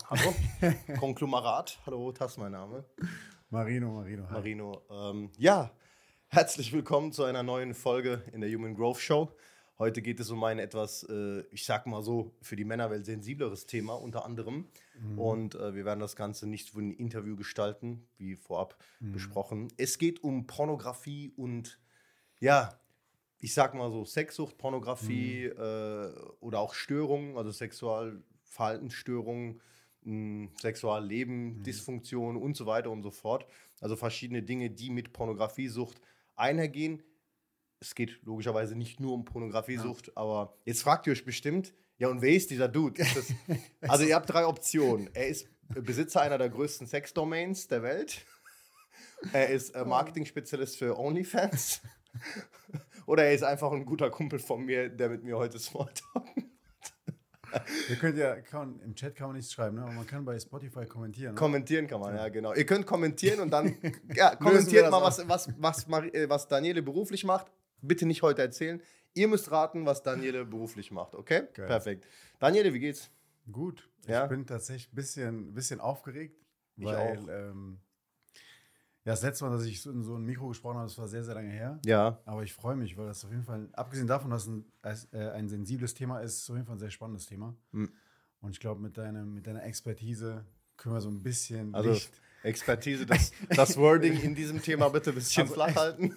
Hallo, Konglomerat. Hallo, das ist mein Name. Marino. Hi. Marino. Ja, herzlich willkommen zu einer neuen Folge in der Human Growth Show. Heute geht es um ein etwas, ich sag mal so, für die Männerwelt sensibleres Thema unter anderem. Und wir werden das Ganze nicht wie ein Interview gestalten, wie vorab besprochen. Es geht um Pornografie und ja, ich sag mal so, Sexsucht, Pornografie oder auch Störungen, also Sexualverhaltensstörungen, Sexualleben, Dysfunktion und so weiter und so fort. Also verschiedene Dinge, die mit Pornografiesucht einhergehen. Es geht logischerweise nicht nur um Pornografiesucht, aber jetzt fragt ihr euch bestimmt, ja, und wer ist dieser Dude? Also ihr habt 3 Optionen. Er ist Besitzer einer der größten Sexdomains der Welt. Er ist Marketing-Spezialist für OnlyFans. Oder er ist einfach ein guter Kumpel von mir, der mit mir heute Smalltalken. Ihr könnt im Chat kann man nichts schreiben, ne? Aber man kann bei Spotify kommentieren. Ne? Kommentieren kann man, ja, genau. Ihr könnt kommentieren und dann kommentiert mal, was Daniele beruflich macht. Bitte nicht heute erzählen. Ihr müsst raten, was Daniele beruflich macht, okay? Geil. Perfekt. Daniele, wie geht's? Gut. Ja? Ich bin tatsächlich ein bisschen aufgeregt, Ich weil auch. das letzte Mal, dass ich in so ein Mikro gesprochen habe, das war sehr, sehr lange her. Ja. Aber ich freue mich, weil das auf jeden Fall, abgesehen davon, dass es ein sensibles Thema ist, auf jeden Fall ein sehr spannendes Thema. Und ich glaube, mit deiner Expertise können wir so ein bisschen Also Licht. Expertise, das Wording in diesem Thema bitte ein bisschen flach halten.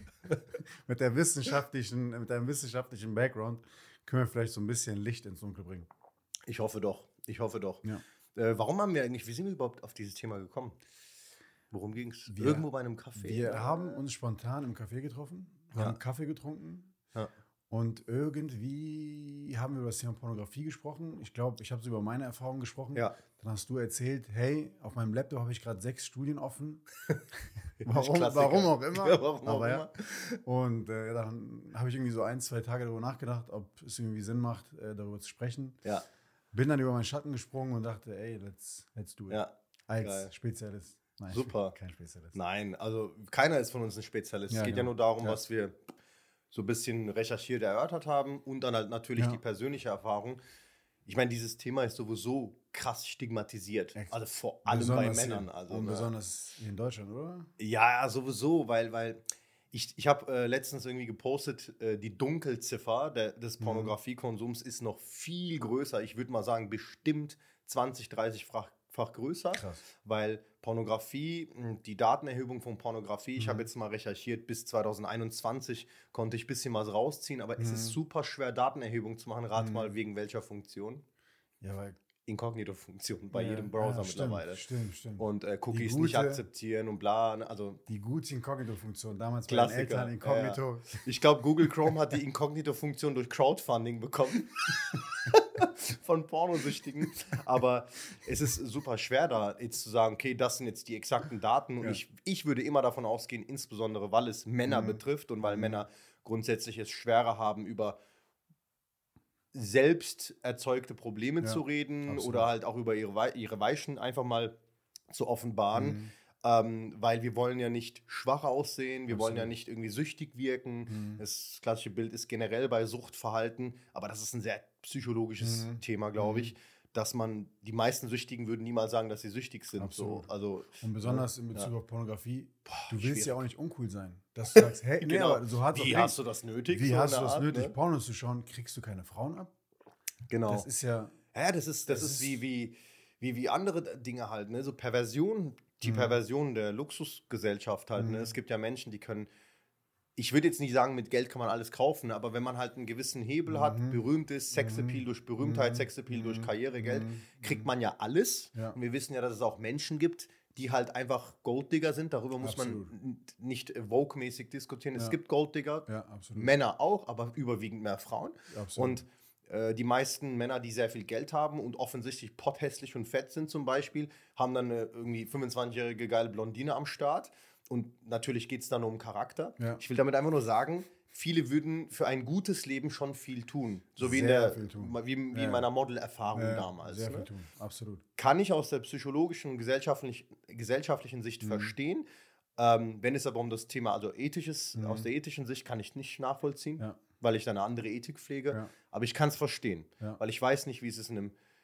Mit deinem wissenschaftlichen Background können wir vielleicht so ein bisschen Licht ins Dunkel bringen. Ich hoffe doch. Ja. Wie sind wir überhaupt auf dieses Thema gekommen? Worum ging es? Irgendwo bei einem Café? Wir haben uns spontan im Café getroffen, haben Kaffee getrunken und irgendwie haben wir über das Thema Pornografie gesprochen. Ich glaube, ich habe so über meine Erfahrungen gesprochen. Ja. Dann hast du erzählt, hey, auf meinem Laptop habe ich gerade 6 Studien offen. Klassiker. Warum auch immer. Ja, warum auch immer. Und dann habe ich irgendwie so 1-2 Tage darüber nachgedacht, ob es irgendwie Sinn macht, darüber zu sprechen. Ja. Bin dann über meinen Schatten gesprungen und dachte, ey, let's do it. Ja. Als Geil. Spezialist. Nein, Super. Kein Spezialist. Nein, also keiner ist von uns ein Spezialist. Ja, es geht genau. ja nur darum, was wir so ein bisschen recherchiert erörtert haben und dann halt natürlich die persönliche Erfahrung. Ich meine, dieses Thema ist sowieso krass stigmatisiert. Echt? Also vor allem bei Männern. Hier. Also, Und besonders hier in Deutschland, oder? Ja, sowieso, weil ich habe letztens irgendwie gepostet, die Dunkelziffer des Pornografiekonsums ist noch viel größer. Ich würde mal sagen, bestimmt 20, 30-fach größer. Krass. Weil Pornografie, die Datenerhebung von Pornografie, ich habe jetzt mal recherchiert, bis 2021 konnte ich ein bisschen was rausziehen, aber es ist super schwer, Datenerhebung zu machen. Rat mal, wegen welcher Funktion? Ja, weil Inkognito-Funktion bei jedem Browser mittlerweile. Stimmt. Und Cookies nicht akzeptieren und bla. Also Die gute Inkognito-Funktion, damals bei Klassiker. den Eltern Inkognito. Ja. Ich glaube, Google Chrome hat die Inkognito-Funktion durch Crowdfunding bekommen. Von Pornosüchtigen. Aber es ist super schwer, da jetzt zu sagen, okay, das sind jetzt die exakten Daten. Und ich würde immer davon ausgehen, insbesondere weil es Männer betrifft und weil Männer grundsätzlich es schwerer haben, über selbst erzeugte Probleme zu reden, absolut. oder halt auch über ihre Weichen einfach mal zu offenbaren. Weil wir wollen ja nicht schwach aussehen, wir wollen ja nicht irgendwie süchtig wirken. Das klassische Bild ist generell bei Suchtverhalten, aber das ist ein sehr psychologisches Thema, glaube ich, dass die meisten Süchtigen würden niemals sagen, dass sie süchtig sind. So, also, und besonders in Bezug auf Pornografie, du willst schwierig. ja auch nicht uncool sein. Dass du sagst, hey, Genau. aber so hat's Wie auch hast du das nötig? Wie so hast in du der das Art, nötig, ne? Pornos zu schauen? Kriegst du keine Frauen ab? Genau. Das ist ja... Ja, das ist wie andere Dinge halt, ne? So Perversion, die Perversion der Luxusgesellschaft halt, ne? Es gibt ja Menschen, die können, ich würde jetzt nicht sagen, mit Geld kann man alles kaufen, aber wenn man halt einen gewissen Hebel hat, berühmt ist, Sexappeal durch Berühmtheit, Sexappeal durch Karrieregeld, kriegt man ja alles. Ja. Und wir wissen ja, dass es auch Menschen gibt, die halt einfach Golddigger sind. Darüber muss man nicht Vogue-mäßig diskutieren. Es gibt Golddigger, Männer auch, aber überwiegend mehr Frauen. Absolut. Und die meisten Männer, die sehr viel Geld haben und offensichtlich potthässlich und fett sind zum Beispiel, haben dann eine irgendwie 25-jährige geile Blondine am Start. Und natürlich geht es dann um Charakter. Ja. Ich will damit einfach nur sagen, viele würden für ein gutes Leben schon viel tun. So wie in meiner Model-Erfahrung damals. Sehr ne? viel tun, absolut. Kann ich aus der psychologischen und gesellschaftlichen Sicht verstehen. Wenn es aber um das Thema, also aus der ethischen Sicht kann ich nicht nachvollziehen. Ja. Weil ich da eine andere Ethik pflege. Ja. Aber ich kann es verstehen. Ja. Weil ich weiß nicht, wie es ist in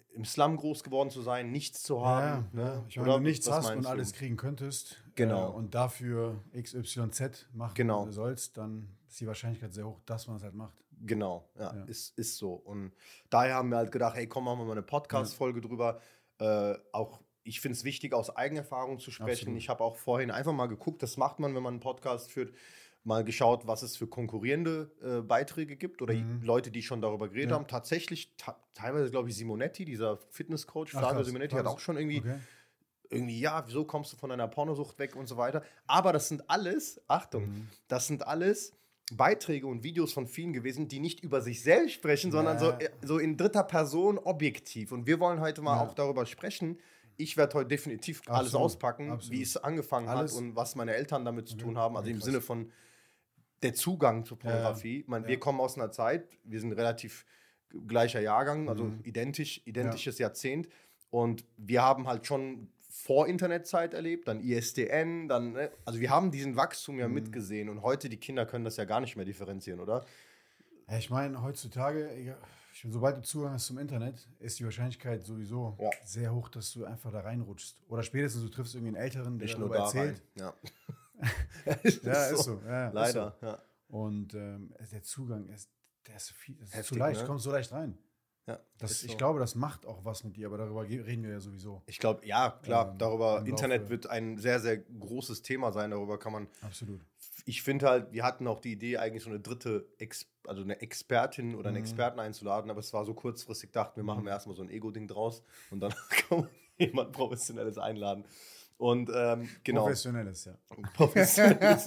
im Slum groß geworden zu sein, nichts zu haben. Ja, ne? ich meine, wenn du nichts hast und alles kriegen könntest genau. Und dafür XYZ machen sollst, dann ist die Wahrscheinlichkeit sehr hoch, dass man es halt macht. Genau, ja. Ist so. Und daher haben wir halt gedacht, hey, komm, machen wir mal eine Podcast-Folge drüber. Auch ich finde es wichtig, aus Eigenerfahrung zu sprechen. Absolut. Ich habe auch vorhin einfach mal geguckt, das macht man, wenn man einen Podcast führt, mal geschaut, was es für konkurrierende Beiträge gibt oder Leute, die schon darüber geredet haben. Tatsächlich, teilweise glaube ich Simonetti, dieser Fitnesscoach, Flavio Simonetti, hat auch schon irgendwie, ja, wieso kommst du von deiner Pornosucht weg und so weiter. Aber das sind alles, Achtung, das sind alles Beiträge und Videos von vielen gewesen, die nicht über sich selbst sprechen, sondern so in dritter Person objektiv. Und wir wollen heute mal auch darüber sprechen. Ich werde heute definitiv alles auspacken, wie es angefangen hat und was meine Eltern damit zu tun haben. Also im Sinne von der Zugang zur Pornografie. Ich meine, wir kommen aus einer Zeit, wir sind relativ gleicher Jahrgang, also identisches Jahrzehnt. Und wir haben halt schon vor Internetzeit erlebt, dann ISDN, dann, also wir haben diesen Wachstum ja mitgesehen. Und heute, die Kinder können das ja gar nicht mehr differenzieren, oder? Ja, ich meine, heutzutage, sobald du Zugang hast zum Internet, ist die Wahrscheinlichkeit sowieso sehr hoch, dass du einfach da reinrutschst. Oder spätestens du triffst irgendwie einen Älteren, der darüber erzählt. Ja, ist so. Ja, leider. Ist so. Ja. Und der Zugang ist viel, das ist heftig, zu leicht, ne? Kommst so leicht rein. Ja, ich glaube, das macht auch was mit dir, aber darüber reden wir ja sowieso. Ich glaube, ja, klar, darüber, Internet wird ein sehr, sehr großes Thema sein, darüber kann man... Absolut. Ich finde halt, wir hatten auch die Idee, eigentlich so eine dritte, also eine Expertin oder einen Experten einzuladen, aber es war so kurzfristig, dachten wir machen erstmal so ein Ego-Ding draus und dann kann man jemand Professionelles einladen. Und genau. Professionelles, ja. Professionelles.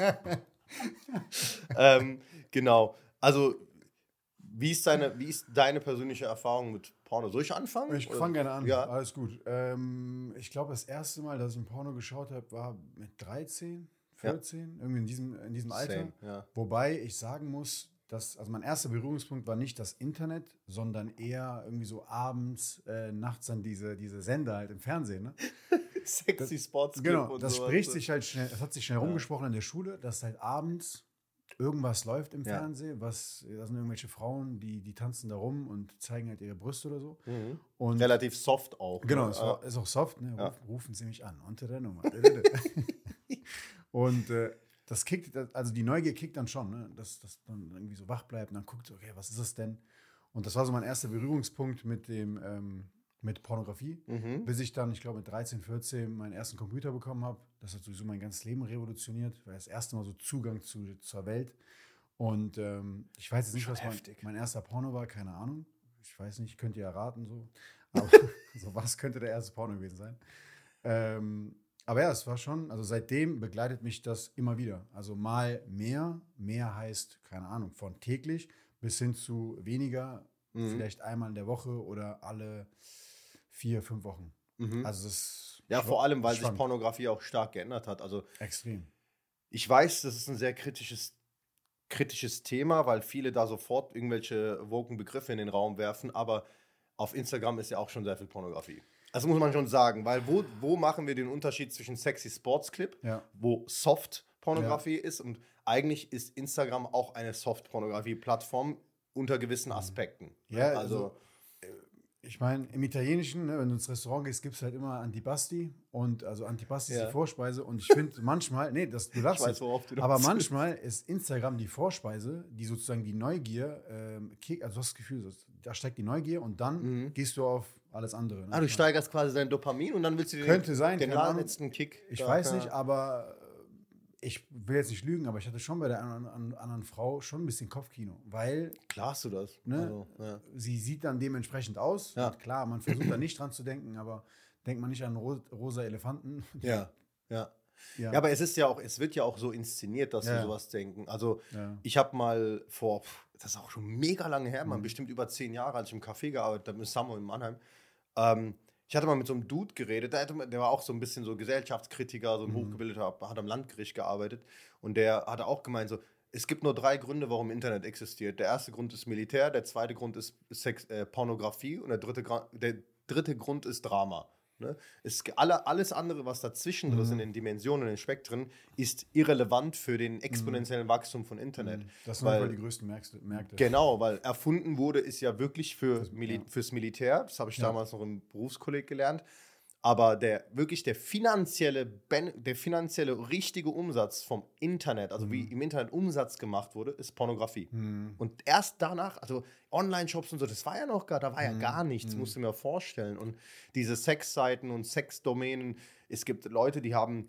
Genau. Also, wie ist deine persönliche Erfahrung mit Porno? Soll ich anfangen? Ich fange gerne an. Ja. Alles gut. Ich glaube, das erste Mal, dass ich ein Porno geschaut habe, war mit 13, 14, irgendwie in diesem Alter. Same, ja. Wobei ich sagen muss, also mein erster Berührungspunkt war nicht das Internet, sondern eher irgendwie so abends, nachts dann diese Sender halt im Fernsehen. Ne? Sexy Sports. Genau, das spricht sich halt schnell, das hat sich schnell rumgesprochen in der Schule, dass halt abends irgendwas läuft im Fernsehen, da sind irgendwelche Frauen, die tanzen da rum und zeigen halt ihre Brüste oder so. Und relativ soft auch. Genau, ist auch soft, ne? Rufen Sie mich an, unter der Nummer. Und das kickt, also die Neugier kickt dann schon, ne? Dass dann irgendwie so wach bleibt und dann guckt, okay, was ist das denn? Und das war so mein erster Berührungspunkt mit Pornografie, bis ich dann, ich glaube mit 13, 14 meinen ersten Computer bekommen habe. Das hat sowieso mein ganzes Leben revolutioniert, weil das erste Mal so Zugang zur Welt. Und ich weiß jetzt nicht, was mein erster Porno war, keine Ahnung. Ich weiß nicht, könnt ihr erraten so. Aber so was könnte der erste Porno gewesen sein. Aber ja, es war schon, also seitdem begleitet mich das immer wieder. Also mal mehr heißt, keine Ahnung, von täglich bis hin zu weniger, vielleicht einmal in der Woche oder alle 4, 5 Wochen. Also das ist vor allem, weil sich Pornografie auch stark geändert hat. Also extrem. Ich weiß, das ist ein sehr kritisches Thema, weil viele da sofort irgendwelche woken Begriffe in den Raum werfen, aber auf Instagram ist ja auch schon sehr viel Pornografie. Das muss man schon sagen, weil wo machen wir den Unterschied zwischen Sexy Sports Clip, wo Soft-Pornografie ist, und eigentlich ist Instagram auch eine Soft-Pornografie-Plattform unter gewissen Aspekten. Ja, also ich meine, im Italienischen, ne, wenn du ins Restaurant gehst, gibt es halt immer Antipasti. Und also Antipasti ist die Vorspeise. Und ich finde manchmal, du lachst jetzt, aber manchmal ist Instagram die Vorspeise, die sozusagen die Neugier kickt. Also du hast das Gefühl, da steigt die Neugier und dann gehst du auf alles andere. Ne? Du steigerst quasi dein Dopamin und dann willst du den letzten Kick. Ich weiß nicht, aber ich will jetzt nicht lügen, aber ich hatte schon bei der anderen Frau schon ein bisschen Kopfkino, weil... Klar hast du das. Ne, sie sieht dann dementsprechend aus. Ja. Und klar, man versucht da nicht dran zu denken, aber denkt man nicht an rosa Elefanten. Ja, aber es wird ja auch so inszeniert, dass wir sowas denken. Also ich habe mal das ist auch schon mega lange her, bestimmt über 10 Jahre, als ich im Café gearbeitet habe, mit Samo in Mannheim, ich hatte mal mit so einem Dude geredet, der war auch so ein bisschen so Gesellschaftskritiker, so ein hochgebildeter, hat am Landgericht gearbeitet, und der hatte auch gemeint, so, es gibt nur 3 Gründe, warum Internet existiert. Der erste Grund ist Militär, der zweite Grund ist Pornografie und der dritte Grund ist Drama. Ne? Alles andere, was dazwischen drin ist, in den Dimensionen, in den Spektren, ist irrelevant für den exponentiellen Wachstum von Internet. Das sind einfach die größten Märkte. Genau, weil erfunden wurde, ist ja wirklich fürs Militär. Das habe ich damals noch im Berufskolleg gelernt. Aber der finanzielle richtige Umsatz vom Internet, also wie im Internet Umsatz gemacht wurde, ist Pornografie. Und erst danach, also Online-Shops und so, das war ja noch da war ja gar nichts, musst du mir vorstellen. Und diese Sexseiten und Sexdomänen, es gibt Leute, die haben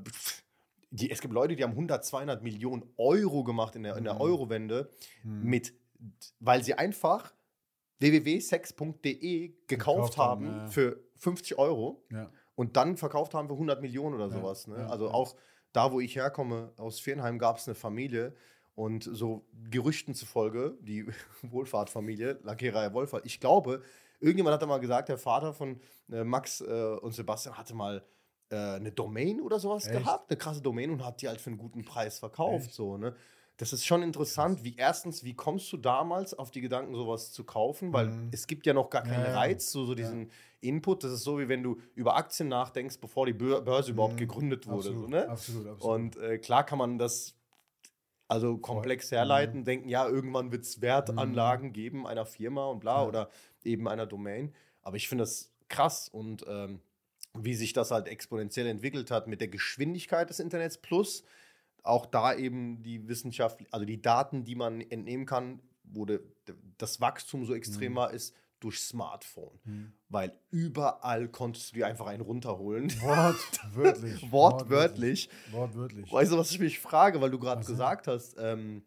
100, 200 Millionen Euro gemacht in der Eurowende, weil sie einfach www.sex.de gekauft haben für 50 Euro und dann verkauft haben für 100 Millionen oder sowas. Ne? Also auch da, wo ich herkomme, aus Viernheim, gab es eine Familie und so Gerüchten zufolge, die Wohlfahrtfamilie, Lackiererei Wohlfahrt, ich glaube, irgendjemand hat mal gesagt, der Vater von Max und Sebastian hatte mal eine Domain oder sowas gehabt, eine krasse Domain und hat die halt für einen guten Preis verkauft. So, ne? Das ist schon interessant, wie kommst du damals auf die Gedanken, sowas zu kaufen? Weil es gibt ja noch gar keinen Reiz zu so diesen Input. Das ist so, wie wenn du über Aktien nachdenkst, bevor die Börse überhaupt gegründet wurde. Absolut, so, ne? absolut. Und klar kann man das also komplex herleiten, denken, ja, irgendwann wird es Wertanlagen geben einer Firma und bla oder eben einer Domain. Aber ich finde das krass und wie sich das halt exponentiell entwickelt hat mit der Geschwindigkeit des Internets plus auch da eben die Wissenschaft, also die Daten, die man entnehmen kann, wo das Wachstum so extremer ist, durch Smartphone. Weil überall konntest du dir einfach einen runterholen. Wortwörtlich. Wortwörtlich. Wortwörtlich. Weißt du, was ich mich frage, weil du gerade gesagt hast,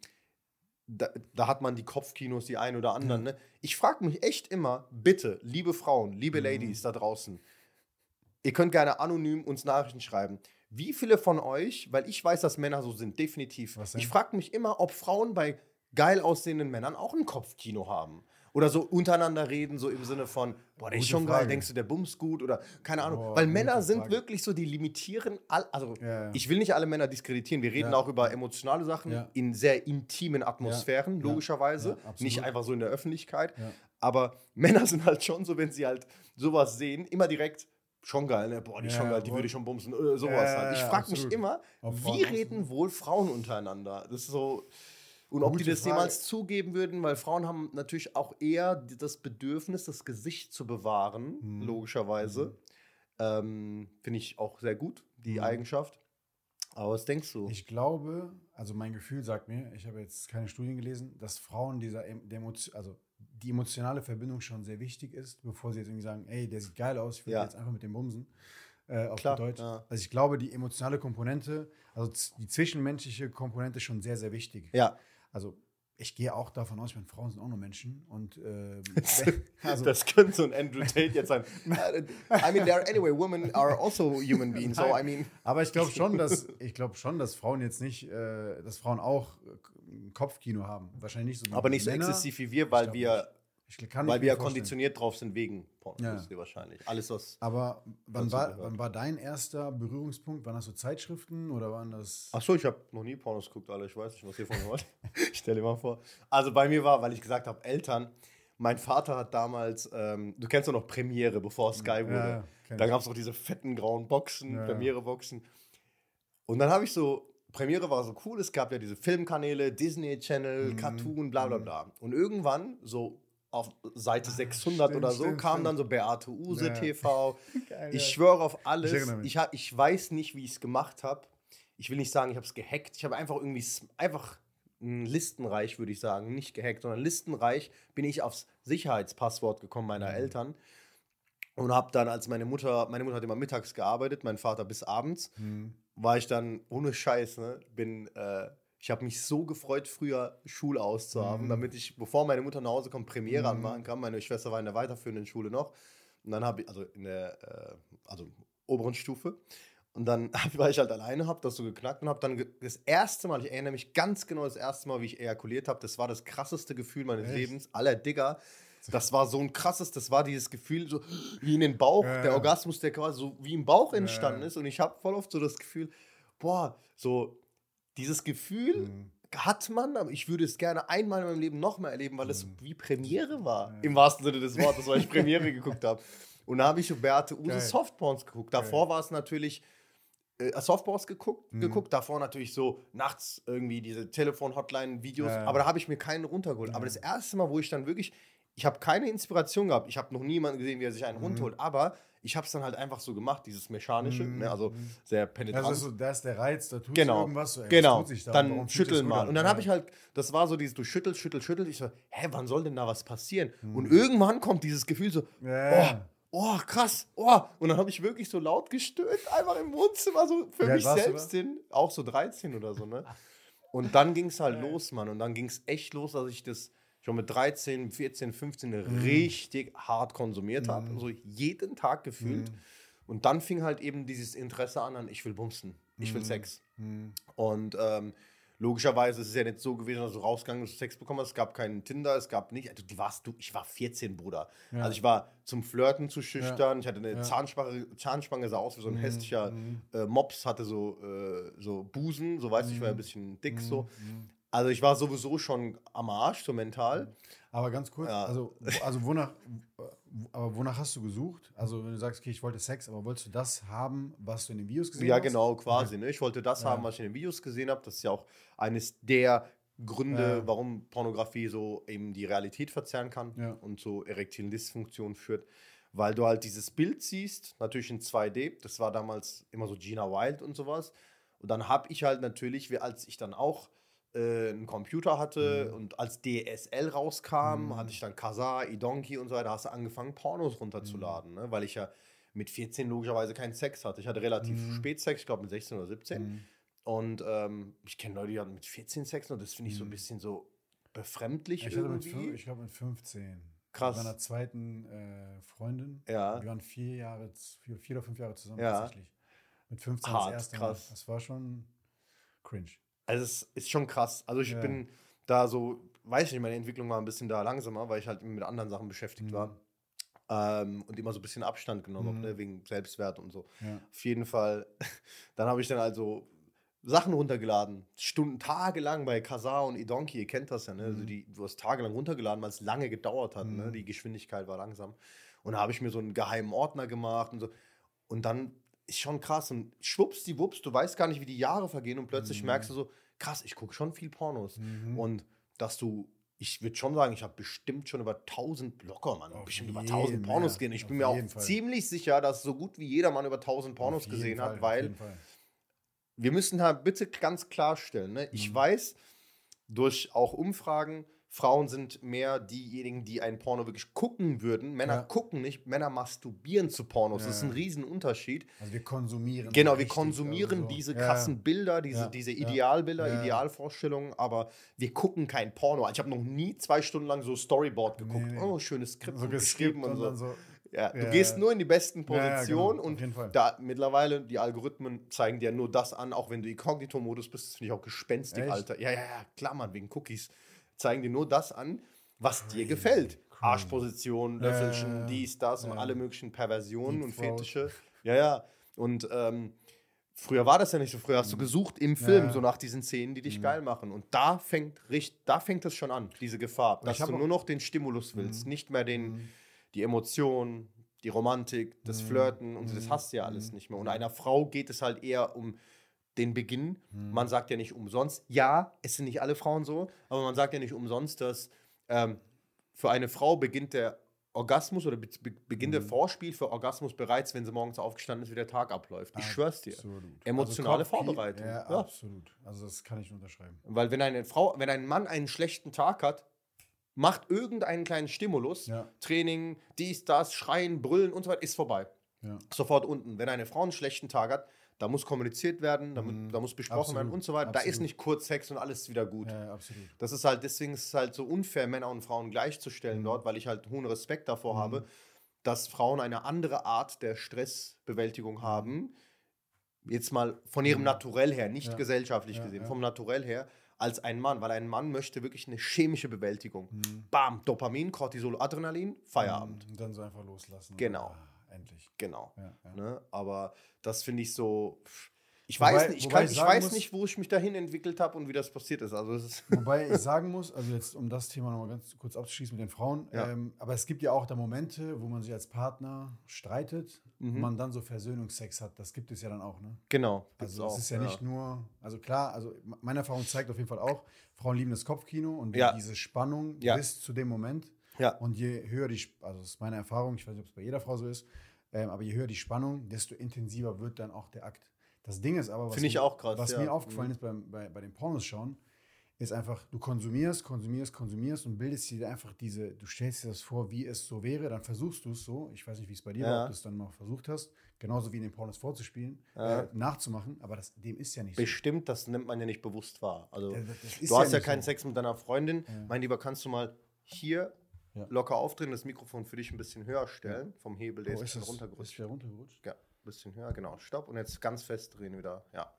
da hat man die Kopfkinos, die einen oder anderen. Ne? Ich frage mich echt immer, bitte, liebe Frauen, liebe Ladies da draußen, ihr könnt gerne anonym uns Nachrichten schreiben. Wie viele von euch, weil ich weiß, dass Männer so sind, definitiv. Ich frage mich immer, ob Frauen bei geil aussehenden Männern auch ein Kopfkino haben. Oder so untereinander reden, so im Sinne von, boah, der ist schon geil, denkst du, der bumst gut oder keine Ahnung. Weil Männer sind wirklich so, die limitieren, ich will nicht alle Männer diskreditieren, wir reden auch über emotionale Sachen in sehr intimen Atmosphären, logischerweise, nicht einfach so in der Öffentlichkeit. Aber Männer sind halt schon so, wenn sie halt sowas sehen, immer direkt, schon geil, ne? Boah, die ist schon geil, die würde ich schon bumsen, sowas halt. Ich frage mich immer, wie reden wohl Frauen untereinander? Das ist so, und ob die das jemals zugeben würden, weil Frauen haben natürlich auch eher das Bedürfnis, das Gesicht zu bewahren, logischerweise. Finde ich auch sehr gut, die Eigenschaft. Aber was denkst du? Ich glaube, also mein Gefühl sagt mir, ich habe jetzt keine Studien gelesen, dass Frauen die emotionale Verbindung schon sehr wichtig ist, bevor sie jetzt irgendwie sagen, ey, der sieht geil aus, ich will jetzt einfach mit dem bumsen. Auf Deutsch. Ja. Also ich glaube, die emotionale Komponente, also die zwischenmenschliche Komponente ist schon sehr, sehr wichtig. Ja. Also ich gehe auch davon aus, ich meine, Frauen sind auch nur Menschen und das könnte so ein Andrew Tate jetzt sein. I mean, women are also human beings. So, I mean. Aber ich glaube schon, dass Frauen jetzt nicht, dass Frauen auch ein Kopfkino haben. Wahrscheinlich nicht so. Aber nicht so exzessiv wie wir, weil wir ja konditioniert drauf sind wegen Pornografie wahrscheinlich. Alles, was. Aber wann war dein erster Berührungspunkt? Waren das so Zeitschriften oder waren das. Achso, ich habe noch nie Pornos geguckt, Alter. Ich weiß nicht, was ihr von wollt. Ich stelle dir mal vor. Also bei mir war, weil ich gesagt habe, Eltern. Mein Vater hat damals, du kennst doch noch Premiere, bevor Sky wurde. Da gab es noch diese fetten grauen Boxen, Premiere-Boxen. Und dann habe ich so. Premiere war so cool, es gab ja diese Filmkanäle, Disney Channel, Cartoon, bla bla bla. Und irgendwann, so auf Seite 600 oder so, kam dann so Beate Uhse TV. Geil, ich schwöre auf alles. Ich weiß nicht, wie ich es gemacht habe. Ich will nicht sagen, ich habe es gehackt. Ich habe einfach listenreich, würde ich sagen, nicht gehackt, sondern listenreich bin ich aufs Sicherheitspasswort gekommen meiner Eltern. Und habe dann, als meine Mutter hat immer mittags gearbeitet, mein Vater bis abends, war ich dann ohne Scheiß, ne, ich habe mich so gefreut, früher Schule auszuhaben, damit ich, bevor meine Mutter nach Hause kommt, Premiere anmachen kann. Meine Schwester war in der weiterführenden Schule noch. Und dann habe ich, also in der oberen Stufe. Und dann war ich halt alleine, habe das so geknackt und habe dann das erste Mal, ich erinnere mich ganz genau, das erste Mal, wie ich ejakuliert habe, das war das krasseste Gefühl meines Lebens. Aller Digger. Das war so ein krasses, das war dieses Gefühl, so wie in den Bauch, der Orgasmus, der quasi so wie im Bauch entstanden ist. Und ich habe voll oft so das Gefühl, boah, so dieses Gefühl hat man, aber ich würde es gerne einmal in meinem Leben nochmal erleben, weil es wie Premiere war. Im wahrsten Sinne des Wortes, weil ich Premiere geguckt habe. Und da habe ich so Beate Use Geil. Softporns geguckt. Davor war es natürlich Softporns geguckt. Davor natürlich so nachts irgendwie diese Telefon-Hotline-Videos. Aber da habe ich mir keinen runtergeholt. Aber das erste Mal, wo ich dann wirklich, ich habe keine Inspiration gehabt. Ich habe noch niemanden gesehen, wie er sich einen runterholt. Aber ich habe es dann halt einfach so gemacht, dieses Mechanische, ne? Also sehr penetrant. Also da ist der Reiz, da tut sich Genau, irgendwas. So, ey, was genau. tut sich da? Dann Warum fühlt schütteln sich das gut mal. an? Und dann habe ich halt, das war so dieses, du schüttelst. Ich so, wann soll denn da was passieren? Und irgendwann kommt dieses Gefühl so, oh, krass, oh. Und dann habe ich wirklich so laut gestöhnt, einfach im Wohnzimmer, so für mich selbst hin. Auch so 13 oder so, ne? Und dann ging es halt los, Mann. Und dann ging es echt los, dass ich das schon mit 13, 14, 15 richtig hart konsumiert habe. So jeden Tag gefühlt. Und dann fing halt eben dieses Interesse an, ich will bumsen, ich will Sex. Und logischerweise ist es ja nicht so gewesen, dass du rausgegangen bist und Sex bekommen hast. Es gab keinen Tinder, es gab nicht. Also ich war 14, Bruder. Ja. Also ich war zum Flirten zu schüchtern. Ich hatte eine Zahnspange, sah aus wie so ein hässlicher Mops, hatte so Busen, so weißt du, ich war ein bisschen dick so. Also ich war sowieso schon am Arsch, so mental. Aber ganz kurz, also wonach hast du gesucht? Also wenn du sagst, okay, ich wollte Sex, aber wolltest du das haben, was du in den Videos gesehen hast? Ja, genau, quasi. Okay. Ne? Ich wollte das haben, was ich in den Videos gesehen habe. Das ist ja auch eines der Gründe, warum Pornografie so eben die Realität verzerren kann und so erektilen Dysfunktionen führt. Weil du halt dieses Bild siehst, natürlich in 2D. Das war damals immer so Gina Wild und sowas. Und dann habe ich halt natürlich, als ich dann auch einen Computer hatte und als DSL rauskam, hatte ich dann Kazaa, iDonkey und so weiter, hast du angefangen, Pornos runterzuladen, ne? Weil ich ja mit 14 logischerweise keinen Sex hatte. Ich hatte relativ spät Sex, ich glaube mit 16 oder 17. Und ich kenne Leute, die hatten mit 14 Sex und das finde ich so ein bisschen so befremdlich irgendwie. Ich glaube mit 15. Krass. Mit meiner zweiten Freundin. Ja. Wir waren 4 oder 5 Jahre zusammen tatsächlich. Mit 15 hart, das erste krass. Mal. Das war schon cringe. Also es ist schon krass. Also ich bin da so, weiß nicht, meine Entwicklung war ein bisschen da langsamer, weil ich halt mit anderen Sachen beschäftigt war. Und immer so ein bisschen Abstand genommen habe, ne, wegen Selbstwert und so. Ja. Auf jeden Fall, dann habe ich dann also Sachen runtergeladen, tagelang bei Kazaa und iDonkey, ihr kennt das ja, ne? Also du hast tagelang runtergeladen, weil es lange gedauert hat, ne? Die Geschwindigkeit war langsam. Und da habe ich mir so einen geheimen Ordner gemacht und so. Und dann ist schon krass und schwuppsdiwupps, du weißt gar nicht, wie die Jahre vergehen und plötzlich merkst du so, krass, ich gucke schon viel Pornos. Und ich würde schon sagen, ich habe bestimmt schon über 1000 locker, Mann, bestimmt über 1000 Pornos gesehen. Ich bin mir auch ziemlich sicher, dass so gut wie jeder Mann über 1000 Pornos gesehen hat, weil wir müssen halt bitte ganz klarstellen, ne? Ich weiß, durch auch Umfragen, Frauen sind mehr diejenigen, die einen Porno wirklich gucken würden. Männer gucken nicht, Männer masturbieren zu Pornos. Das ist ein Riesenunterschied. Also wir konsumieren. Genau, wir konsumieren diese krassen Bilder, diese Idealbilder, Idealvorstellungen, aber wir gucken kein Porno. Ich habe noch nie 2 Stunden lang so Storyboard geguckt. Oh, schönes Skript so geschrieben und so. Ja, du gehst nur in die besten Positionen und da mittlerweile, die Algorithmen zeigen dir nur das an, auch wenn du Inkognito-Modus bist, das finde ich auch gespenstig, echt? Alter. Ja, klar, Mann, wegen Cookies. Zeigen dir nur das an, was dir gefällt. Arschposition, Löffelchen, dies, das und alle möglichen Perversionen und Fetische. Ja. Und früher war das ja nicht so. Früher hast du gesucht im Film, so nach diesen Szenen, die dich geil machen. Und da fängt es schon an, diese Gefahr. Dass du nur noch den Stimulus willst, nicht mehr die Emotion, die Romantik, das Flirten und das hast du ja alles nicht mehr. Und einer Frau geht es halt eher um den Beginn. Man sagt ja nicht umsonst, es sind nicht alle Frauen so, aber man sagt ja nicht umsonst, dass für eine Frau beginnt der Orgasmus oder beginnt der Vorspiel für Orgasmus bereits, wenn sie morgens aufgestanden ist, wie der Tag abläuft. Ich schwör's dir. Emotionale Vorbereitung. Ja, absolut. Also das kann ich unterschreiben. Weil wenn ein Mann einen schlechten Tag hat, macht irgendeinen kleinen Stimulus, Training, dies, das, Schreien, Brüllen und so weiter, ist vorbei. Ja. Sofort unten. Wenn eine Frau einen schlechten Tag hat, da muss kommuniziert werden, da muss besprochen werden und so weiter. Absolut. Da ist nicht kurz Sex und alles wieder gut. Ja, absolut. Das ist halt, deswegen ist es halt so unfair, Männer und Frauen gleichzustellen dort, weil ich halt hohen Respekt davor habe, dass Frauen eine andere Art der Stressbewältigung haben, jetzt mal von ihrem Naturell her, nicht gesellschaftlich gesehen, vom Naturell her, als ein Mann, weil ein Mann möchte wirklich eine chemische Bewältigung. Bam, Dopamin, Cortisol, Adrenalin, Feierabend. Und dann so einfach loslassen. Genau. Endlich. Genau. Ne? Aber das finde ich so, Ich weiß nicht, ich weiß muss, nicht, wo ich mich dahin entwickelt habe und wie das passiert ist. Also wobei ich sagen muss, also jetzt um das Thema nochmal ganz kurz abzuschließen mit den Frauen, Ja. Aber es gibt ja auch da Momente, wo man sich als Partner streitet und man dann so Versöhnungsex hat. Das gibt es ja dann auch, ne? Genau. Also es ist ja nicht nur, also klar, also meine Erfahrung zeigt auf jeden Fall auch, Frauen lieben das Kopfkino und diese Spannung bis zu dem Moment. Ja. Und je höher also das ist meine Erfahrung, ich weiß nicht, ob es bei jeder Frau so ist, aber je höher die Spannung, desto intensiver wird dann auch der Akt. Das Ding ist aber, was mir aufgefallen ist bei den Pornos schauen, ist einfach, du konsumierst und bildest dir einfach du stellst dir das vor, wie es so wäre, dann versuchst du es so, ich weiß nicht, wie es bei dir war, ob du es dann mal versucht hast, genauso wie in den Pornos vorzuspielen, nachzumachen, aber dem ist ja nicht so. Bestimmt, das nimmt man ja nicht bewusst wahr. Also du hast ja keinen Sex mit deiner Freundin, mein Lieber, kannst du mal hier locker aufdrehen, das Mikrofon für dich ein bisschen höher stellen, vom Hebel, der ist ein bisschen runtergerutscht. Ist der runtergerutscht? Ja. Bisschen höher, genau, stopp und jetzt ganz fest drehen wieder, ja.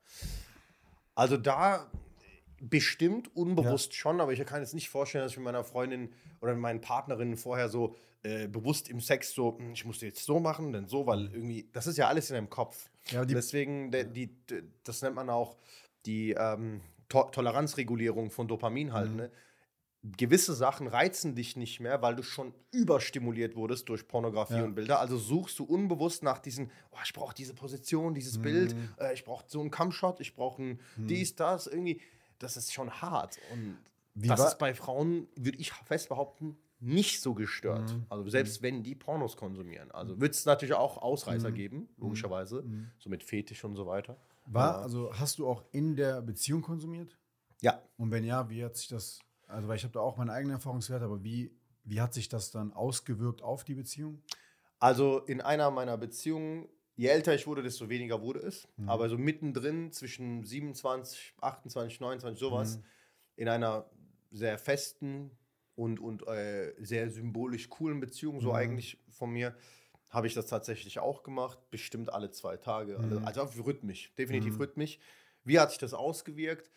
Also da bestimmt, unbewusst schon, aber ich kann jetzt nicht vorstellen, dass ich mit meiner Freundin oder mit meinen Partnerinnen vorher so bewusst im Sex so, ich musste jetzt so machen, denn so, weil irgendwie, das ist ja alles in deinem Kopf. Ja, deswegen, das nennt man auch die Toleranzregulierung von Dopamin halt, ne? Gewisse Sachen reizen dich nicht mehr, weil du schon überstimuliert wurdest durch Pornografie und Bilder. Also suchst du unbewusst nach diesen, ich brauche diese Position, dieses Bild, ich brauche so einen Cumshot, ich brauche dies, das, irgendwie. Das ist schon hart. Und das ist bei Frauen, würde ich fest behaupten, nicht so gestört. Also selbst wenn die Pornos konsumieren. Also wird es natürlich auch Ausreißer geben, logischerweise, so mit Fetisch und so weiter. Also hast du auch in der Beziehung konsumiert? Ja. Und wenn ja, wie hat sich das... Also, weil ich habe da auch meine eigenen Erfahrungswerte, aber wie hat sich das dann ausgewirkt auf die Beziehung? Also in einer meiner Beziehungen, je älter ich wurde, desto weniger wurde es. Aber so mittendrin zwischen 27, 28, 29, sowas, in einer sehr festen und sehr symbolisch coolen Beziehung, so eigentlich von mir, habe ich das tatsächlich auch gemacht. Bestimmt alle 2 Tage. Also rhythmisch, definitiv rhythmisch. Wie hat sich das ausgewirkt?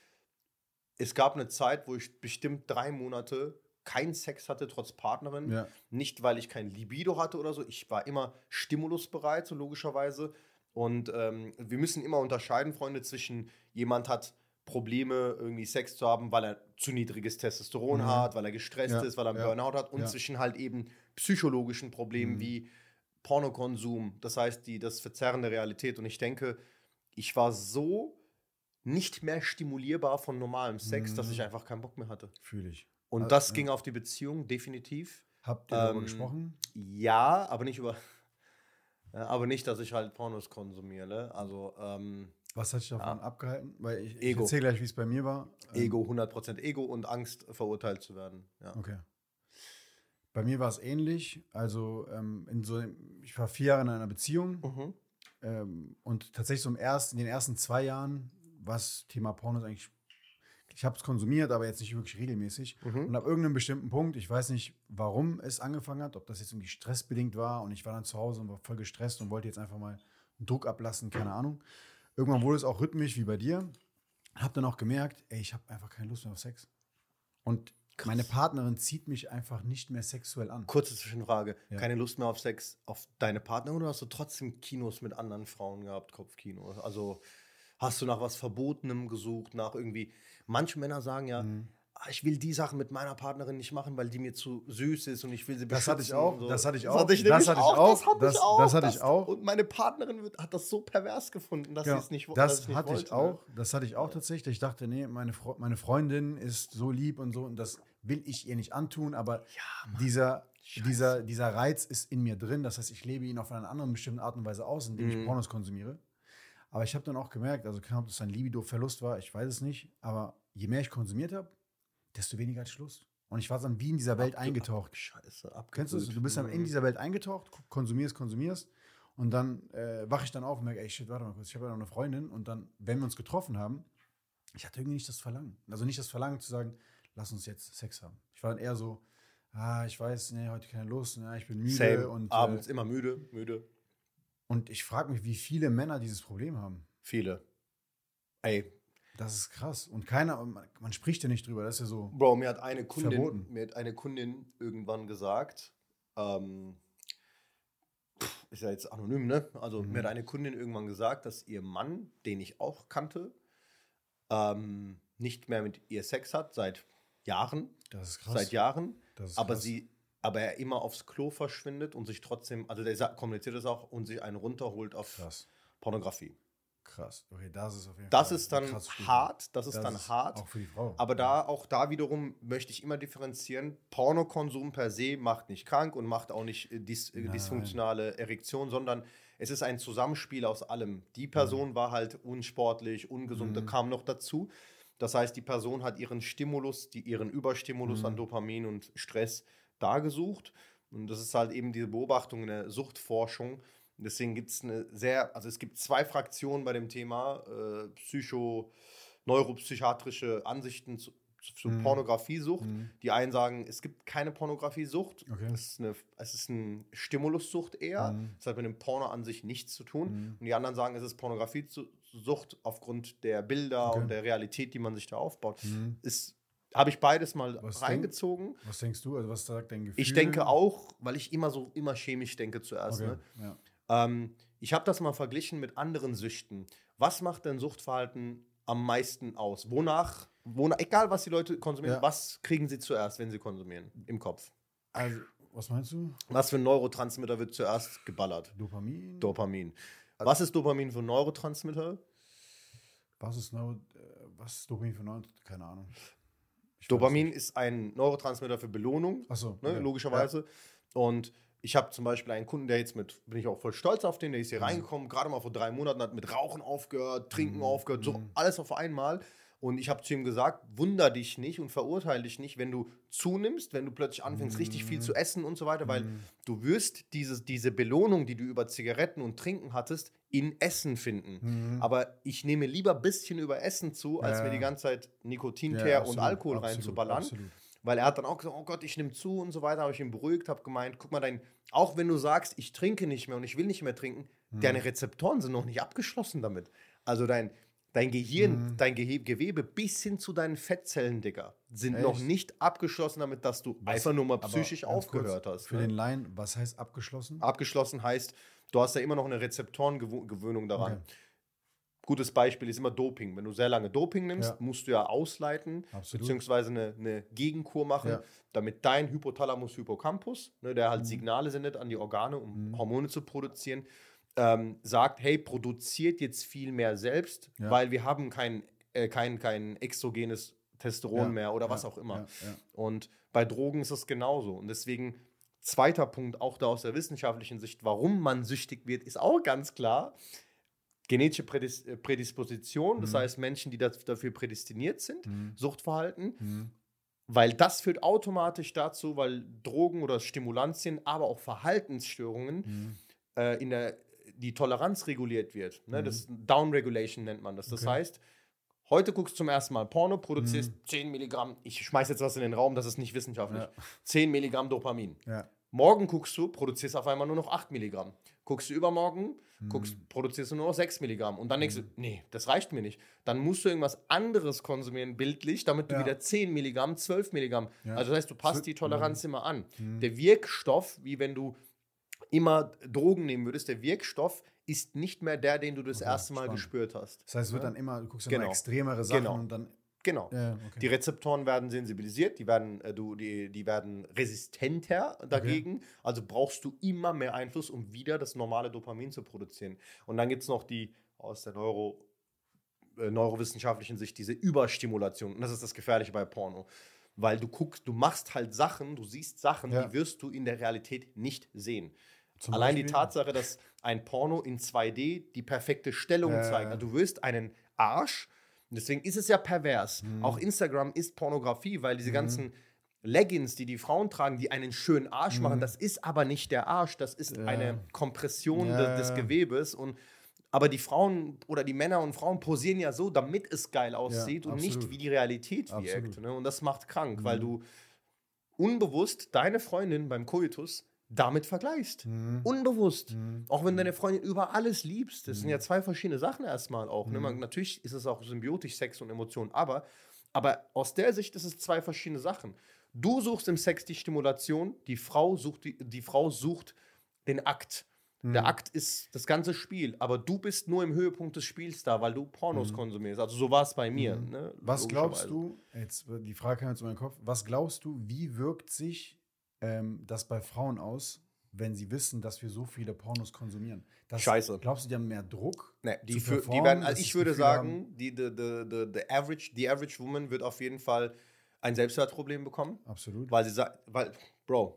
Es gab eine Zeit, wo ich bestimmt 3 Monate keinen Sex hatte, trotz Partnerin. Ja. Nicht, weil ich kein Libido hatte oder so. Ich war immer stimulusbereit, so logischerweise. Und wir müssen immer unterscheiden, Freunde, zwischen jemand hat Probleme, irgendwie Sex zu haben, weil er zu niedriges Testosteron hat, weil er gestresst ist, weil er einen Burnout hat. Und zwischen halt eben psychologischen Problemen wie Pornokonsum. Das heißt, das Verzerren der Realität. Und ich denke, ich war so nicht mehr stimulierbar von normalem Sex, dass ich einfach keinen Bock mehr hatte. Fühle ich. Und das ging auf die Beziehung, definitiv. Habt ihr darüber gesprochen? Ja, aber nicht dass ich halt Pornos konsumiere. Ne? Also, was hat dich davon abgehalten? Weil ich erzähle gleich, wie es bei mir war. Ego, 100% Ego und Angst, verurteilt zu werden. Ja. Okay. Bei mir war es ähnlich. Also, ich war 4 Jahre in einer Beziehung. Und tatsächlich so in den ersten 2 Jahren was Thema Pornos eigentlich, ich habe es konsumiert, aber jetzt nicht wirklich regelmäßig. Und ab irgendeinem bestimmten Punkt, ich weiß nicht, warum es angefangen hat, ob das jetzt irgendwie stressbedingt war und ich war dann zu Hause und war voll gestresst und wollte jetzt einfach mal Druck ablassen, keine Ahnung. Irgendwann wurde es auch rhythmisch wie bei dir. Habe dann auch gemerkt, ich habe einfach keine Lust mehr auf Sex. Und meine Partnerin zieht mich einfach nicht mehr sexuell an. Kurze Zwischenfrage. Ja. Keine Lust mehr auf Sex auf deine Partnerin oder hast du trotzdem Kinos mit anderen Frauen gehabt, Kopfkino? Also hast du nach was Verbotenem gesucht, nach irgendwie... Manche Männer sagen ja, ich will die Sachen mit meiner Partnerin nicht machen, weil die mir zu süß ist und ich will sie beschützen. Das hatte ich auch. Das hatte ich auch. Und meine Partnerin hat das so pervers gefunden, dass sie es nicht wollte. Das hatte ich auch tatsächlich. Ich dachte, nee, meine Freundin ist so lieb und so und das will ich ihr nicht antun, aber dieser Reiz ist in mir drin. Das heißt, ich lebe ihn auf einer anderen bestimmten Art und Weise aus, indem ich Pornos konsumiere. Aber ich habe dann auch gemerkt, also klar, ob das ein Libido-Verlust war, ich weiß es nicht, aber je mehr ich konsumiert habe, desto weniger hatte ich Lust. Und ich war dann wie in dieser Welt eingetaucht. Scheiße, kennst du das? Du bist dann in dieser Welt eingetaucht, konsumierst und dann wache ich dann auf und merke, shit, warte mal kurz, ich habe ja noch eine Freundin und dann, wenn wir uns getroffen haben, ich hatte irgendwie nicht das Verlangen. Also nicht das Verlangen zu sagen, lass uns jetzt Sex haben. Ich war dann eher so, ich weiß, heute keine Lust, ich bin müde. Same. Und abends immer müde. Und ich frage mich, wie viele Männer dieses Problem haben. Viele. Ey. Das ist krass. Und man spricht ja nicht drüber, das ist ja so. Bro, mir hat eine Kundin irgendwann gesagt, ist ja jetzt anonym, ne? Also mir hat eine Kundin irgendwann gesagt, dass ihr Mann, den ich auch kannte, nicht mehr mit ihr Sex hat seit Jahren. Das ist krass. Seit Jahren. Das ist Aber krass. aber er immer aufs Klo verschwindet und sich trotzdem, also der kommuniziert das auch und sich einen runterholt auf Krass. Pornografie. Krass. Okay, das ist auf jeden Das Fall ist dann eine krasse Stufe. hart, das ist dann ist hart. Auch für die Frau. Aber auch da wiederum möchte ich immer differenzieren. Pornokonsum per se macht nicht krank und macht auch nicht dysfunktionale Erektion, sondern es ist ein Zusammenspiel aus allem. Die Person war halt unsportlich, ungesund, da kam noch dazu. Das heißt, die Person hat ihren Stimulus, ihren Überstimulus an Dopamin und Stress da gesucht. Und das ist halt eben diese Beobachtung in der Suchtforschung. Deswegen gibt es es gibt zwei Fraktionen bei dem Thema, neuropsychiatrische Ansichten zu Pornografiesucht. Die einen sagen, es gibt keine Pornografiesucht, Okay. es ist eine Stimulussucht eher, das hat mit dem Porno an sich nichts zu tun. Und die anderen sagen, es ist Pornografiesucht aufgrund der Bilder und der Realität, die man sich da aufbaut. Habe ich beides mal reingezogen. Was denkst du? Also was sagt dein Gefühl? Ich denke auch, weil ich immer chemisch denke zuerst. Okay. Ne? Ja. Ich habe das mal verglichen mit anderen Süchten. Was macht denn Suchtverhalten am meisten aus? Wonach, egal was die Leute konsumieren, was kriegen sie zuerst, wenn sie konsumieren? Im Kopf. Also, was meinst du? Was für ein Neurotransmitter wird zuerst geballert? Dopamin? Dopamin. Was ist Dopamin für ein Neurotransmitter? Was ist Dopamin für Neurotransmitter? Keine Ahnung. Dopamin ist ein Neurotransmitter für Belohnung, Ach so, ne, logischerweise. Ja. Und ich habe zum Beispiel einen Kunden, der jetzt bin ich auch voll stolz auf den, der ist hier reingekommen, gerade mal vor 3 Monaten, hat mit Rauchen aufgehört, Trinken aufgehört, so alles auf einmal. Und ich habe zu ihm gesagt, wunder dich nicht und verurteile dich nicht, wenn du zunimmst, wenn du plötzlich anfängst, richtig viel zu essen und so weiter, weil du wirst diese Belohnung, die du über Zigaretten und Trinken hattest, in Essen finden. Aber ich nehme lieber ein bisschen über Essen zu, als mir die ganze Zeit Nikotinteer und Alkohol reinzuballern. Absolut. Weil er hat dann auch gesagt, oh Gott, ich nehme zu und so weiter, habe ich ihn beruhigt, habe gemeint, guck mal, auch wenn du sagst, ich trinke nicht mehr und ich will nicht mehr trinken, deine Rezeptoren sind noch nicht abgeschlossen damit. Also dein Gehirn, dein Gewebe bis hin zu deinen Fettzellen, Digga, sind noch nicht abgeschlossen damit, dass du einfach nur mal psychisch aufgehört hast. Für den Laien, was heißt abgeschlossen? Abgeschlossen heißt, du hast ja immer noch eine Rezeptorengewöhnung daran. Okay. Gutes Beispiel ist immer Doping. Wenn du sehr lange Doping nimmst, musst du ja ausleiten, beziehungsweise eine Gegenkur machen, damit dein Hypothalamus-Hippocampus, ne, der halt Signale sendet an die Organe, um Hormone zu produzieren, sagt, hey, produziert jetzt viel mehr selbst, weil wir haben kein exogenes Testosteron mehr oder was auch immer. Und bei Drogen ist es genauso. Und deswegen, zweiter Punkt, auch da aus der wissenschaftlichen Sicht, warum man süchtig wird, ist auch ganz klar. Genetische Prädisposition, das heißt Menschen, die dafür prädestiniert sind, Suchtverhalten, weil das führt automatisch dazu, weil Drogen oder Stimulantien, aber auch Verhaltensstörungen die Toleranz reguliert wird. Ne? Das Downregulation nennt man das. Das heißt, heute guckst du zum ersten Mal Porno, produzierst 10 Milligramm, ich schmeiß jetzt was in den Raum, das ist nicht wissenschaftlich, 10 Milligramm Dopamin. Ja. Morgen guckst du, produzierst auf einmal nur noch 8 Milligramm. Guckst du übermorgen, produzierst du nur noch 6 Milligramm. Und dann denkst du, nee, das reicht mir nicht. Dann musst du irgendwas anderes konsumieren, bildlich, damit du wieder 10 Milligramm, 12 Milligramm. Ja. Also das heißt, du passt die Toleranz immer an. Der Wirkstoff, wie wenn du immer Drogen nehmen würdest, der Wirkstoff ist nicht mehr der, den du das erste Mal gespürt hast. Das heißt, es wird dann immer, du guckst immer extremere Sachen und dann... Genau. Ja, okay. Die Rezeptoren werden sensibilisiert, die werden resistenter dagegen. Okay. Also brauchst du immer mehr Einfluss, um wieder das normale Dopamin zu produzieren. Und dann gibt es noch die aus der neurowissenschaftlichen Sicht diese Überstimulation. Und das ist das Gefährliche bei Porno. Weil du machst halt Sachen, du siehst Sachen, die wirst du in der Realität nicht sehen. Allein die Tatsache, dass ein Porno in 2D die perfekte Stellung zeigt. Also du wirst einen Arsch. Deswegen ist es ja pervers. Auch Instagram ist Pornografie, weil diese ganzen Leggings, die Frauen tragen, die einen schönen Arsch machen, das ist aber nicht der Arsch, das ist eine Kompression des Gewebes. Aber die Frauen oder die Männer und Frauen posieren ja so, damit es geil aussieht und nicht wie die Realität wirkt. Ne? Und das macht krank, weil du unbewusst deine Freundin beim Koitus damit vergleichst. Unbewusst. Auch wenn deine Freundin über alles liebst. Das sind ja zwei verschiedene Sachen erstmal auch. Ne? Natürlich ist es auch symbiotisch, Sex und Emotionen, aber aus der Sicht ist es zwei verschiedene Sachen. Du suchst im Sex die Stimulation, die Frau sucht den Akt. Der Akt ist das ganze Spiel, aber du bist nur im Höhepunkt des Spiels da, weil du Pornos konsumierst. Also so war es bei mir. Ne? Was glaubst du, jetzt die Frage kam jetzt in meinen Kopf, was glaubst du, wie wirkt sich das bei Frauen aus, wenn sie wissen, dass wir so viele Pornos konsumieren? Scheiße. Glaubst du, die haben mehr Druck? Ne, die zu performen, werden, dass also sie ich das würde Gefühl sagen, die average woman wird auf jeden Fall ein Selbstwertproblem bekommen. Absolut. Weil sie sagt, Bro,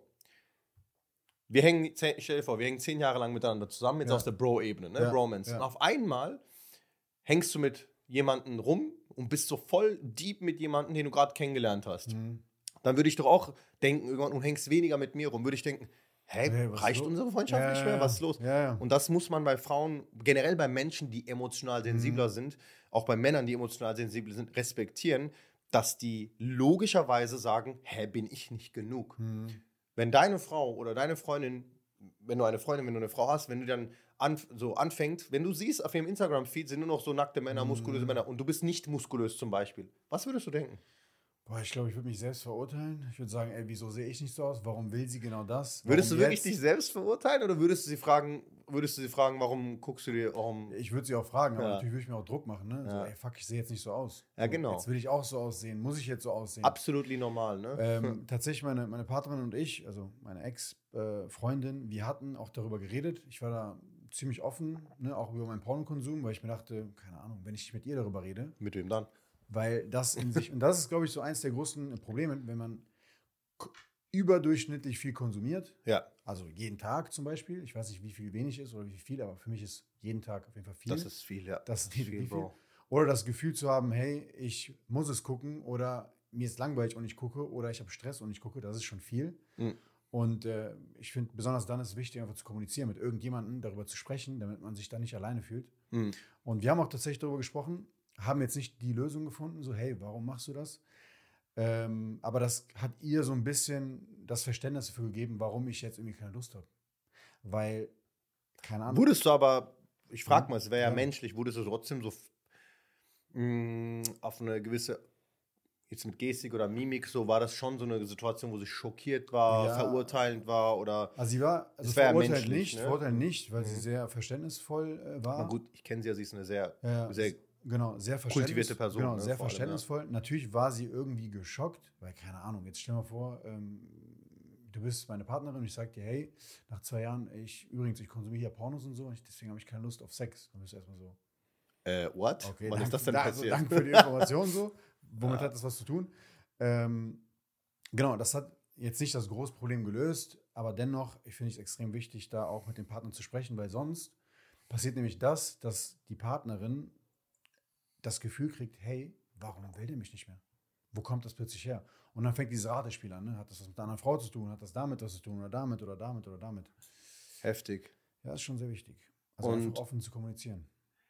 stell dir vor, wir hängen 10 Jahre lang miteinander zusammen, jetzt aus der Bro-Ebene, ne? Ja, Bromance. ja. Und auf einmal hängst du mit jemandem rum und bist so voll deep mit jemandem, den du gerade kennengelernt hast. Dann würde ich doch auch denken, irgendwann, und hängst weniger mit mir rum, würde ich denken, Hey, was reicht ist los? unsere Freundschaft nicht mehr? Was ist los? Ja. Und das muss man bei Frauen, generell bei Menschen, die emotional sensibler sind, auch bei Männern, die emotional sensibel sind, respektieren, dass die logischerweise sagen, bin ich nicht genug? Wenn deine Frau oder deine Freundin, wenn du eine Frau hast, wenn du dann anfängt, wenn du siehst, auf ihrem Instagram-Feed sind nur noch so nackte Männer, muskulöse Männer und du bist nicht muskulös zum Beispiel, was würdest du denken? Boah, ich glaube, ich würde mich selbst verurteilen. Ich würde sagen, ey, wieso sehe ich nicht so aus? Warum will sie genau das? Würdest du Warum wirklich jetzt? dich selbst verurteilen oder würdest du sie fragen, warum guckst du dir, Ich würde sie auch fragen, aber Ja. natürlich würde ich mir auch Druck machen. Ne? So, Ja. ey, fuck, ich sehe jetzt nicht so aus. Ja, So, genau. Jetzt will ich auch so aussehen. Muss ich jetzt so aussehen? absolut normal, ne? Tatsächlich, meine Partnerin und ich, also meine Ex-Freundin, wir hatten auch darüber geredet. Ich war da ziemlich offen, ne? Auch über meinen Pornokonsum, weil ich mir dachte, keine Ahnung, wenn ich mit ihr darüber rede, Mit wem dann? weil das in sich, und das ist, glaube ich, so eins der großen Probleme, wenn man überdurchschnittlich viel konsumiert, Ja, also jeden Tag zum Beispiel, ich weiß nicht, wie viel wenig ist oder wie viel, aber für mich ist jeden Tag auf jeden Fall viel. das ist viel, ja. Das ist viel, Bro. Oder das Gefühl zu haben, hey, ich muss es gucken oder mir ist langweilig und ich gucke oder ich habe Stress und ich gucke, das ist schon viel. Und ich finde, besonders dann ist es wichtig, einfach zu kommunizieren, mit irgendjemandem darüber zu sprechen, damit man sich da nicht alleine fühlt. Und wir haben auch tatsächlich darüber gesprochen, haben jetzt nicht die Lösung gefunden, so hey, warum machst du das? Aber das hat ihr so ein bisschen das Verständnis dafür gegeben, warum ich jetzt irgendwie keine Lust habe. Weil, keine Ahnung. Wurdest du aber, ich frage mal, es wäre ja Ja. menschlich, wurdest du trotzdem so auf eine gewisse, jetzt mit Gestik oder Mimik, so war das schon so eine Situation, wo sie schockiert war, Ja. verurteilend war oder, Also sie war, also Das wär ja verurteilt menschlich, ne? verurteilt nicht, weil sie sehr verständnisvoll war. na gut, ich kenne sie ja, sie ist eine sehr, Ja, sehr genau, sehr kultivierte Person, Genau, ne, sehr vor allem, verständnisvoll. Natürlich war sie irgendwie geschockt, weil, keine Ahnung, jetzt stell mal vor, du bist meine Partnerin und ich sag dir, hey, nach 2 Jahren, ich konsumiere hier Pornos und so, deswegen habe ich keine Lust auf Sex. Dann bist du erstmal so, what? okay, Wann ist das denn also passiert? danke für die Information so. Womit hat das was zu tun? Genau, das hat jetzt nicht das große Problem gelöst, aber dennoch, ich finde es extrem wichtig, da auch mit dem Partner zu sprechen, weil sonst passiert nämlich das, dass die Partnerin das Gefühl kriegt, hey, warum will der mich nicht mehr? Wo kommt das plötzlich her? Und dann fängt dieses Ratespiel an, ne? Hat das was mit einer anderen Frau zu tun? Hat das damit was zu tun? Oder damit oder damit oder damit? Heftig. Ja, ist schon sehr wichtig. Also Und- einfach offen zu kommunizieren.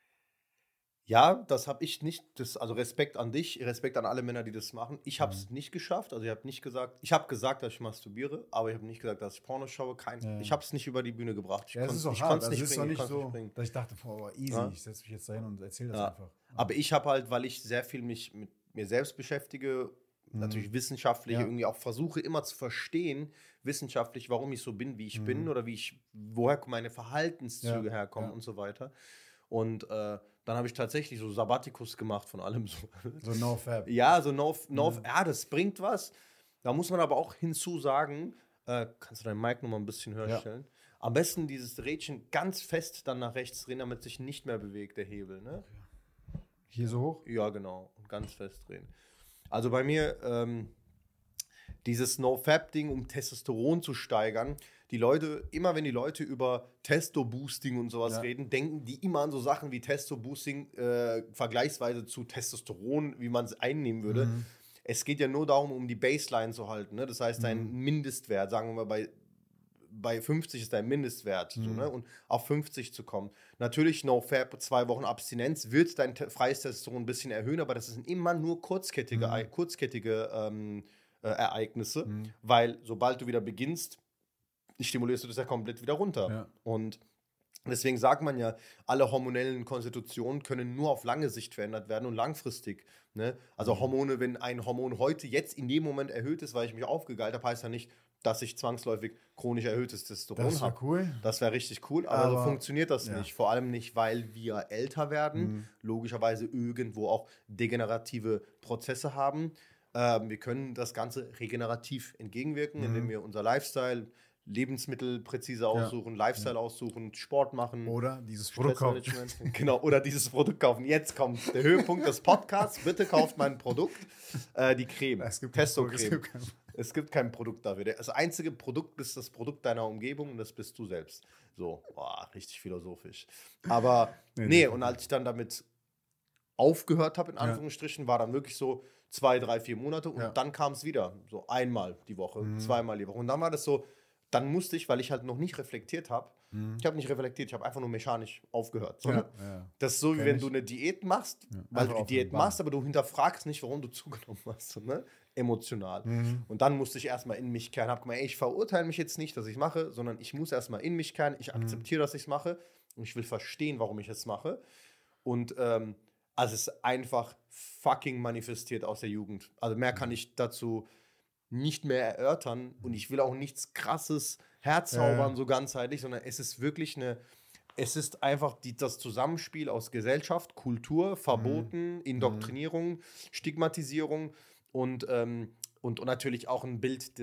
Ja, das habe ich nicht, also Respekt an dich, Respekt an alle Männer, die das machen. Ich habe es nicht geschafft, also ich habe gesagt, dass ich masturbiere, aber ich habe nicht gesagt, dass ich Porno schaue. Ich habe es nicht über die Bühne gebracht. Ja, es ist auch ich hart. konnte es Also nicht es ist auch bringen, ich nicht konnte es so, nicht bringen. dass ich dachte, boah, easy, Ja. ich setze mich jetzt dahin und erzähle das Ja. einfach. Aber ich habe halt, weil ich sehr viel mich mit mir selbst beschäftige, natürlich wissenschaftlich, Ja. irgendwie auch versuche immer zu verstehen, wissenschaftlich, warum ich so bin, wie ich bin oder woher meine Verhaltenszüge Ja, herkommen ja. und so weiter. Und dann habe ich tatsächlich so Sabbatikus gemacht von allem so. So no fab. Ja, so ja, das bringt was. Da muss man aber auch hinzu sagen, kannst du dein Mic nochmal ein bisschen höher Ja. stellen? Am besten dieses Rädchen ganz fest dann nach rechts drehen, damit sich nicht mehr bewegt, der Hebel, ne? Hier so hoch? Ja, genau. Und ganz fest drehen. Also bei mir, dieses No-Fab-Ding, um Testosteron zu steigern, immer wenn die Leute über Testo-Boosting und sowas Ja. reden, denken die immer an so Sachen wie Testo-Boosting vergleichsweise zu Testosteron, wie man es einnehmen würde. Es geht ja nur darum, um die Baseline zu halten. Ne? Das heißt, dein Mindestwert, sagen wir mal bei 50 ist dein Mindestwert, so, ne? Und auf 50 zu kommen. Natürlich, No-Fab, 2 Wochen Abstinenz wird dein freies Testosteron ein bisschen erhöhen, aber das sind immer nur kurzkettige Ereignisse, weil sobald du wieder beginnst, stimulierst du das ja komplett wieder runter. Ja. Und deswegen sagt man ja, alle hormonellen Konstitutionen können nur auf lange Sicht verändert werden und langfristig. Ne? Also Hormone, wenn ein Hormon heute jetzt in dem Moment erhöht ist, weil ich mich aufgegeilt habe, heißt ja nicht, dass ich zwangsläufig chronisch erhöhtes Testosteron Das wäre habe. cool. Das wäre richtig cool, aber so funktioniert das ja. nicht. Vor allem nicht, weil wir älter werden, logischerweise irgendwo auch degenerative Prozesse haben. Wir können das Ganze regenerativ entgegenwirken, indem wir unser Lifestyle, Lebensmittel präzise aussuchen, Lifestyle aussuchen, Sport machen. Oder dieses Produkt kaufen. Genau, oder dieses Produkt kaufen. Jetzt kommt der Höhepunkt des Podcasts. Bitte kauft mein Produkt, die Creme, Testo-Creme. Es gibt kein Produkt dafür. Das einzige Produkt ist das Produkt deiner Umgebung und das bist du selbst. So, boah, richtig philosophisch. Aber nee, und als ich dann damit aufgehört habe, in Anführungsstrichen, war dann wirklich so 2, 3, 4 Monate und dann kam es wieder. So einmal die Woche, zweimal die Woche. Und dann war das so, dann musste ich, weil ich halt noch nicht reflektiert habe, ich habe nicht reflektiert, ich habe einfach nur mechanisch aufgehört. So, das ist so, wie wenn du eine Diät machst, weil du die Diät machst, aber du hinterfragst nicht, warum du zugenommen hast. So, ne? Emotional. Und dann musste ich erstmal in mich kehren. Habe gemeint, ich verurteile mich jetzt nicht, dass ich mache, sondern ich muss erstmal in mich kehren. Ich akzeptiere, dass ich es mache und ich will verstehen, warum ich es mache. Und also es ist einfach fucking manifestiert aus der Jugend. Also mehr kann ich dazu nicht mehr erörtern und ich will auch nichts Krasses herzaubern, so ganzheitlich, sondern es ist wirklich es ist einfach das Zusammenspiel aus Gesellschaft, Kultur, Verboten, Indoktrinierung, Stigmatisierung und natürlich auch ein Bild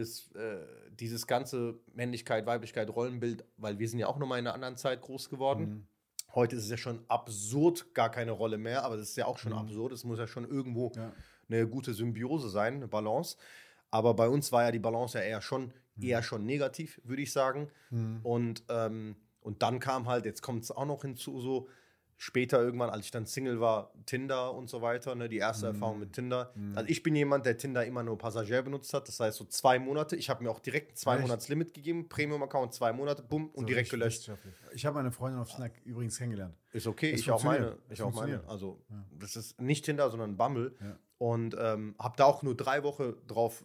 dieses ganze Männlichkeit, Weiblichkeit, Rollenbild, weil wir sind ja auch nochmal in einer anderen Zeit groß geworden. Heute ist es ja schon absurd, gar keine Rolle mehr, aber das ist ja auch schon absurd. Es muss ja schon irgendwo eine gute Symbiose sein, eine Balance. Aber bei uns war ja die Balance ja eher schon negativ, würde ich sagen. Und dann kam halt, jetzt kommt es auch noch hinzu, so später irgendwann, als ich dann Single war, Tinder und so weiter, ne, die erste Erfahrung mit Tinder. Also ich bin jemand, der Tinder immer nur Passagier benutzt hat, das heißt so 2 Monate. Ich habe mir auch direkt 2 Monats-Limit gegeben, Premium-Account, 2 Monate, bumm, und so direkt gelöscht. Ich habe meine Freundin auf Tinder übrigens kennengelernt. Ist okay, ich auch meine. Also das ist nicht Tinder, sondern Bumble. Ja. Und habe da auch nur 3 Wochen drauf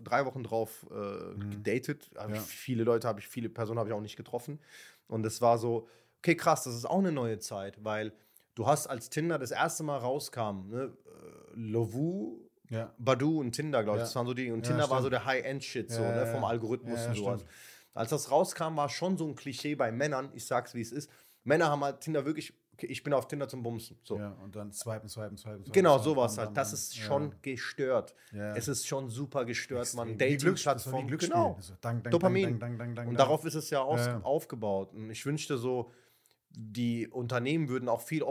gedatet. Viele Personen habe ich auch nicht getroffen. Und es war so, okay, krass, das ist auch eine neue Zeit, weil du hast, als Tinder das erste Mal rauskam, ne, Lovoo, Badoo und Tinder, glaube ich, das waren so die, und Tinder war so der High-End-Shit, so, ne, vom Algorithmus und sowas. Als das rauskam, war schon so ein Klischee bei Männern, ich sag's wie es ist, Männer haben halt Tinder wirklich, okay, ich bin auf Tinder zum Bumsen. So. Ja, und dann swipen. Genau, sowas halt. Das ist schon gestört. Ja. Es ist schon super gestört, man. Dating-Plattform. Genau. Dopamin. Und darauf ist es ja aufgebaut. Und ich wünschte so, die Unternehmen würden auch viel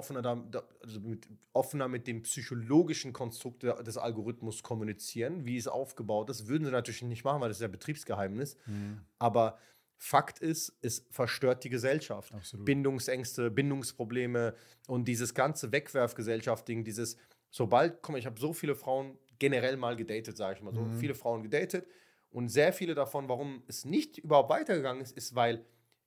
offener mit dem psychologischen Konstrukt des Algorithmus kommunizieren, wie es aufgebaut ist. Würden sie natürlich nicht machen, weil das ist ja Betriebsgeheimnis. Aber Fakt ist, es verstört die Gesellschaft. Absolut. Bindungsängste, Bindungsprobleme und dieses ganze Wegwerfgesellschaft-Ding, ich habe so viele Frauen generell mal gedatet, sage ich mal so, viele Frauen gedatet und sehr viele davon, warum es nicht überhaupt weitergegangen ist, weil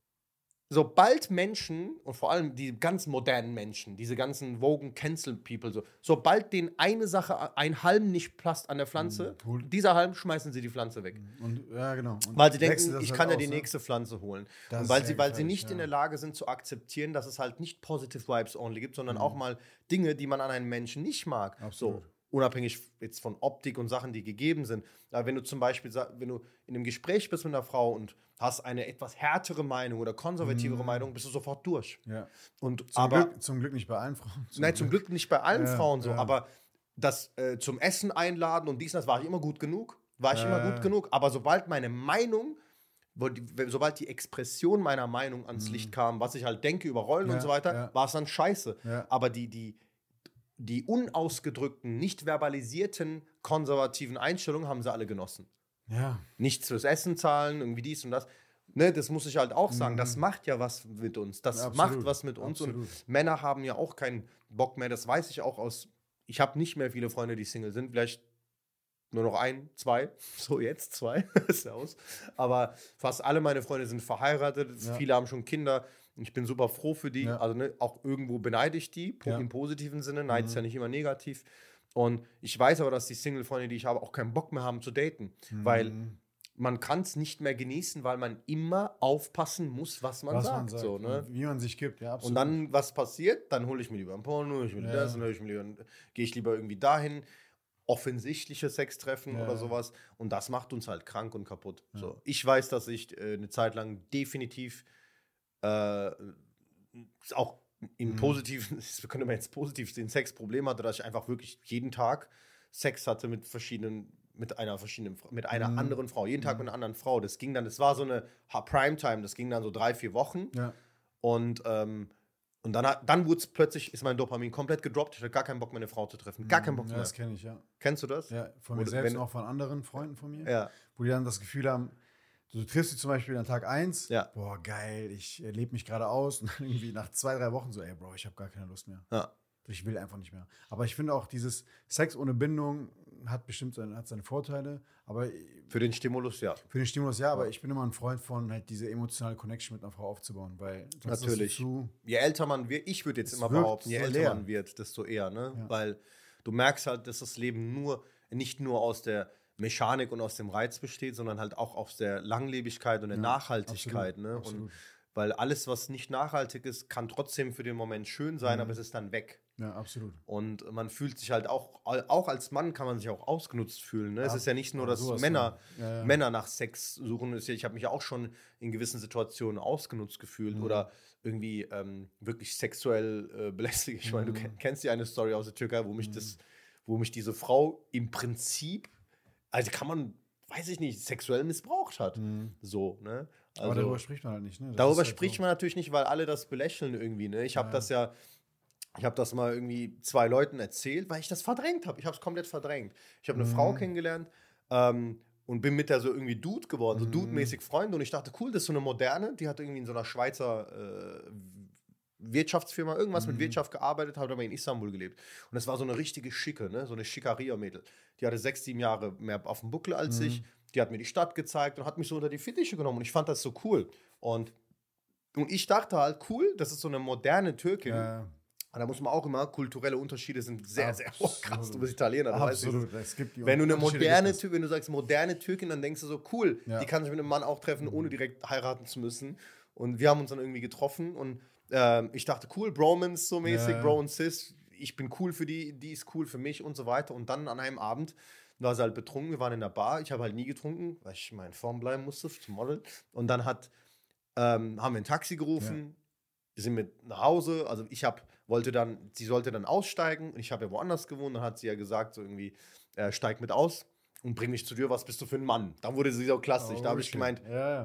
sobald Menschen, und vor allem die ganz modernen Menschen, diese ganzen Wogen Cancel People, sobald denen eine Sache, ein Halm nicht passt an der Pflanze, dieser Halm, schmeißen sie die Pflanze weg. Genau. Und weil sie denken, ich kann ja die nächste Pflanze holen. Und weil sie nicht in der Lage sind zu akzeptieren, dass es halt nicht Positive Vibes only gibt, sondern auch mal Dinge, die man an einem Menschen nicht mag. Absolut. So. Unabhängig jetzt von Optik und Sachen, die gegeben sind. Aber wenn du zum Beispiel, wenn du in einem Gespräch bist mit einer Frau und hast eine etwas härtere Meinung oder konservativere Meinung, bist du sofort durch. Ja. Zum Glück nicht bei allen Frauen. Zum Glück nicht bei allen Frauen so. Ja. Aber das zum Essen einladen und dies und das war ich immer gut genug. Aber sobald meine Meinung, sobald die Expression meiner Meinung ans Licht kam, was ich halt denke über Rollen und so weiter, war es dann scheiße. Ja. Aber die unausgedrückten, nicht verbalisierten konservativen Einstellungen haben sie alle genossen. Ja. Nichts fürs Essen zahlen, irgendwie dies und das. Ne, das muss ich halt auch sagen. Das macht ja was mit uns. Das macht was mit uns. Absolut. Und Männer haben ja auch keinen Bock mehr. Das weiß ich auch ich habe nicht mehr viele Freunde, die Single sind. Vielleicht nur noch 1, 2. So jetzt 2. Ist ja aus. Aber fast alle meine Freunde sind verheiratet. Viele haben schon Kinder. Ich bin super froh für die. Also auch irgendwo beneide ich die, im positiven Sinne. Neid ist ja nicht immer negativ. Und ich weiß aber, dass die Single-Freunde, die ich habe, auch keinen Bock mehr haben zu daten. Weil man kann es nicht mehr genießen, weil man immer aufpassen muss, was man sagt. So, ne? Wie man sich gibt, ja, absolut. Und dann, was passiert? Dann hole ich mir lieber ein Porno, ich will das, und gehe ich lieber irgendwie dahin. offensichtliche Sextreffen oder sowas. Und das macht uns halt krank und kaputt. Ja. So. Ich weiß, dass ich eine Zeit lang definitiv auch im Positiven, das könnte man jetzt positiv sehen, Sexproblem hatte, dass ich einfach wirklich jeden Tag Sex hatte mit einer anderen Frau. Jeden Tag mit einer anderen Frau. Das war so eine Primetime, das ging dann so 3-4 Wochen. Ja. Und dann wurde es plötzlich, ist mein Dopamin komplett gedroppt. Ich hatte gar keinen Bock mehr, eine Frau zu treffen. Gar keinen Bock mehr. Ja, das kenne ich, ja. Kennst du das? Ja, von mir selbst und auch von anderen Freunden von mir. Ja. Wo die dann das Gefühl haben, du triffst sie zum Beispiel an Tag 1, ja. boah, geil, ich lebe mich gerade aus. Und dann irgendwie nach 2-3 Wochen so, ey, Bro, ich habe gar keine Lust mehr. Ja. Ich will einfach nicht mehr. Aber ich finde auch, dieses Sex ohne Bindung hat bestimmt seine Vorteile. Aber für den Stimulus, ja. Für den Stimulus, ja. Aber ich bin immer ein Freund von, halt diese emotionale Connection mit einer Frau aufzubauen. Weil natürlich. Je älter man wird, ich würde jetzt immer behaupten, je älter man wird, desto eher. Ne? Ja. Weil du merkst halt, dass das Leben nicht nur aus der Mechanik und aus dem Reiz besteht, sondern halt auch aus der Langlebigkeit und der Nachhaltigkeit. Absolut, ne? Absolut. Und weil alles, was nicht nachhaltig ist, kann trotzdem für den Moment schön sein, aber es ist dann weg. Ja, absolut. Und man fühlt sich halt auch als Mann kann man sich auch ausgenutzt fühlen. Ne? Es ist ja nicht nur, dass Männer nach Sex suchen. Ich habe mich auch schon in gewissen Situationen ausgenutzt gefühlt oder irgendwie wirklich sexuell belästigt. Ich meine, du kennst ja eine Story aus der Türkei, wo mich diese Frau im Prinzip, also kann man, weiß ich nicht, sexuell missbraucht hat. So, ne? Also, aber darüber spricht man halt nicht, ne? Darüber spricht man natürlich nicht, weil alle das belächeln irgendwie, ne? Ich habe das mal irgendwie 2 Leuten erzählt, weil ich das verdrängt habe. Ich habe es komplett verdrängt. Ich habe eine Frau kennengelernt und bin mit der so irgendwie Dude geworden, so Dude-mäßig Freunde. Und ich dachte, cool, das ist so eine moderne, die hat irgendwie in so einer Schweizer Wirtschaftsfirma irgendwas mit Wirtschaft gearbeitet, hat aber in Istanbul gelebt. Und das war so eine richtige Schicke, ne? So eine Schickeria-Mädel. Die hatte 6-7 Jahre mehr auf dem Buckel als ich. Die hat mir die Stadt gezeigt und hat mich so unter die Fittiche genommen. Und ich fand das so cool. Und ich dachte halt, cool, das ist so eine moderne Türkin. Ja. Da muss man auch immer, kulturelle Unterschiede sind sehr, sehr krass. Du bist Italiener. Absolut. Es gibt die wenn du sagst moderne Türkin, dann denkst du so, cool, die kann sich mit einem Mann auch treffen, ohne direkt heiraten zu müssen. Und wir haben uns dann irgendwie getroffen und ich dachte, cool, Bromance so mäßig, Bro und Sis, ich bin cool für die ist cool für mich und so weiter. Und dann an einem Abend war sie halt betrunken, wir waren in der Bar, ich habe halt nie getrunken, weil ich in Form bleiben musste zum Model. Und dann haben wir ein Taxi gerufen, wir sind mit nach Hause, also sie sollte dann aussteigen und ich habe ja woanders gewohnt, dann hat sie ja gesagt, so irgendwie, steig mit aus und bring mich zu dir, was bist du für ein Mann? Dann wurde sie so klassisch, da habe ich gemeint,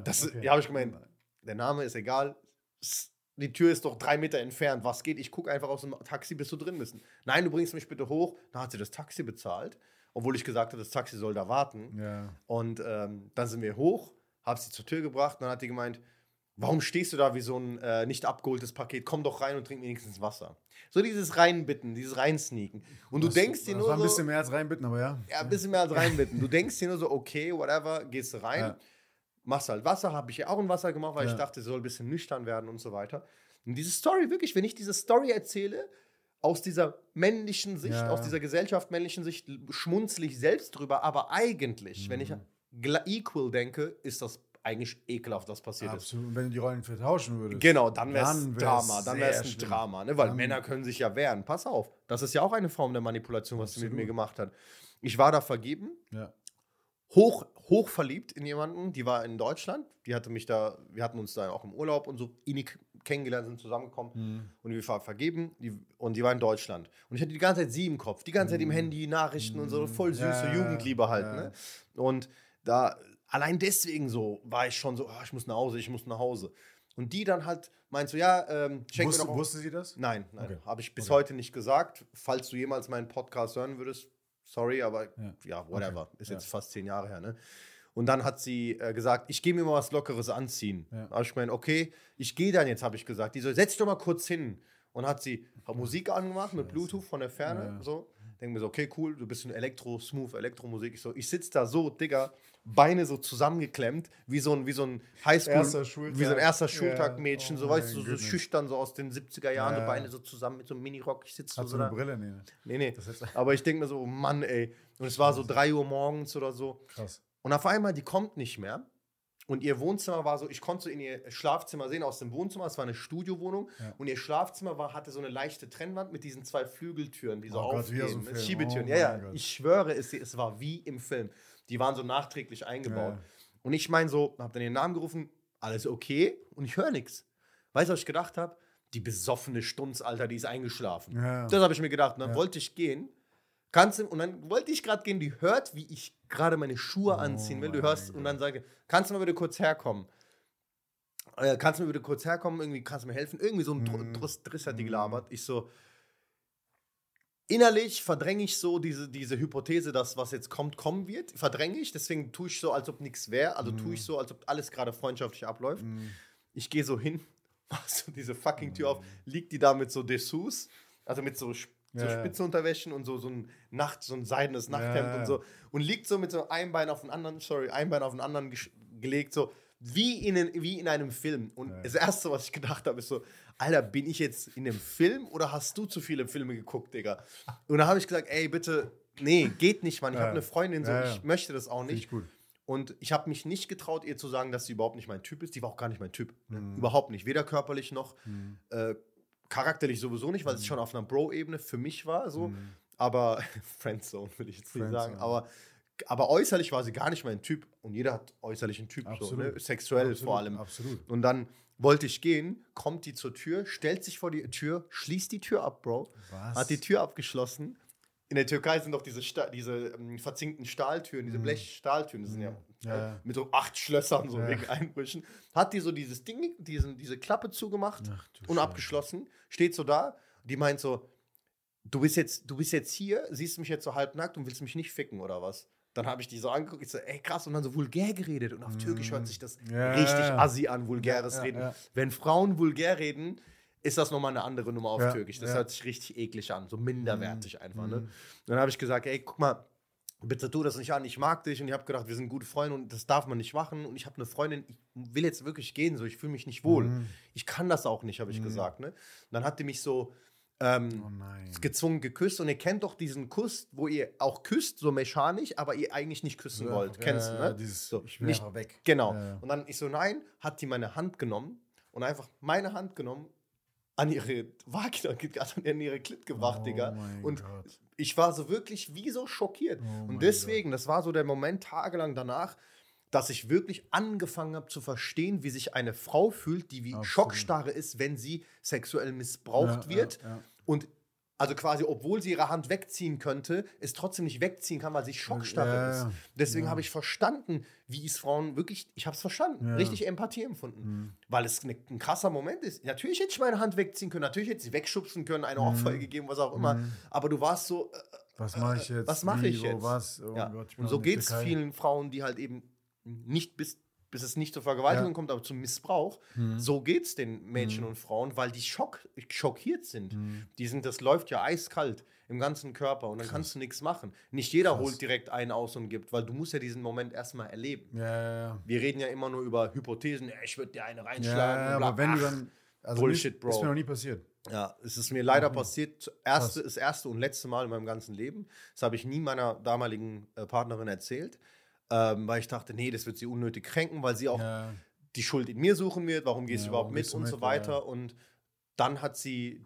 der Name ist egal, die Tür ist doch 3 Meter entfernt, was geht? Ich gucke einfach aus dem Taxi, bis du drin bist. Nein, du bringst mich bitte hoch. Dann hat sie das Taxi bezahlt, obwohl ich gesagt habe, das Taxi soll da warten. Ja. Und dann sind wir hoch, habe sie zur Tür gebracht und dann hat die gemeint, warum stehst du da wie so ein nicht abgeholtes Paket? Komm doch rein und trink wenigstens Wasser. So dieses Reinbitten, dieses Reinsneaken. Und du denkst dir nur so... Das war ein bisschen mehr als reinbitten, aber ja. Ja, ein bisschen mehr als reinbitten. Du denkst dir nur so, okay, whatever, gehst du rein, machst halt Wasser, habe ich ja auch ein Wasser gemacht, weil ich dachte, sie soll ein bisschen nüchtern werden und so weiter. Und diese Story, wirklich, wenn ich diese Story erzähle, aus dieser männlichen Sicht, aus dieser gesellschaftmännlichen Sicht, schmunzle ich selbst drüber, aber eigentlich, wenn ich equal denke, ist das eigentlich ekelhaft, was passiert ist. Absolut. Und wenn du die Rollen vertauschen würdest. Genau, dann wäre es Drama. Dann wäre es ein Drama. Ne? Weil Männer können sich ja wehren. Pass auf. Das ist ja auch eine Form der Manipulation, was sie mit mir gemacht hat. Ich war da vergeben. Ja. Hoch verliebt in jemanden. Die war in Deutschland. Wir hatten uns da auch im Urlaub und so innig kennengelernt, sind zusammengekommen. Und wir waren vergeben. Und die war in Deutschland. Und ich hatte die ganze Zeit sie im Kopf. Die ganze Zeit im Handy, Nachrichten und so. Voll süße Jugendliebe halt. Ne? Und da... Allein deswegen so war ich schon so, ich muss nach Hause. Und die dann halt meint so, Wusste sie das? Nein, okay. Habe ich bis heute nicht gesagt. Falls du jemals meinen Podcast hören würdest, sorry, aber whatever. Okay. Ist jetzt fast 10 Jahre her, ne? Und dann hat sie gesagt, ich gehe mir mal was Lockeres anziehen. Da habe ich gemeint, okay, ich gehe dann jetzt, habe ich gesagt. Die so, setz dich doch mal kurz hin. Und hat Musik angemacht mit Bluetooth von der Ferne, so. Denke mir so, okay, cool, du bist ein Elektromusik. Ich sitze da so, Digga, Beine so zusammengeklemmt, wie so ein Highschool, wie so ein erster Schultag-Mädchen, so, weißt du, so schüchtern, so aus den 70er Jahren, so Beine so zusammen mit so einem Minirock. Ich sitze so eine Brille? Nee. Aber ich denke mir so, oh Mann, ey. Und es war so 3 Uhr morgens oder so. Krass. Und auf einmal, die kommt nicht mehr. Und ihr Wohnzimmer war so, ich konnte so in ihr Schlafzimmer sehen aus dem Wohnzimmer, es war eine Studiowohnung und ihr Schlafzimmer hatte so eine leichte Trennwand mit diesen 2 Flügeltüren, die so aufgehen, so Schiebetüren. Ich schwöre, es war wie im Film. Die waren so nachträglich eingebaut. Und ich meine so, hab dann ihren Namen gerufen, alles okay und ich höre nichts. Weißt du, was ich gedacht habe? Die besoffene Stunz, Alter, die ist eingeschlafen. Ja. Das habe ich mir gedacht. Und dann wollte ich gehen. Und dann wollte ich gerade gehen, die hört, wie ich gerade meine Schuhe anziehen will. Du hörst und dann sage, kannst du mal bitte kurz herkommen? Irgendwie kannst du mir helfen? Irgendwie so ein Driss hat die gelabert. Ich so, innerlich verdränge ich so diese Hypothese, dass was jetzt kommen wird, verdränge ich. Deswegen tue ich so, als ob nichts wäre. Also tue ich so, als ob alles gerade freundschaftlich abläuft. Ich gehe so hin, mach so diese fucking Tür auf, liegt die da mit so Dessous, also mit so Spitzenunterwäschen und so ein seidenes Nachthemd und so. Und liegt so mit so ein Bein auf den anderen gelegt, so wie in einem Film. Und das Erste, was ich gedacht habe, ist so, Alter, bin ich jetzt in einem Film oder hast du zu viele Filme geguckt, Digga? Und dann habe ich gesagt, ey, bitte, nee, geht nicht, Mann. Ich habe eine Freundin, ich möchte das auch nicht. Finde ich gut. Und ich habe mich nicht getraut, ihr zu sagen, dass sie überhaupt nicht mein Typ ist. Die war auch gar nicht mein Typ. Überhaupt nicht. Weder körperlich noch charakterlich sowieso nicht, weil es schon auf einer Bro-Ebene für mich war. So. Aber Friendzone will ich jetzt nicht sagen. Aber äußerlich war sie gar nicht mein Typ. Und jeder hat äußerlich einen Typ. So, ne? Sexuell vor allem. Absolut. Und dann wollte ich gehen, kommt die zur Tür, stellt sich vor die Tür, schließt die Tür ab, Bro. Was? Hat die Tür abgeschlossen. In der Türkei sind doch diese verzinkten Stahltüren, diese Blechstahltüren, die sind ja mit so 8 Schlössern so wegen Einbrüchen. Hat die so dieses Ding, diese Klappe zugemacht und abgeschlossen, steht so da, die meint so, du bist jetzt hier, siehst mich jetzt so halbnackt und willst mich nicht ficken oder was? Dann habe ich die so angeguckt, ich so, ey krass, und dann so vulgär geredet und auf Türkisch hört sich das richtig assi an, vulgäres Reden. Ja. Wenn Frauen vulgär reden, ist das nochmal eine andere Nummer auf Türkisch. Das hört sich richtig eklig an, so minderwertig einfach. Ne? Dann habe ich gesagt, ey, guck mal, bitte tu das nicht an, ich mag dich. Und ich habe gedacht, wir sind gute Freunde und das darf man nicht machen. Und ich habe eine Freundin, ich will jetzt wirklich gehen, so, ich fühle mich nicht wohl. Ich kann das auch nicht, habe ich gesagt. Ne? Und dann hat die mich so gezwungen geküsst. Und ihr kennt doch diesen Kuss, wo ihr auch küsst, so mechanisch, aber ihr eigentlich nicht küssen wollt. Kennst du, ne? So, ich will einfach weg. Genau. Und dann ich so, nein, hat die meine Hand genommen und einfach meine Hand genommen, an ihre Vagina, an ihre Klit gebracht, Digga. Und ich war so wirklich wie so schockiert. Und deswegen, das war so der Moment tagelang danach, dass ich wirklich angefangen habe zu verstehen, wie sich eine Frau fühlt, die wie schockstarre ist, wenn sie sexuell missbraucht wird. Und also quasi, obwohl sie ihre Hand wegziehen könnte, es trotzdem nicht wegziehen kann, weil sie schockstarre ist. Deswegen habe ich verstanden, wie es Frauen wirklich, ich habe es verstanden, richtig Empathie empfunden. Weil es ein krasser Moment ist. Natürlich hätte ich meine Hand wegziehen können, natürlich hätte ich sie wegschubsen können, eine Ohrfeige geben, was auch immer. Aber du warst so, was mache ich jetzt? Was mache ich jetzt? Oh Gott, und so geht es vielen Frauen, die halt eben nicht bis es nicht zur Vergewaltigung kommt, aber zum Missbrauch. So geht es den Mädchen und Frauen, weil die schockiert sind. Das läuft ja eiskalt im ganzen Körper und dann kannst du nichts machen. Nicht jeder holt direkt einen aus und gibt, weil du musst ja diesen Moment erstmal erleben. Wir reden ja immer nur über Hypothesen, ich würde dir eine reinschlagen. Aber wenn du dann, also Bullshit, Bro. Ist mir noch nie passiert. Ja, es ist mir leider passiert, das erste und letzte Mal in meinem ganzen Leben. Das habe ich nie meiner damaligen Partnerin erzählt. Weil ich dachte, nee, das wird sie unnötig kränken, weil sie auch die Schuld in mir suchen wird, warum gehst du überhaupt mit und so weiter. Und dann hat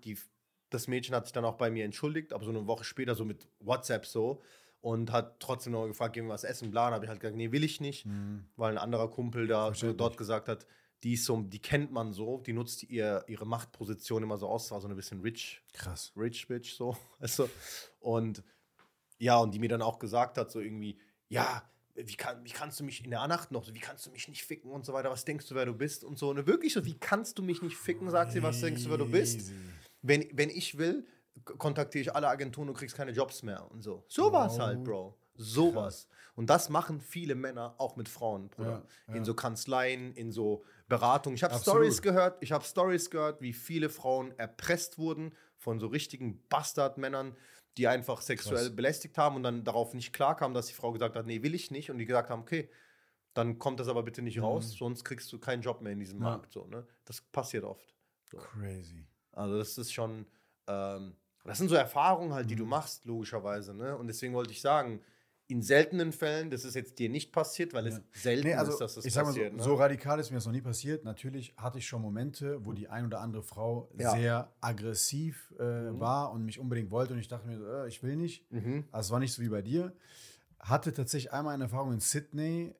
das Mädchen hat sich dann auch bei mir entschuldigt, aber so eine Woche später so mit WhatsApp so und hat trotzdem noch gefragt, gehen wir was essen, bla. Dann habe ich halt gesagt, nee, will ich nicht, weil ein anderer Kumpel da so dort gesagt hat, die kennt man so, die nutzt ihre Machtposition immer so aus, war so ein bisschen rich bitch so, weißt du? Und ja, und die mir dann auch gesagt hat, so irgendwie, ja, wie kannst du mich in der Nacht noch, wie kannst du mich nicht ficken und so weiter, was denkst du, wer du bist und so. Und wirklich so, wie kannst du mich nicht ficken, sagt sie, was denkst du, wer du bist. Wenn ich will, kontaktiere ich alle Agenturen und kriegst keine Jobs mehr und so. Sowas halt, Bro. Sowas. Und das machen viele Männer auch mit Frauen, Bruder. In so Kanzleien, in so Beratungen. Ich habe Stories gehört, wie viele Frauen erpresst wurden von so richtigen Bastardmännern, die einfach sexuell belästigt haben und dann darauf nicht klarkamen, dass die Frau gesagt hat, nee, will ich nicht. Und die gesagt haben, okay, dann kommt das aber bitte nicht raus, sonst kriegst du keinen Job mehr in diesem Markt. So, ne? Das passiert oft. So. Crazy. Also das ist schon, das sind so Erfahrungen halt, die du machst, logischerweise. Ne? Und deswegen wollte ich sagen, in seltenen Fällen, das ist jetzt dir nicht passiert, weil es selten also, ist, dass das ich sag mal passiert. so radikal ist mir das noch nie passiert. Natürlich hatte ich schon Momente, wo die ein oder andere Frau sehr aggressiv war und mich unbedingt wollte und ich dachte mir, so, ich will nicht. Also es war nicht so wie bei dir. Hatte tatsächlich einmal eine Erfahrung in Sydney,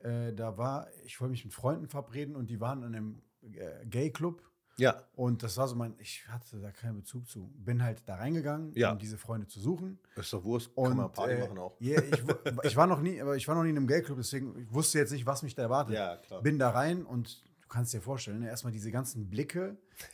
ich wollte mich mit Freunden verabreden und die waren in einem Gay-Club. Ja. Und das war so ich hatte da keinen Bezug zu. Bin halt da reingegangen, um diese Freunde zu suchen. Ist doch Wurst, kann man Party machen auch. Yeah, ich war noch nie in einem Gay-Club, deswegen ich wusste jetzt nicht, was mich da erwartet. Ja, klar. Bin da rein und du kannst dir vorstellen, erstmal diese ganzen Blicke.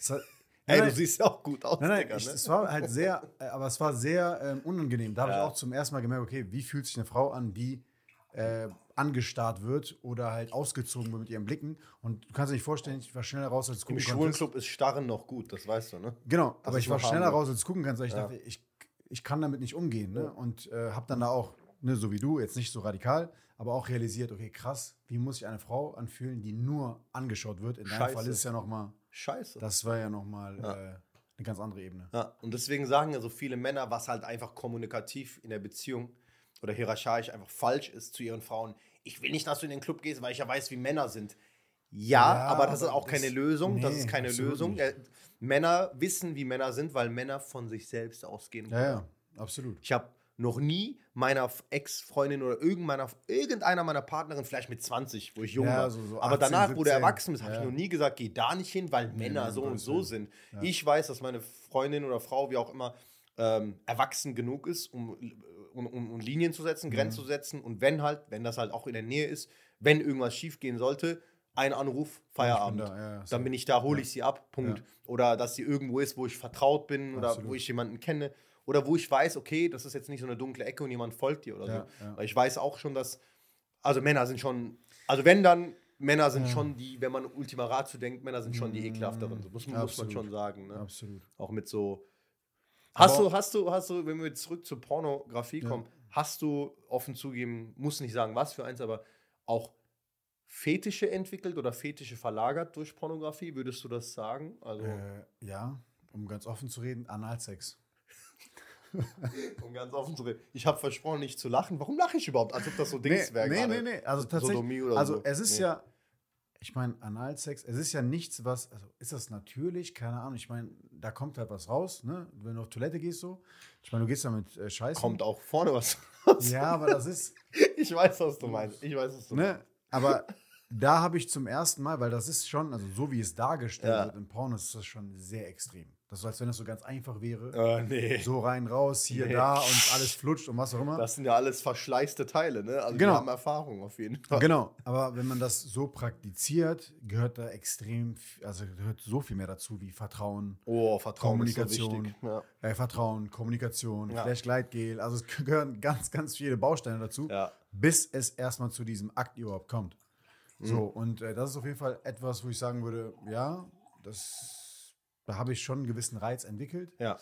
Du siehst ja auch gut aus, Digga, es war halt aber es war sehr unangenehm. Da habe ich auch zum ersten Mal gemerkt, okay, wie fühlt sich eine Frau an, die angestarrt wird oder halt ausgezogen wird mit ihren Blicken. Und du kannst dir nicht vorstellen, ich war schneller raus, als du gucken konntest. Im Schwulenclub ist Starren noch gut, das weißt du, ne? Genau, aber ich war schneller raus, als du gucken kannst, weil ich dachte, ich kann damit nicht umgehen. Ne? Und habe dann da auch, ne, so wie du, jetzt nicht so radikal, aber auch realisiert, okay, krass, wie muss sich eine Frau anfühlen, die nur angeschaut wird? In deinem Fall ist es ja nochmal. Scheiße. Das war ja nochmal eine ganz andere Ebene. Ja, und deswegen sagen ja so viele Männer, was halt einfach kommunikativ in der Beziehung oder hierarchisch einfach falsch ist zu ihren Frauen. Ich will nicht, dass du in den Club gehst, weil ich ja weiß, wie Männer sind. Ja, aber das ist auch keine Lösung. Das ist keine Lösung. Männer wissen, wie Männer sind, weil Männer von sich selbst ausgehen. Ja, absolut. Ich habe noch nie meiner Ex-Freundin oder irgendeiner meiner Partnerin, vielleicht mit 20, wo ich jung war, so aber 18, danach, 17, wo der erwachsen ist, habe ich noch nie gesagt, geh da nicht hin, weil Männer so und so sind. Ja. Ich weiß, dass meine Freundin oder Frau, wie auch immer, erwachsen genug ist, um Linien zu setzen, Grenzen zu setzen und wenn das halt auch in der Nähe ist, wenn irgendwas schief gehen sollte, ein Anruf, Feierabend. Dann bin ich da, hole ich sie ab, Punkt. Ja. Oder dass sie irgendwo ist, wo ich vertraut bin oder wo ich jemanden kenne. Oder wo ich weiß, okay, das ist jetzt nicht so eine dunkle Ecke und jemand folgt dir oder so. Ja. Weil ich weiß auch schon, dass, also Männer sind schon, Männer sind schon die, wenn man Ultima Ratio denkt, Männer sind schon die ekelhafteren. So muss man schon sagen. Ne? Absolut. Auch mit so. Hast du, wenn wir zurück zur Pornografie kommen, hast du, offen zugeben, muss nicht sagen, was für eins, aber auch Fetische entwickelt oder Fetische verlagert durch Pornografie? Würdest du das sagen? Also ja, um ganz offen zu reden, Analsex. Um ganz offen zu reden. Ich habe versprochen, nicht zu lachen. Warum lache ich überhaupt? Als ob das so Dings wäre. Nee. Also tatsächlich. Also es ist ja, ich meine, Analsex, es ist ja nichts, was, also ist das natürlich? Keine Ahnung. Ich meine, da kommt halt was raus, ne? Wenn du auf Toilette gehst so. Ich meine, du gehst da mit Scheiße. Kommt auch vorne was raus. Ja, aber das ist. Ich weiß, was du meinst. Aber da habe ich zum ersten Mal, weil das ist schon, also so wie es dargestellt wird im Porno, ist das schon sehr extrem. Das ist, als wenn das so ganz einfach wäre. So rein, raus, hier, da und alles flutscht und was auch immer. Das sind ja alles verschleißte Teile, ne? Also genau. Wir haben Erfahrung auf jeden Fall. Genau, aber wenn man das so praktiziert, gehört da gehört so viel mehr dazu wie Vertrauen, Kommunikation, ist so wichtig. Vertrauen, Kommunikation, vielleicht Gleitgel. Also es gehören ganz, ganz viele Bausteine dazu, bis es erstmal zu diesem Akt überhaupt kommt. So, und das ist auf jeden Fall etwas, wo ich sagen würde, ja, da habe ich schon einen gewissen Reiz entwickelt. Ja.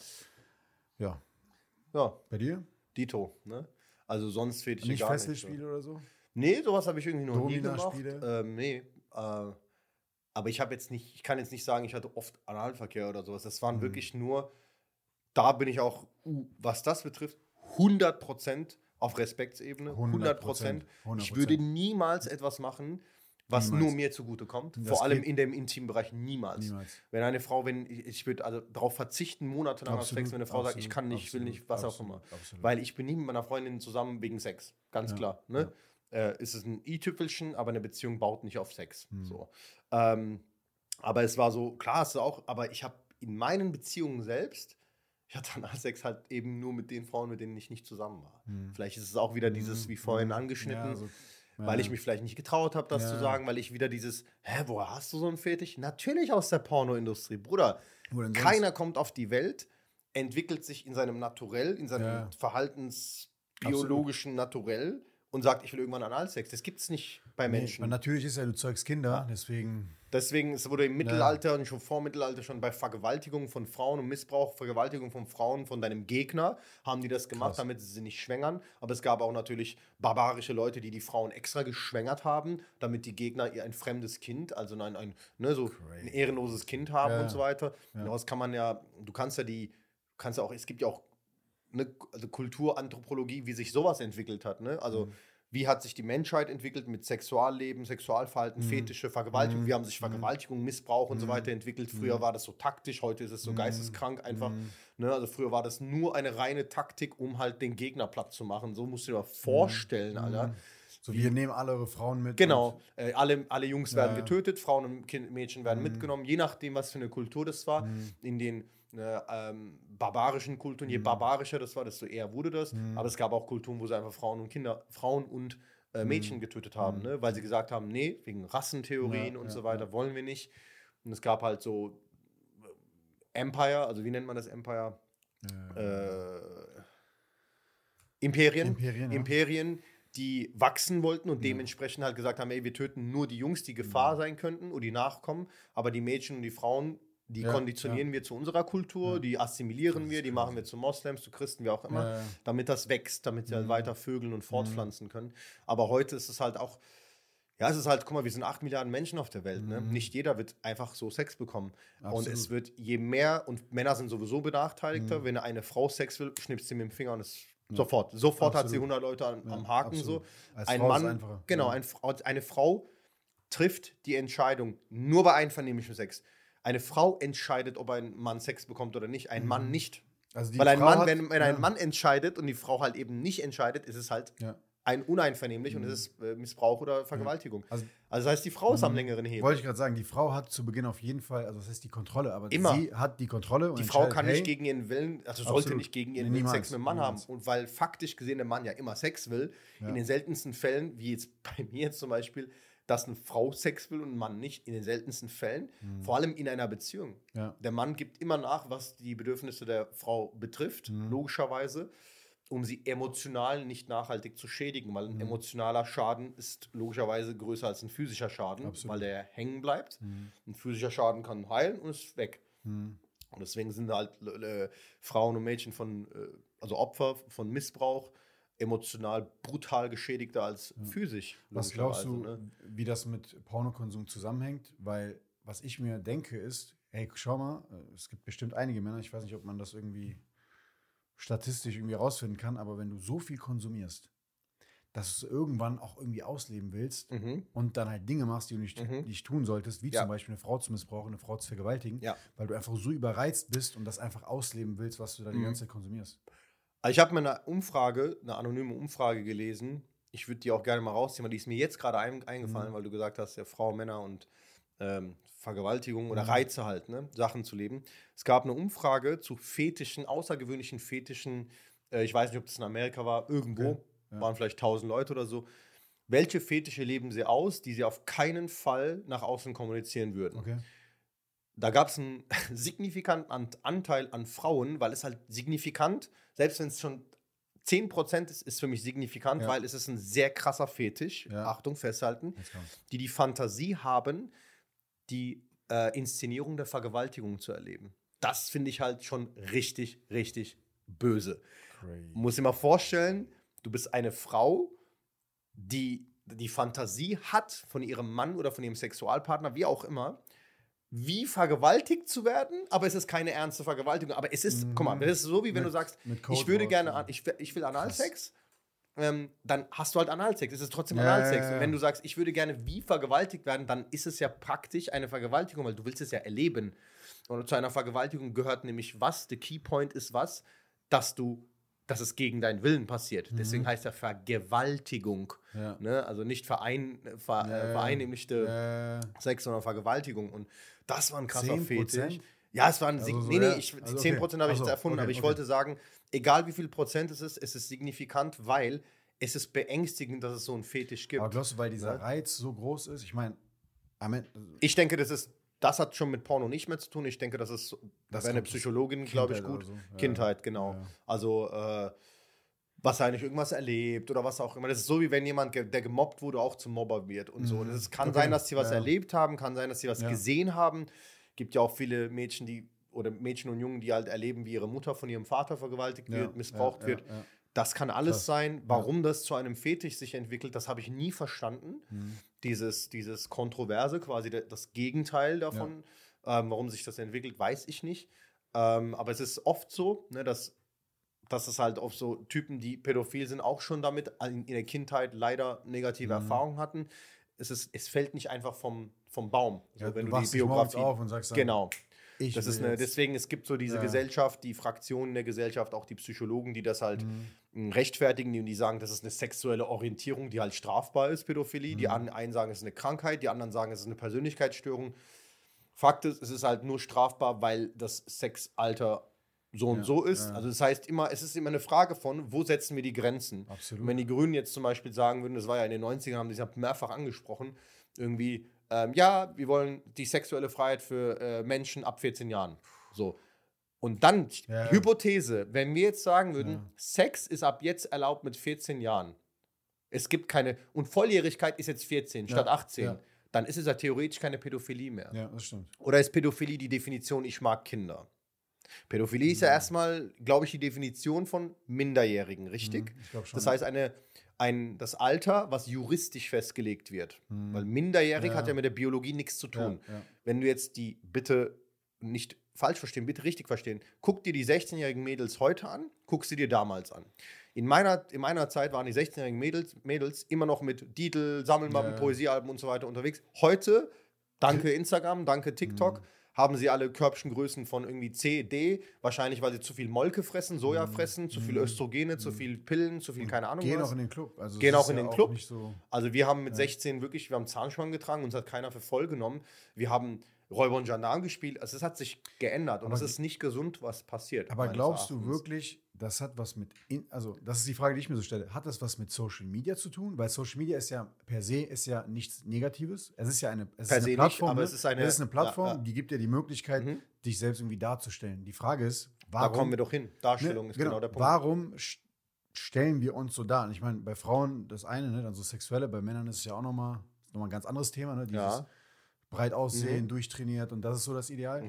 Bei dir? Dito, ne? Also sonst Fetische nicht gar nicht. Fesselspiele oder so? Nee, sowas habe ich irgendwie noch nie gemacht. Domina-Spiele? Aber ich kann jetzt nicht sagen, ich hatte oft Analverkehr oder sowas. Das waren wirklich nur, da bin ich auch, was das betrifft, 100% auf Respektsebene. 100%. Ich würde niemals etwas machen, was nur mir zugute kommt. Vor allem in dem intimen Bereich niemals. Wenn eine Frau, ich würde also darauf verzichten, monatelang auf Sex, wenn eine Frau sagt, ich kann nicht, will nicht, was auch immer. Weil ich bin nie mit meiner Freundin zusammen wegen Sex. Ganz klar. Ne? Ist es ein i-Tüpfelchen, aber eine Beziehung baut nicht auf Sex. So. Aber es war so, klar hast du auch, aber ich habe in meinen Beziehungen selbst, ich hatte dann Sex halt eben nur mit den Frauen, mit denen ich nicht zusammen war. Vielleicht ist es auch wieder dieses, wie vorhin angeschnitten, weil ich mich vielleicht nicht getraut habe, das zu sagen, weil ich wieder dieses, woher hast du so einen Fetisch? Natürlich aus der Pornoindustrie, Bruder. Keiner kommt auf die Welt, entwickelt sich in seinem Naturell, in seinem verhaltensbiologischen Naturell und sagt, ich will irgendwann Analsex. Das gibt's nicht bei Menschen. Natürlich ist du zeugst Kinder, deswegen es wurde im Mittelalter und schon vor Mittelalter schon bei Vergewaltigung von Frauen und Missbrauch, Vergewaltigung von Frauen von deinem Gegner, haben die das gemacht, damit sie nicht schwängern. Aber es gab auch natürlich barbarische Leute, die Frauen extra geschwängert haben, damit die Gegner ihr ein fremdes Kind, also ein ehrenloses Kind haben und so weiter. Daraus kann man es gibt ja auch also Kulturanthropologie, wie sich sowas entwickelt hat. Ne? Also wie hat sich die Menschheit entwickelt mit Sexualleben, Sexualverhalten, Fetische, Vergewaltigung, wie haben sich Vergewaltigung, Missbrauch und so weiter entwickelt. Früher war das so taktisch, heute ist es so geisteskrank einfach. Ne? Also früher war das nur eine reine Taktik, um halt den Gegner platt zu machen. So musst du dir mal vorstellen, Alter. So, wir nehmen alle eure Frauen mit. Genau, alle Jungs werden getötet, Frauen und Mädchen werden mitgenommen, je nachdem, was für eine Kultur das war. In den barbarischen Kulturen, je barbarischer das war, desto eher wurde das. Aber es gab auch Kulturen, wo sie einfach Frauen und Mädchen getötet haben, ne? Weil sie gesagt haben, nee, wegen Rassentheorien und so weiter wollen wir nicht. Und es gab halt so Empire, also wie nennt man das Empire? Imperien, die wachsen wollten und dementsprechend halt gesagt haben, ey, wir töten nur die Jungs, die Gefahr sein könnten oder die Nachkommen, aber die Mädchen und die Frauen, die konditionieren wir zu unserer Kultur, die assimilieren wir, die machen wir zu Moslems, zu Christen, wie auch immer, damit das wächst, damit sie halt weiter vögeln und fortpflanzen können. Aber heute ist es halt auch, es ist halt, guck mal, wir sind 8 Milliarden Menschen auf der Welt. Ne? Nicht jeder wird einfach so Sex bekommen. Absolut. Und es wird je mehr, und Männer sind sowieso benachteiligter, wenn eine Frau Sex will, schnippst sie mit dem Finger und es sofort hat sie 100 Leute am Haken. So. Ein Mann, eine Frau trifft die Entscheidung nur bei einvernehmlichem Sex. Eine Frau entscheidet, ob ein Mann Sex bekommt oder nicht, ein Mann nicht. Also weil wenn ein Mann entscheidet und die Frau halt eben nicht entscheidet, ist es halt ein uneinvernehmlich und es ist Missbrauch oder Vergewaltigung. Also das heißt, die Frau ist am längeren Hebel. Wollte ich gerade sagen, die Frau hat zu Beginn auf jeden Fall, also das heißt die Kontrolle, aber immer. Sie hat die Kontrolle. Und die Frau kann nicht gegen ihren Willen, also sollte nicht gegen ihren Willen Sex mit dem Mann haben. Und weil faktisch gesehen der Mann ja immer Sex will, in den seltensten Fällen, wie jetzt bei mir jetzt zum Beispiel, dass eine Frau Sex will und ein Mann nicht, in den seltensten Fällen, vor allem in einer Beziehung. Ja. Der Mann gibt immer nach, was die Bedürfnisse der Frau betrifft, logischerweise, um sie emotional nicht nachhaltig zu schädigen, weil ein emotionaler Schaden ist logischerweise größer als ein physischer Schaden, weil der hängen bleibt. Ein physischer Schaden kann heilen und ist weg. Und deswegen sind halt Frauen und Mädchen also Opfer von Missbrauch, emotional brutal geschädigter als physisch. Was glaubst du, wie das mit Pornokonsum zusammenhängt? Weil was ich mir denke ist, hey, schau mal, es gibt bestimmt einige Männer, ich weiß nicht, ob man das irgendwie statistisch irgendwie rausfinden kann, aber wenn du so viel konsumierst, dass du es irgendwann auch irgendwie ausleben willst und dann halt Dinge machst, die du nicht tun solltest, wie zum Beispiel eine Frau zu missbrauchen, eine Frau zu vergewaltigen, weil du einfach so überreizt bist und das einfach ausleben willst, was du da die ganze Zeit konsumierst. Also ich habe mal eine anonyme Umfrage gelesen. Ich würde die auch gerne mal rausziehen, weil die ist mir jetzt gerade eingefallen, weil du gesagt hast, ja, Frau, Männer und Vergewaltigung oder Reize halt, ne, Sachen zu leben. Es gab eine Umfrage zu Fetischen, außergewöhnlichen Fetischen, ich weiß nicht, ob das in Amerika war, irgendwo, waren vielleicht 1000 Leute oder so. Welche Fetische leben sie aus, die sie auf keinen Fall nach außen kommunizieren würden? Okay. Da gab es einen signifikanten Anteil an Frauen, weil es halt signifikant, selbst wenn es schon 10% ist für mich signifikant, weil es ist ein sehr krasser Fetisch, Achtung, festhalten, die Fantasie haben, die Inszenierung der Vergewaltigung zu erleben. Das finde ich halt schon richtig, richtig böse. Crazy. Muss dir mal vorstellen, du bist eine Frau, die die Fantasie hat von ihrem Mann oder von ihrem Sexualpartner, wie auch immer, wie vergewaltigt zu werden, aber es ist keine ernste Vergewaltigung. Aber es ist, guck mal, das ist so, wie wenn du sagst, ich würde gerne, ich will Analsex, dann hast du halt Analsex. Es ist trotzdem Analsex. Und wenn du sagst, ich würde gerne wie vergewaltigt werden, dann ist es ja praktisch eine Vergewaltigung, weil du willst es ja erleben. Und zu einer Vergewaltigung gehört nämlich was? Der Keypoint ist was? Dass es gegen deinen Willen passiert. Deswegen heißt ja Vergewaltigung. Ja. Ne? Also nicht vereinnehmlichte Sex, sondern Vergewaltigung. Und das war ein krasser Fetisch. Ja, es waren 10% habe ich jetzt erfunden, aber ich wollte sagen, egal wie viel Prozent es ist signifikant, weil es ist beängstigend, dass es so einen Fetisch gibt. Aber glaubst du, weil dieser Reiz so groß ist? Ich meine, ich denke, das hat schon mit Porno nicht mehr zu tun. Ich denke, das wäre eine Psychologin, glaube ich, gut. So. Kindheit, genau. Ja. Also, was er eigentlich irgendwas erlebt oder was auch immer. Das ist so, wie wenn jemand, der gemobbt wurde, auch zum Mobber wird und so. Es kann sein, dass sie was erlebt haben, kann sein, dass sie was gesehen haben. Gibt ja auch viele Mädchen und Jungen, die halt erleben, wie ihre Mutter von ihrem Vater vergewaltigt wird, missbraucht wird. Ja. Das kann alles sein. Warum das zu einem Fetisch sich entwickelt, das habe ich nie verstanden. Dieses Kontroverse, quasi das Gegenteil davon. Warum sich das entwickelt, weiß ich nicht. Aber es ist oft so, ne, dass dass es halt auf so Typen, die pädophil sind, auch schon damit in der Kindheit leider negative Erfahrungen hatten. Es fällt nicht einfach vom Baum. Ja, So, wenn du du die wachst nicht morgens Biografie auf und sagst dann, genau. ich Das will ist jetzt. deswegen, es gibt so diese Gesellschaft, die Fraktionen der Gesellschaft, auch die Psychologen, die das halt rechtfertigen, die sagen, das ist eine sexuelle Orientierung, die halt strafbar ist, Pädophilie. Die einen sagen, es ist eine Krankheit, die anderen sagen, es ist eine Persönlichkeitsstörung. Fakt ist, es ist halt nur strafbar, weil das Sexalter so und so ist. Also das heißt immer, es ist immer eine Frage von, wo setzen wir die Grenzen? Absolut. Und wenn die Grünen jetzt zum Beispiel sagen würden, das war ja in den 90ern, haben die es mehrfach angesprochen, irgendwie, ja, wir wollen die sexuelle Freiheit für Menschen ab 14 Jahren. So. Und dann, Hypothese, wenn wir jetzt sagen würden, Sex ist ab jetzt erlaubt mit 14 Jahren. Es gibt keine, und Volljährigkeit ist jetzt 14 statt 18. Dann ist es ja theoretisch keine Pädophilie mehr. Ja, das stimmt. Oder ist Pädophilie die Definition, ich mag Kinder? Pädophilie ist ja erstmal, glaube ich, die Definition von Minderjährigen, richtig? Ich glaube schon. Das heißt, das Alter, was juristisch festgelegt wird. Weil minderjährig hat ja mit der Biologie nichts zu tun. Wenn du jetzt bitte nicht falsch verstehen, bitte richtig verstehen, guck dir die 16-jährigen Mädels heute an, guck sie dir damals an. In meiner Zeit waren die 16-jährigen Mädels immer noch mit Didel, Sammelmappen, Poesiealben und so weiter unterwegs. Heute, danke Instagram, danke TikTok, haben sie alle Körbchengrößen von irgendwie C, D, wahrscheinlich, weil sie zu viel Molke fressen, Soja fressen, zu viel Östrogene, zu viel Pillen, zu viel keine Ahnung Gehen was. auch in den Club. Also Gehen auch in den Club. Nicht so Also wir haben mit 16 wirklich, wir haben Zahnspangen getragen, uns hat keiner für voll genommen. Wir haben Räuber und Gendarm gespielt. Also es hat sich geändert und es ist nicht gesund, was passiert. Aber glaubst du wirklich, das hat was mit, also das ist die Frage, die ich mir so stelle, hat das was mit Social Media zu tun? Weil Social Media ist ja per se nichts Negatives. Es ist ja eine Plattform, aber es ist eine Plattform, die gibt dir die Möglichkeit, dich selbst irgendwie darzustellen. Die Frage ist, warum... Da kommen wir doch hin. Darstellung ist genau der Punkt. Warum stellen wir uns so dar? Und ich meine, bei Frauen das eine, ne, dann so Sexuelle, bei Männern ist es ja auch nochmal ein ganz anderes Thema, ne? Dieses breit aussehen, durchtrainiert und das ist so das Ideal.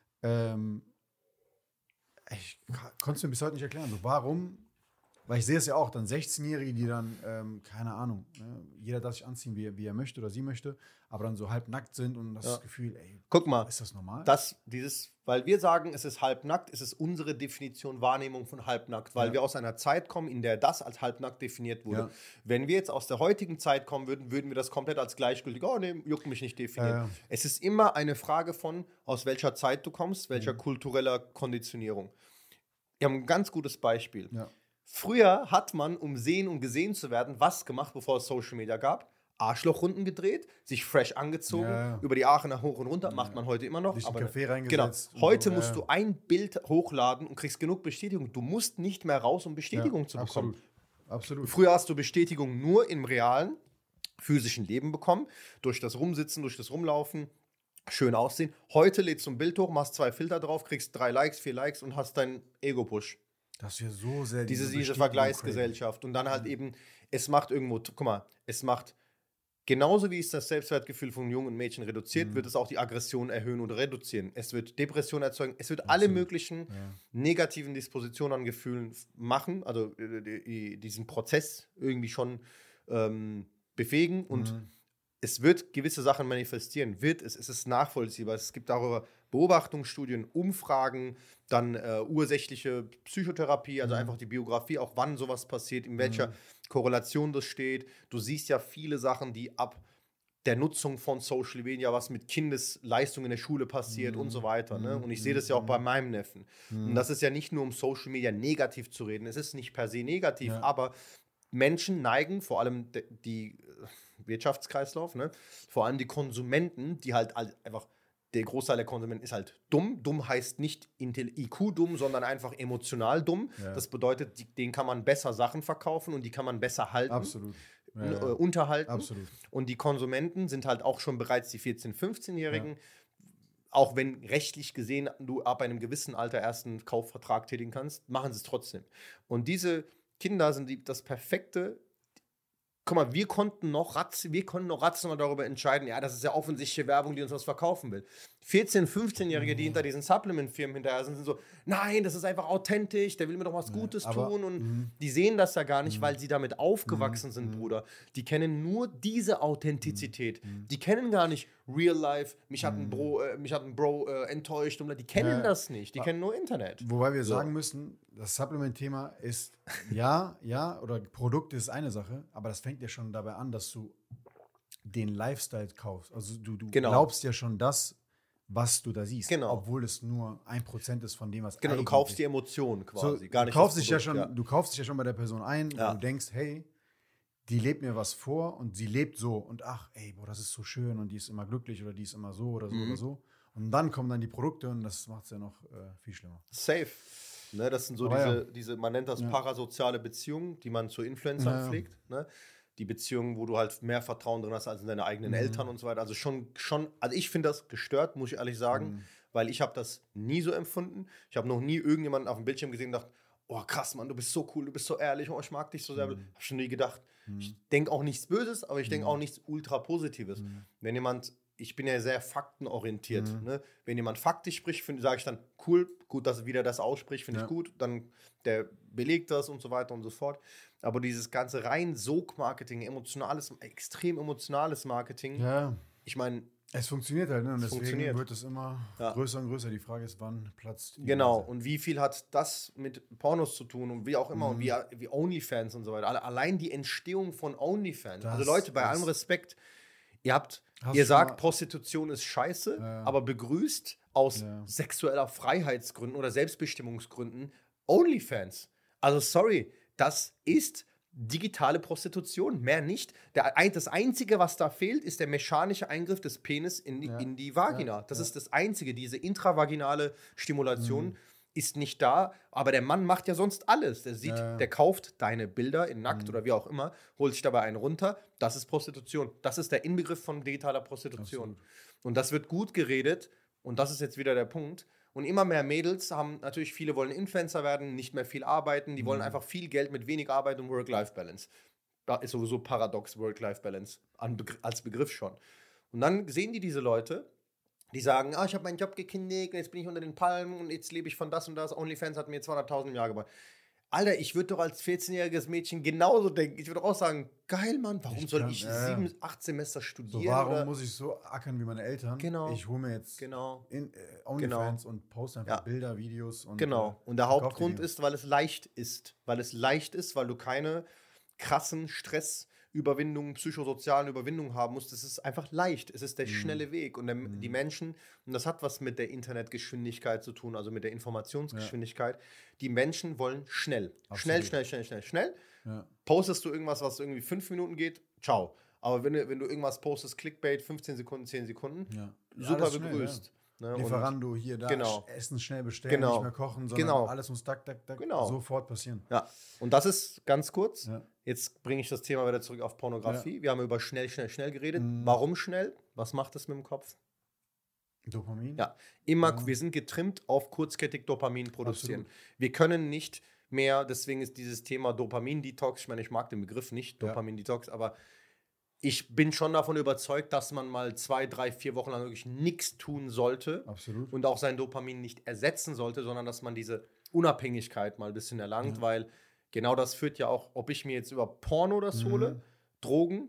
Ich konnte es mir bis heute nicht erklären. So, warum? Weil ich sehe es ja auch, dann 16-Jährige, die dann, keine Ahnung, ne, jeder darf sich anziehen, wie er möchte oder sie möchte, aber dann so halbnackt sind und das Gefühl, ey, guck mal, ist das normal? Weil wir sagen, es ist halbnackt, ist es unsere Definition, Wahrnehmung von halbnackt, weil wir aus einer Zeit kommen, in der das als halbnackt definiert wurde. Wenn wir jetzt aus der heutigen Zeit kommen würden, würden wir das komplett als gleichgültig, oh nee, juckt mich nicht definieren. Es ist immer eine Frage von, aus welcher Zeit du kommst, welcher kultureller Konditionierung. Wir haben ein ganz gutes Beispiel. Früher hat man, um sehen und gesehen zu werden, was gemacht, bevor es Social Media gab? Arschlochrunden gedreht, sich fresh angezogen, über die Aachener hoch und runter, macht man heute immer noch. Dich in den Café reingesetzt. Genau. Heute musst du ein Bild hochladen und kriegst genug Bestätigung. Du musst nicht mehr raus, um Bestätigung zu bekommen. Absolut. Früher hast du Bestätigung nur im realen, physischen Leben bekommen, durch das Rumsitzen, durch das Rumlaufen, schön aussehen. Heute lädst du ein Bild hoch, machst 2 Filter drauf, kriegst 3 Likes, 4 Likes und hast deinen Ego-Push. Das ist ja so sehr diese Vergleichsgesellschaft. Und dann halt eben, es macht irgendwo, guck mal, es macht genauso wie es das Selbstwertgefühl von jungen Mädchen reduziert, wird es auch die Aggression erhöhen oder reduzieren. Es wird Depression erzeugen, es wird alle möglichen negativen Dispositionen an Gefühlen machen, also diesen Prozess irgendwie schon befähigen und es wird gewisse Sachen manifestieren, es ist nachvollziehbar, es gibt darüber Beobachtungsstudien, Umfragen, dann ursächliche Psychotherapie, also einfach die Biografie, auch wann sowas passiert, in welcher Korrelation das steht. Du siehst ja viele Sachen, die ab der Nutzung von Social Media, was mit Kindesleistung in der Schule passiert und so weiter. Ne? Und ich sehe das ja auch bei meinem Neffen. Und das ist ja nicht nur, um Social Media negativ zu reden, es ist nicht per se negativ, aber Menschen neigen, vor allem die Wirtschaftskreislauf, ne? Vor allem die Konsumenten, die halt einfach, der Großteil der Konsumenten ist halt dumm. Dumm heißt nicht IQ-dumm, sondern einfach emotional dumm. Das bedeutet, denen kann man besser Sachen verkaufen und die kann man besser halten. Absolut. Unterhalten. Absolut. Und die Konsumenten sind halt auch schon bereits die 14-, 15-Jährigen. Auch wenn rechtlich gesehen du ab einem gewissen Alter erst einen Kaufvertrag tätigen kannst, machen sie es trotzdem. Und diese Kinder sind das perfekte. Guck mal, wir konnten noch rational darüber entscheiden, ja, das ist ja offensichtliche Werbung, die uns was verkaufen will. 14-, 15-Jährige, die hinter diesen Supplement-Firmen hinterher sind so, nein, das ist einfach authentisch, der will mir doch was Gutes tun. Und die sehen das ja gar nicht, weil sie damit aufgewachsen sind, Bruder. Die kennen nur diese Authentizität. Die kennen gar nicht Real Life, mich hat ein Bro enttäuscht. Die kennen das nicht, die kennen nur Internet. Wobei wir sagen müssen, das Supplement-Thema ist, ja, oder Produkte ist eine Sache, aber das fängt ja schon dabei an, dass du den Lifestyle kaufst. Also du glaubst ja schon das, was du da siehst, obwohl es nur 1% ist von dem, was du kaufst die Emotionen quasi, gar nicht du kaufst dich ja schon bei der Person ein, und du denkst, hey, die lebt mir was vor und sie lebt so und ach, ey, boah, das ist so schön und die ist immer glücklich oder die ist immer so oder so oder so. Und dann kommen dann die Produkte und das macht es ja noch viel schlimmer. Safe. Ne, das sind so diese, man nennt das parasoziale Beziehungen, die man zu Influencern pflegt. Ne? Die Beziehungen, wo du halt mehr Vertrauen drin hast als in deine eigenen Eltern und so weiter. Also schon, also ich finde das gestört, muss ich ehrlich sagen, weil ich habe das nie so empfunden. Ich habe noch nie irgendjemanden auf dem Bildschirm gesehen und gedacht, oh krass, Mann, du bist so cool, du bist so ehrlich, oh, ich mag dich so sehr. Habe schon nie gedacht. Ich denke auch nichts Böses, aber ich denke auch nichts ultra Positives. Wenn jemand, ich bin ja sehr faktenorientiert, ne? Wenn jemand faktisch spricht, sage ich dann, cool, gut, dass er wieder das ausspricht, finde ich gut, dann der belegt das und so weiter und so fort. Aber dieses ganze rein Sog-Marketing, extrem emotionales Marketing, ich meine, es funktioniert halt, ne? Und deswegen wird es immer größer und größer. Die Frage ist, wann platzt die Genau, Nase. und wie viel hat das mit Pornos zu tun und wie auch immer und wie OnlyFans und so weiter. Allein die Entstehung von OnlyFans. Also Leute, bei allem Respekt, ihr sagt, Prostitution ist scheiße, aber begrüßt aus sexueller Freiheitsgründen oder Selbstbestimmungsgründen OnlyFans. Also sorry, das ist digitale Prostitution, mehr nicht. Das Einzige, was da fehlt, ist der mechanische Eingriff des Penis in die Vagina. Das ist das Einzige. Diese intravaginale Stimulation ist nicht da, aber der Mann macht ja sonst alles. Der kauft deine Bilder in nackt oder wie auch immer, holt sich dabei einen runter. Das ist Prostitution. Das ist der Inbegriff von digitaler Prostitution. Absolut. Und das wird gut geredet und das ist jetzt wieder der Punkt. Und immer mehr Mädels haben, natürlich viele wollen Influencer werden, nicht mehr viel arbeiten, die wollen einfach viel Geld mit wenig Arbeit und Work-Life-Balance. Da ist sowieso paradox Work-Life-Balance als Begriff schon. Und dann sehen diese Leute, die sagen, ich habe meinen Job gekündigt und jetzt bin ich unter den Palmen und jetzt lebe ich von das und das. OnlyFans hat mir 200.000 im Jahr gebracht. Alter, ich würde doch als 14-jähriges Mädchen genauso denken. Ich würde auch sagen, geil, Mann, warum soll ich 7, 8 Semester studieren? So, warum muss ich so ackern wie meine Eltern? Genau. Ich hole mir jetzt OnlyFans und poste einfach Bilder, Videos. Und, und der Hauptgrund ist, weil es leicht ist. Weil du keine krassen Stressüberwindungen, psychosozialen Überwindungen haben musst. Es ist einfach leicht. Es ist der schnelle Weg. Und die Menschen, und das hat was mit der Internetgeschwindigkeit zu tun, also mit der Informationsgeschwindigkeit. Die Menschen wollen schnell. Absolut. Schnell. Ja. Postest du irgendwas, was irgendwie 5 Minuten geht, ciao. Aber wenn du irgendwas postest, Clickbait, 15 Sekunden, 10 Sekunden, super begrüßt. Schnell, Ne? Lieferando hier, da, Essen schnell bestellen, nicht mehr kochen, sondern alles muss sofort passieren. Ja, und das ist ganz kurz. Ja. Jetzt bringe ich das Thema wieder zurück auf Pornografie. Ja. Wir haben über schnell geredet. Warum schnell? Was macht das mit dem Kopf? Dopamin? Ja, wir sind getrimmt auf kurzkettig Dopamin produzieren. Absolut. Wir können nicht mehr, deswegen ist dieses Thema Dopamin-Detox, ich meine, ich mag den Begriff nicht, Dopamin-Detox, aber ich bin schon davon überzeugt, dass man mal 2, 3, 4 Wochen lang wirklich nichts tun sollte. Absolut. Und auch sein Dopamin nicht ersetzen sollte, sondern dass man diese Unabhängigkeit mal ein bisschen erlangt, weil genau das führt ja auch, ob ich mir jetzt über Porno das hole, Drogen,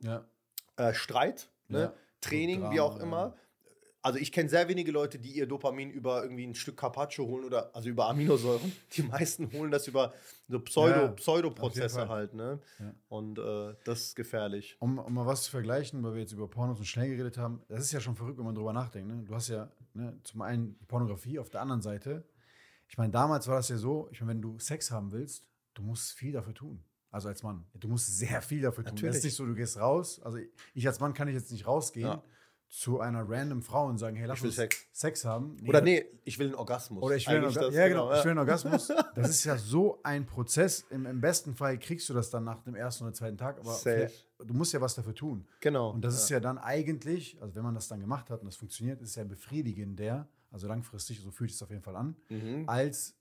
Streit, Training, Drama, wie auch immer. Also ich kenne sehr wenige Leute, die ihr Dopamin über irgendwie ein Stück Carpaccio holen also über Aminosäuren. Die meisten holen das über so Pseudoprozesse halt, ne? Ja. Und das ist gefährlich. Um mal was zu vergleichen, weil wir jetzt über Pornos und schnell geredet haben, das ist ja schon verrückt, wenn man drüber nachdenkt, ne? Du hast ja zum einen die Pornografie, auf der anderen Seite, ich meine, damals war das ja so, ich meine, wenn du Sex haben willst, du musst viel dafür tun. Also als Mann. Du musst sehr viel dafür tun. Das ist nicht so, du gehst raus, also ich als Mann kann jetzt nicht rausgehen, zu einer random Frau und sagen, hey, lass uns Sex haben. Nee, oder ich will einen Orgasmus. Oder ich will ich will einen Orgasmus. Das ist ja so ein Prozess. Im besten Fall kriegst du das dann nach dem ersten oder zweiten Tag, aber du musst ja was dafür tun. Genau. Und das ist ja dann eigentlich, also wenn man das dann gemacht hat und das funktioniert, ist es ja befriedigender, also langfristig, so fühlt es auf jeden Fall an, als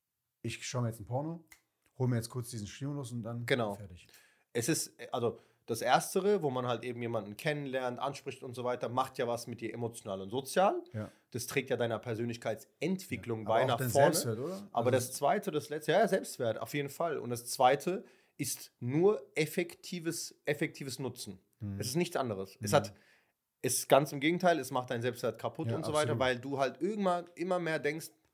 ich schaue mir jetzt ein Porno, hole mir jetzt kurz diesen Stimulus und dann fertig. Es ist, also das Erstere, wo man halt eben jemanden kennenlernt, anspricht und so weiter, macht ja was mit dir emotional und sozial. Ja. Das trägt ja deiner Persönlichkeitsentwicklung bei nach vorne. Selbstwert, oder? Aber das Zweite, das Letzte, Selbstwert, auf jeden Fall. Und das Zweite ist nur effektives Nutzen. Es ist nichts anderes. Es ist ganz im Gegenteil, es macht deinen Selbstwert kaputt und so weiter, weil du halt irgendwann immer mehr denkst,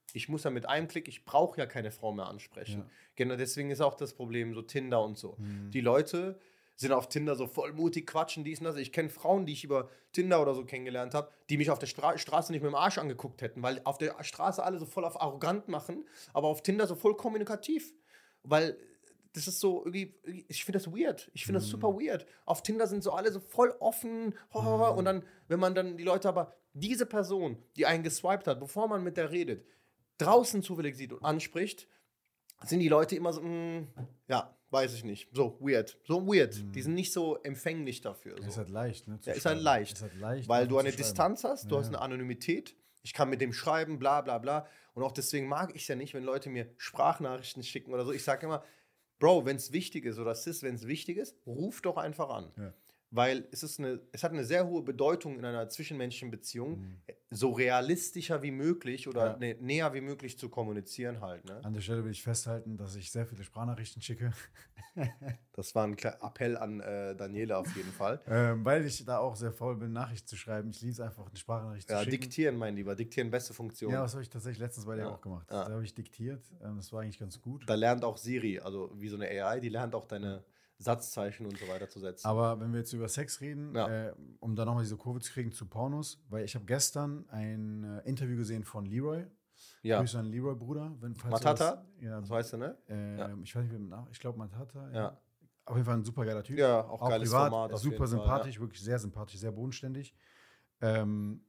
Ich muss ja mit einem Klick, ich brauche ja keine Frau mehr ansprechen. Ja. Genau, deswegen ist auch das Problem so Tinder und so. Die Leute sind auf Tinder so voll mutig, quatschen, dies und das. Ich kenne Frauen, die ich über Tinder oder so kennengelernt habe, die mich auf der Straße nicht mit dem Arsch angeguckt hätten, weil auf der Straße alle so voll auf arrogant machen, aber auf Tinder so voll kommunikativ. Weil das ist so irgendwie, ich finde das weird. Ich finde das super weird. Auf Tinder sind so alle so voll offen. Und dann, wenn man dann die Leute aber, diese Person, die einen geswiped hat, bevor man mit der redet, draußen zufällig sieht und anspricht, sind die Leute immer so, ja, weiß ich nicht. So weird. Die sind nicht so empfänglich dafür. So. Ist halt leicht, ne? Ja, ist halt leicht. Ist halt leicht, weil einfach du eine zu schreiben. Distanz hast, du hast eine Anonymität. Ich kann mit dem schreiben, bla bla bla. Und auch deswegen mag ich es ja nicht, wenn Leute mir Sprachnachrichten schicken oder so. Ich sage immer, Bro, wenn es wichtig ist oder wenn es wichtig ist, ruf doch einfach an. Ja. Weil es hat eine sehr hohe Bedeutung in einer zwischenmenschlichen Beziehung, so realistischer wie möglich oder näher wie möglich zu kommunizieren halt. Ne? An der Stelle will ich festhalten, dass ich sehr viele Sprachnachrichten schicke. Das war ein kleiner Appell an Daniela auf jeden Fall. Weil ich da auch sehr faul bin, Nachrichten zu schreiben. Ich liebe es einfach, eine Sprachnachricht zu schicken. Diktieren, mein Lieber. Diktieren, beste Funktion. Ja, das habe ich tatsächlich letztens bei dir auch gemacht. Da habe ich diktiert. Das war eigentlich ganz gut. Da lernt auch Siri, also wie so eine AI, die lernt auch deine Satzzeichen und so weiter zu setzen. Aber wenn wir jetzt über Sex reden, um da nochmal diese Kurve zu kriegen zu Pornos, weil ich habe gestern ein Interview gesehen von Leroy. Ja. Grüße an Leroy, Bruder. Matata? Das weißt du, ne? Ich weiß nicht, ich glaube Matata. Ja. Auf jeden Fall ein super geiler Typ. Ja, auch geiles privat, Format. Auf super jeden Fall, sympathisch, wirklich sehr sympathisch, sehr bodenständig. Und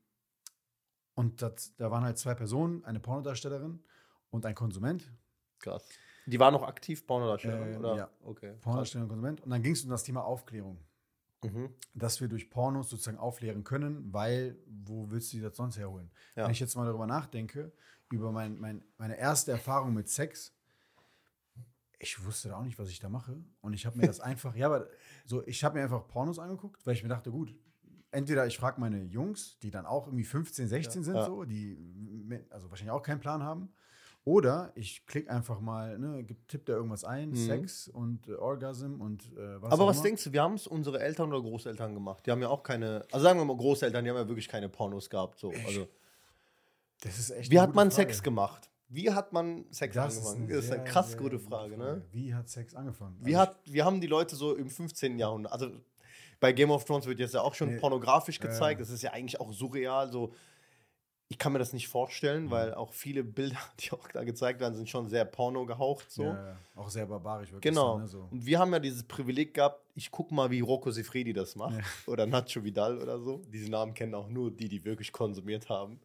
da waren halt zwei Personen, eine Pornodarstellerin und ein Konsument. Krass. Die war noch aktiv Pornodarstellerin, oder? Ja. Okay. Pornodarstellerin und Konsument. Und dann ging es um das Thema Aufklärung. Dass wir durch Pornos sozusagen aufklären können, weil wo willst du die das sonst herholen? Ja. Wenn ich jetzt mal darüber nachdenke, über meine erste Erfahrung mit Sex, ich wusste da auch nicht, was ich da mache. Und ich habe mir das einfach, ich habe mir einfach Pornos angeguckt, weil ich mir dachte, gut, entweder ich frage meine Jungs, die dann auch irgendwie 15, 16 sind, so, die also wahrscheinlich auch keinen Plan haben. Oder ich klicke einfach mal, tipp da irgendwas ein, Sex und Orgasm und was Aber auch was immer. denkst du, wir haben es unsere Eltern oder Großeltern gemacht? Die haben ja auch keine, also sagen wir mal Großeltern, die haben ja wirklich keine Pornos gehabt. So. Also, Das ist echt wie eine hat gute man Frage. Sex gemacht? Wie hat man Sex angefangen? Das ist eine krass sehr gute Frage, ne? Wie hat Sex angefangen? Wie haben die Leute so im 15. Jahrhundert, also bei Game of Thrones wird jetzt ja auch schon pornografisch gezeigt, das ist ja eigentlich auch surreal, so. Ich kann mir das nicht vorstellen, weil auch viele Bilder, die auch da gezeigt werden, sind schon sehr porno gehaucht. So. Ja, auch sehr barbarisch wirklich. Genau. So, ne, so. Und wir haben ja dieses Privileg gehabt, ich guck mal, wie Rocco Siffredi das macht. Ja. Oder Nacho Vidal oder so. Diese Namen kennen auch nur die wirklich konsumiert haben.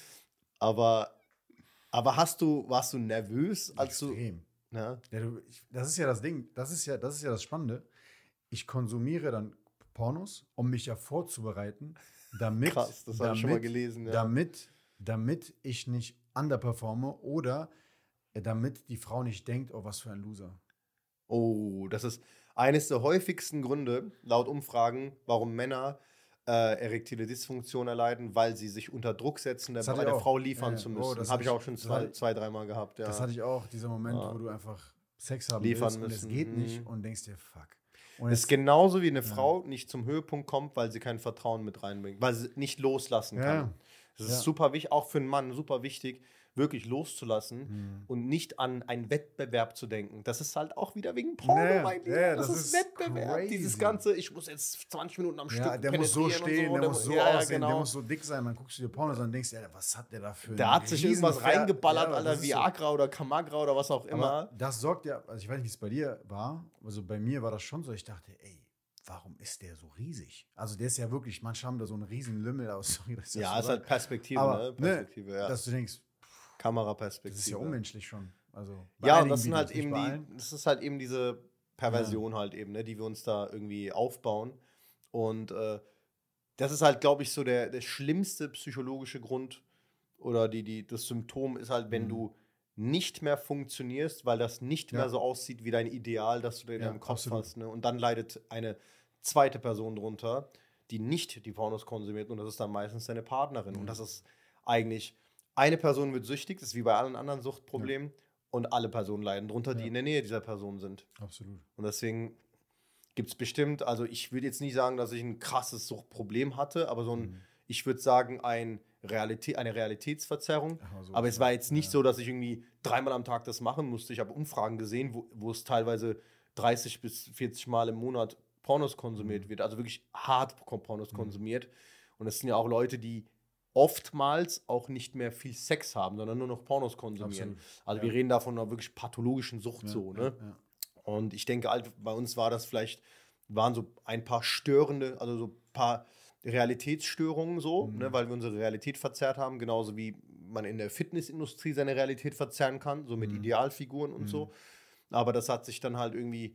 Aber warst du nervös, als Extrem. du. Ja? Das ist ja das Ding, das ist ja das Spannende. Ich konsumiere dann Pornos, um mich ja vorzubereiten, damit, Krass, das habe ich schon mal gelesen. Ja. Damit ich nicht underperforme oder damit die Frau nicht denkt, oh, was für ein Loser. Oh, das ist eines der häufigsten Gründe, laut Umfragen, warum Männer erektile Dysfunktion erleiden, weil sie sich unter Druck setzen, bei der Frau liefern zu müssen. Das habe ich auch schon zwei, dreimal gehabt. Ja. Das hatte ich auch, dieser Moment, wo du einfach Sex haben liefern willst müssen. Und es geht nicht und denkst dir, fuck. Es ist genauso wie eine Frau nicht zum Höhepunkt kommt, weil sie kein Vertrauen mit reinbringt, weil sie nicht loslassen kann. Das ist super wichtig, auch für einen Mann super wichtig, wirklich loszulassen und nicht an einen Wettbewerb zu denken. Das ist halt auch wieder wegen Porno, mein Lieber. Das ist Wettbewerb. Crazy. Dieses Ganze, ich muss jetzt 20 Minuten am Stück der muss so stehen, so. der muss so aussehen, der muss so dick sein. Dann guckst du dir Pornos an und denkst, was hat der da für Der hat sich irgendwas reingeballert, Alter, Viagra oder Kamagra oder was auch immer. Aber das sorgt ja, also ich weiß nicht, wie es bei dir war, also bei mir war das schon so, ich dachte, ey, warum ist der so riesig? Also der ist ja wirklich, manche haben da so einen riesen Lümmel aus. Sorry, ist halt Perspektive, aber, Perspektive, ja. Dass du denkst, Kameraperspektive. Das ist ja unmenschlich schon. Also ja, und das sind halt das ist halt eben diese Perversion halt eben, ne, die wir uns da irgendwie aufbauen. Und das ist halt, glaube ich, so der schlimmste psychologische Grund oder das Symptom ist halt, wenn du nicht mehr funktionierst, weil das nicht mehr so aussieht wie dein Ideal, das du in deinem Kopf hast. Ne? Und dann leidet eine zweite Person drunter, die nicht die Pornos konsumiert und das ist dann meistens deine Partnerin. Und das ist eigentlich, eine Person wird süchtig, das ist wie bei allen anderen Suchtproblemen und alle Personen leiden drunter, die in der Nähe dieser Person sind. Absolut. Und deswegen gibt es bestimmt, also ich würde jetzt nicht sagen, dass ich ein krasses Suchtproblem hatte, aber ich würde sagen, ein eine Realitätsverzerrung. So Aber es war jetzt nicht so, dass ich irgendwie 3-mal am Tag das machen musste. Ich habe Umfragen gesehen, wo es teilweise 30 bis 40 Mal im Monat Pornos konsumiert wird. Also wirklich hart Pornos konsumiert. Und es sind ja auch Leute, die oftmals auch nicht mehr viel Sex haben, sondern nur noch Pornos konsumieren. Absolut. Also wir reden da von einer wirklich pathologischen Sucht ne? Ja. Und ich denke halt, bei uns waren so ein paar störende, also so ein paar Realitätsstörungen so, ne, weil wir unsere Realität verzerrt haben, genauso wie man in der Fitnessindustrie seine Realität verzerren kann, so mit Idealfiguren und so. Aber das hat sich dann halt irgendwie,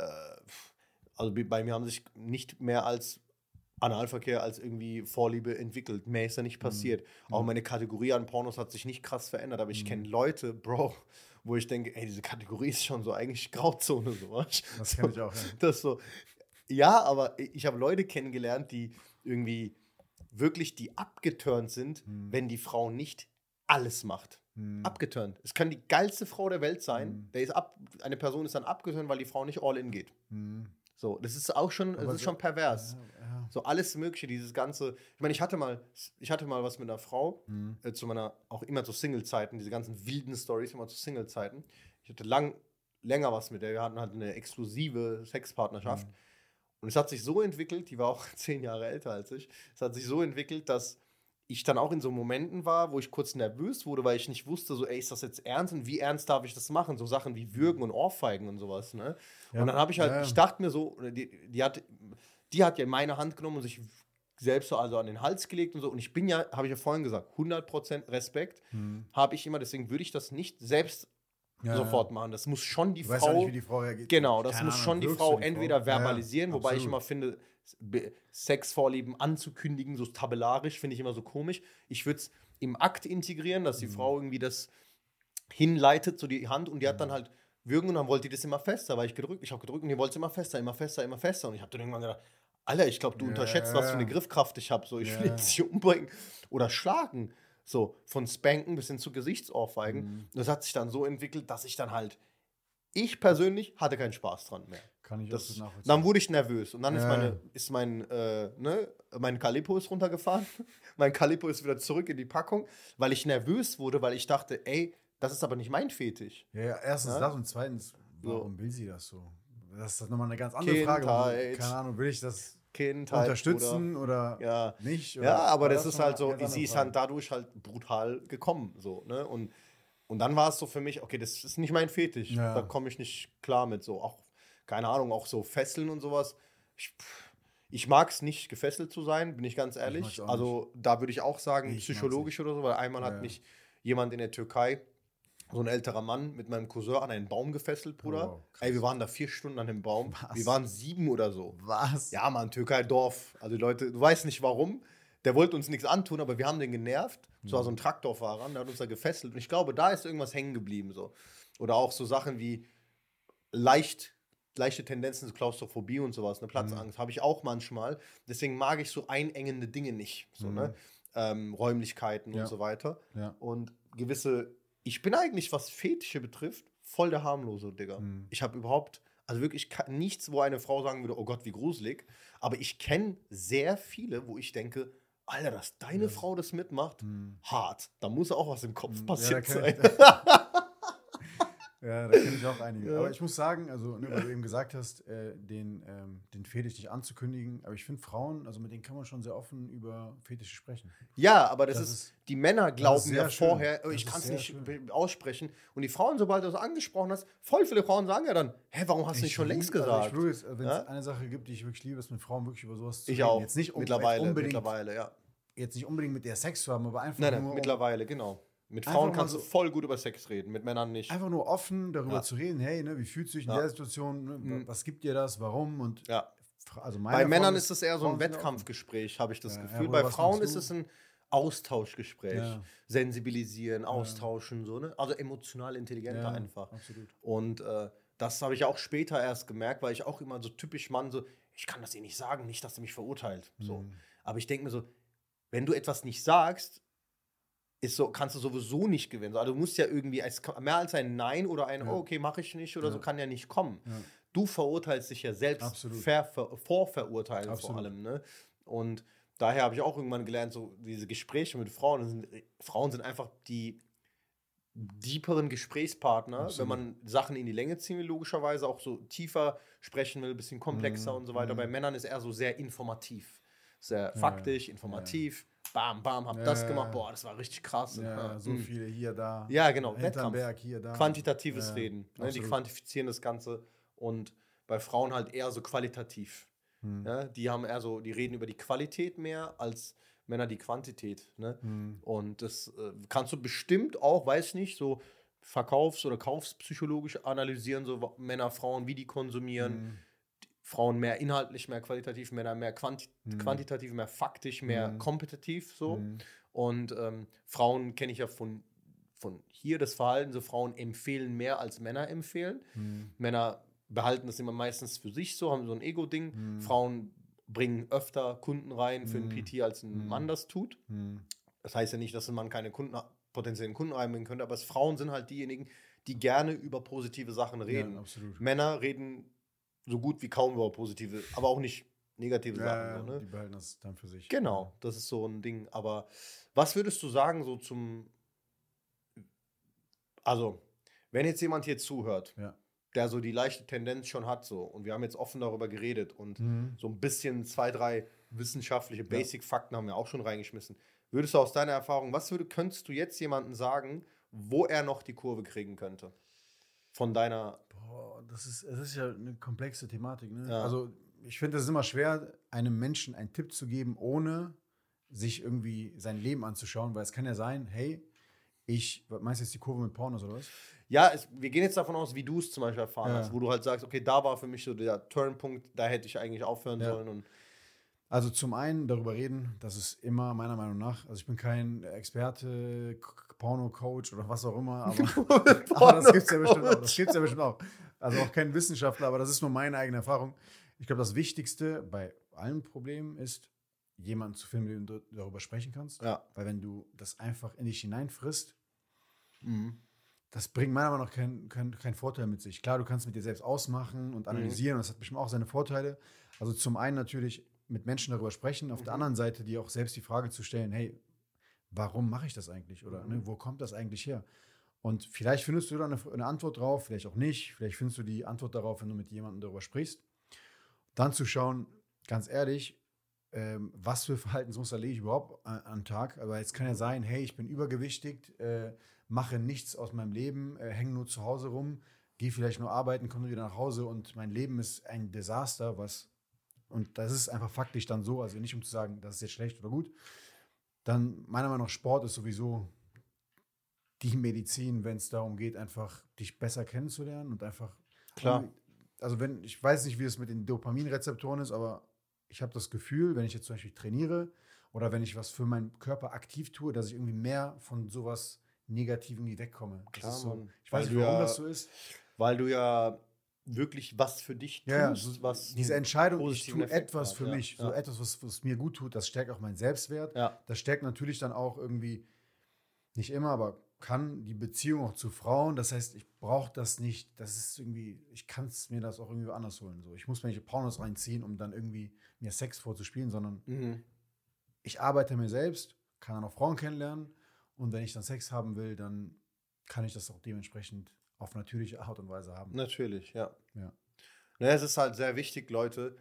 also bei mir haben sich nicht mehr als Analverkehr als irgendwie Vorliebe entwickelt. Mehr ist da nicht passiert. Auch meine Kategorie an Pornos hat sich nicht krass verändert, aber ich kenne Leute, Bro, wo ich denke, ey, diese Kategorie ist schon so eigentlich Grauzone. Sowas. Das kenne ich auch. Ja. Das so, ja, aber ich habe Leute kennengelernt, die irgendwie wirklich die abgeturnt sind, wenn die Frau nicht alles macht. Abgeturnt. Es kann die geilste Frau der Welt sein. Eine Person ist dann abgeturnt, weil die Frau nicht all in geht. So, das ist auch schon, das ist schon pervers. Ja. So alles Mögliche, dieses ganze. Ich meine, ich hatte mal was mit einer Frau, zu meiner, auch immer zu Single-Zeiten, diese ganzen wilden Stories immer zu Single-Zeiten. Ich hatte länger was mit der, wir hatten halt eine exklusive Sexpartnerschaft. Und es hat sich so entwickelt, die war auch 10 Jahre älter als ich, es hat sich so entwickelt, dass ich dann auch in so Momenten war, wo ich kurz nervös wurde, weil ich nicht wusste, so, ey, ist das jetzt ernst und wie ernst darf ich das machen? So Sachen wie Würgen und Ohrfeigen und sowas, ne? Ja. Und dann habe ich halt, ich dachte mir so, die hat ja meine Hand genommen und sich selbst so also an den Hals gelegt und so. Und ich bin ja, habe ich ja vorhin gesagt, 100% Respekt habe ich immer, deswegen würde ich das nicht selbst sofort machen. Das muss schon die Frau. Weiß ja nicht, wie die Frau reagiert. Genau, das muss schon die Frau entweder verbalisieren, wobei ich immer finde, Sexvorlieben anzukündigen, so tabellarisch, finde ich immer so komisch. Ich würde es im Akt integrieren, dass die Frau irgendwie das hinleitet, so die Hand, und die hat dann halt würgen und dann wollte die das immer fester, weil ich habe gedrückt und die wollte es immer fester, immer fester, immer fester. Und ich habe dann irgendwann gedacht, Alter, ich glaube, du unterschätzt, was für eine Griffkraft ich habe. So, ich will jetzt hier umbringen oder schlagen. So, von Spanken bis hin zu Gesichtsohrfeigen. Das hat sich dann so entwickelt, dass ich persönlich hatte keinen Spaß dran mehr. Kann ich das nachvollziehen. Dann wurde ich nervös und dann ist mein Calippo ist runtergefahren. Mein Calippo ist wieder zurück in die Packung, weil ich nervös wurde, weil ich dachte, ey, das ist aber nicht mein Fetisch. Ja, erstens das und zweitens, warum will sie das so? Das ist nochmal eine ganz andere Frage. Keine Ahnung, will ich das unterstützen oder nicht? Oder ja, aber das ist halt so, sie ist halt dadurch halt brutal gekommen. So, ne? Und dann war es so für mich, okay, das ist nicht mein Fetisch. Ja. Da komme ich nicht klar mit so. Auch, keine Ahnung, auch so Fesseln und sowas. Ich mag es nicht, gefesselt zu sein, bin ich ganz ehrlich. Also da würde ich auch sagen, psychologisch oder so, weil einmal hat mich jemand in der Türkei, so ein älterer Mann, mit meinem Cousin an einen Baum gefesselt, Bruder. Oh, ey, wir waren da 4 Stunden an dem Baum. Was? Wir waren 7 oder so. Was? Ja, Mann, Türkei-Dorf. Also die Leute, du weißt nicht warum. Der wollte uns nichts antun, aber wir haben den genervt. Das war so ein Traktorfahrer, der hat uns da gefesselt. Und ich glaube, da ist irgendwas hängen geblieben. So. Oder auch so Sachen wie leichte Tendenzen zu Klaustrophobie und sowas, eine Platzangst, habe ich auch manchmal. Deswegen mag ich so einengende Dinge nicht. So, ne? Räumlichkeiten und so weiter. Ja. Und ich bin eigentlich, was Fetische betrifft, voll der harmlose, Digga. Ich habe überhaupt, also wirklich nichts, wo eine Frau sagen würde, oh Gott, wie gruselig. Aber ich kenne sehr viele, wo ich denke, Alter, dass deine Frau das mitmacht, hart. Da muss auch was im Kopf passiert sein. Ja, da kenne ich auch einige. Ja. Aber ich muss sagen, also, weil du eben gesagt hast, den Fetisch nicht anzukündigen, aber ich finde Frauen, also mit denen kann man schon sehr offen über Fetische sprechen. Ja, aber das ist die Männer glauben ja vorher, ich kann es nicht aussprechen. Und die Frauen, sobald du das angesprochen hast, voll viele Frauen sagen ja dann, hä, warum hast du nicht schon längst gesagt? Also wenn es eine Sache gibt, die ich wirklich liebe, ist mit Frauen wirklich über sowas zu reden. Ich auch, jetzt nicht mittlerweile, ja. Jetzt nicht unbedingt mit der Sex zu haben, aber einfach nur mittlerweile, genau. Mit Frauen kannst du voll gut über Sex reden, mit Männern nicht. Einfach nur offen darüber zu reden, hey, ne, wie fühlst du dich in der Situation, ne, was gibt dir das, warum? Und also bei Männern ist es eher so ein Wettkampfgespräch, habe ich das Gefühl. Bei Frauen ist es ein Austauschgespräch. Sensibilisieren, austauschen, so, ne? Also emotional intelligenter einfach. Absolut. Und das habe ich auch später erst gemerkt, weil ich auch immer so typisch Mann so, ich kann das ihr nicht sagen, nicht, dass sie mich verurteilt. So. Aber ich denke mir so, wenn du etwas nicht sagst, kannst du sowieso nicht gewinnen. Also du musst ja irgendwie, mehr als ein Nein oder ein oh, okay, mache ich nicht oder so, kann ja nicht kommen. Ja. Du verurteilst dich ja selbst vorverurteilen vor allem. Ne? Und daher habe ich auch irgendwann gelernt, so diese Gespräche mit Frauen sind einfach die deeperen Gesprächspartner, Absolut. wenn man Sachen in die Länge ziehen will, logischerweise auch so tiefer sprechen will, ein bisschen komplexer und so weiter. Bei Männern ist eher so sehr informativ, sehr faktisch, informativ. Bam, bam, hab das gemacht, boah, das war richtig krass. Ja, so viele hier, da. Ja, genau, hinterm Wettkampf. Berg, hier, da. Quantitatives Reden. Ne, die absolut. quantifizieren das Ganze und bei Frauen halt eher so qualitativ. Ja, die haben eher so, die reden über die Qualität mehr als Männer die Quantität. Ne? Und das kannst du bestimmt auch, weiß nicht, so verkaufs- oder kaufspsychologisch analysieren, so Männer, Frauen, wie die konsumieren. Frauen mehr inhaltlich, mehr qualitativ, Männer mehr quantitativ, mehr faktisch, mehr kompetitiv so. Und Frauen kenne ich ja von hier das Verhalten, so Frauen empfehlen mehr als Männer empfehlen. Männer behalten das immer meistens für sich so, haben so ein Ego-Ding. Frauen bringen öfter Kunden rein für einen PT, als ein Mann das tut. Das heißt ja nicht, dass ein Mann keine potenziellen Kunden reinbringen könnte, aber Frauen sind halt diejenigen, die gerne über positive Sachen reden. Ja, absolut. Männer reden so gut wie kaum über positive, aber auch nicht negative Sachen. So, ne? Die behalten das dann für sich. Genau, das ist so ein Ding. Aber was würdest du sagen, so also, wenn jetzt jemand hier zuhört, der so die leichte Tendenz schon hat, so, und wir haben jetzt offen darüber geredet und so ein bisschen 2, 3 wissenschaftliche Basic-Fakten haben wir auch schon reingeschmissen. Würdest du aus deiner Erfahrung, könntest du jetzt jemandem sagen, wo er noch die Kurve kriegen könnte? Von deiner. Boah, es ist ja eine komplexe Thematik. Ne? Ja. Also, ich finde, es ist immer schwer, einem Menschen einen Tipp zu geben, ohne sich irgendwie sein Leben anzuschauen, weil es kann ja sein, hey, meinst du jetzt die Kurve mit Pornos oder was? Ja, wir gehen jetzt davon aus, wie du es zum Beispiel erfahren hast, wo du halt sagst, okay, da war für mich so der Turnpunkt, da hätte ich eigentlich aufhören sollen. Und also zum einen darüber reden, das ist immer meiner Meinung nach, also ich bin kein Experte, Porno-Coach oder was auch immer, aber das gibt es ja bestimmt auch. Also auch kein Wissenschaftler, aber das ist nur meine eigene Erfahrung. Ich glaube, das Wichtigste bei allen Problemen ist, jemanden zu finden, mit dem du darüber sprechen kannst. Ja. Weil wenn du das einfach in dich hineinfrisst, das bringt meiner Meinung nach keinen Vorteil mit sich. Klar, du kannst mit dir selbst ausmachen und analysieren, und das hat bestimmt auch seine Vorteile. Also zum einen natürlich mit Menschen darüber sprechen, auf der anderen Seite dir auch selbst die Frage zu stellen, hey, warum mache ich das eigentlich? Oder wo kommt das eigentlich her? Und vielleicht findest du da eine Antwort drauf, vielleicht auch nicht. Vielleicht findest du die Antwort darauf, wenn du mit jemandem darüber sprichst. Dann zu schauen, ganz ehrlich, was für Verhaltensmuster lege ich überhaupt an den Tag? Aber es kann ja sein, hey, ich bin übergewichtig, mache nichts aus meinem Leben, hänge nur zu Hause rum, gehe vielleicht nur arbeiten, komme wieder nach Hause und mein Leben ist ein Desaster, und das ist einfach faktisch dann so, also nicht um zu sagen, das ist jetzt schlecht oder gut. Dann meiner Meinung nach, Sport ist sowieso die Medizin, wenn es darum geht, einfach dich besser kennenzulernen und einfach. Klar. Also ich weiß nicht, wie es mit den Dopaminrezeptoren ist, aber ich habe das Gefühl, wenn ich jetzt zum Beispiel trainiere oder wenn ich was für meinen Körper aktiv tue, dass ich irgendwie mehr von sowas Negativem irgendwie wegkomme. Klar, so, Mann. ich weiß nicht, warum das so ist. Weil du ja wirklich was für dich tust, was diese Entscheidung, ich positiven tue Effekt etwas hat. für mich, so etwas, was mir gut tut, das stärkt auch meinen Selbstwert. Ja. Das stärkt natürlich dann auch irgendwie, nicht immer, aber kann die Beziehung auch zu Frauen. Das heißt, ich brauche das nicht, das ist irgendwie, ich kann es mir das auch irgendwie anders holen. So. Ich muss mir nicht Pornos reinziehen, um dann irgendwie mir Sex vorzuspielen, sondern ich arbeite mir selbst, kann dann auch Frauen kennenlernen, und wenn ich dann Sex haben will, dann kann ich das auch dementsprechend auf natürliche Art und Weise haben. Natürlich, ja. Ja. Ne, es ist halt sehr wichtig, Leute,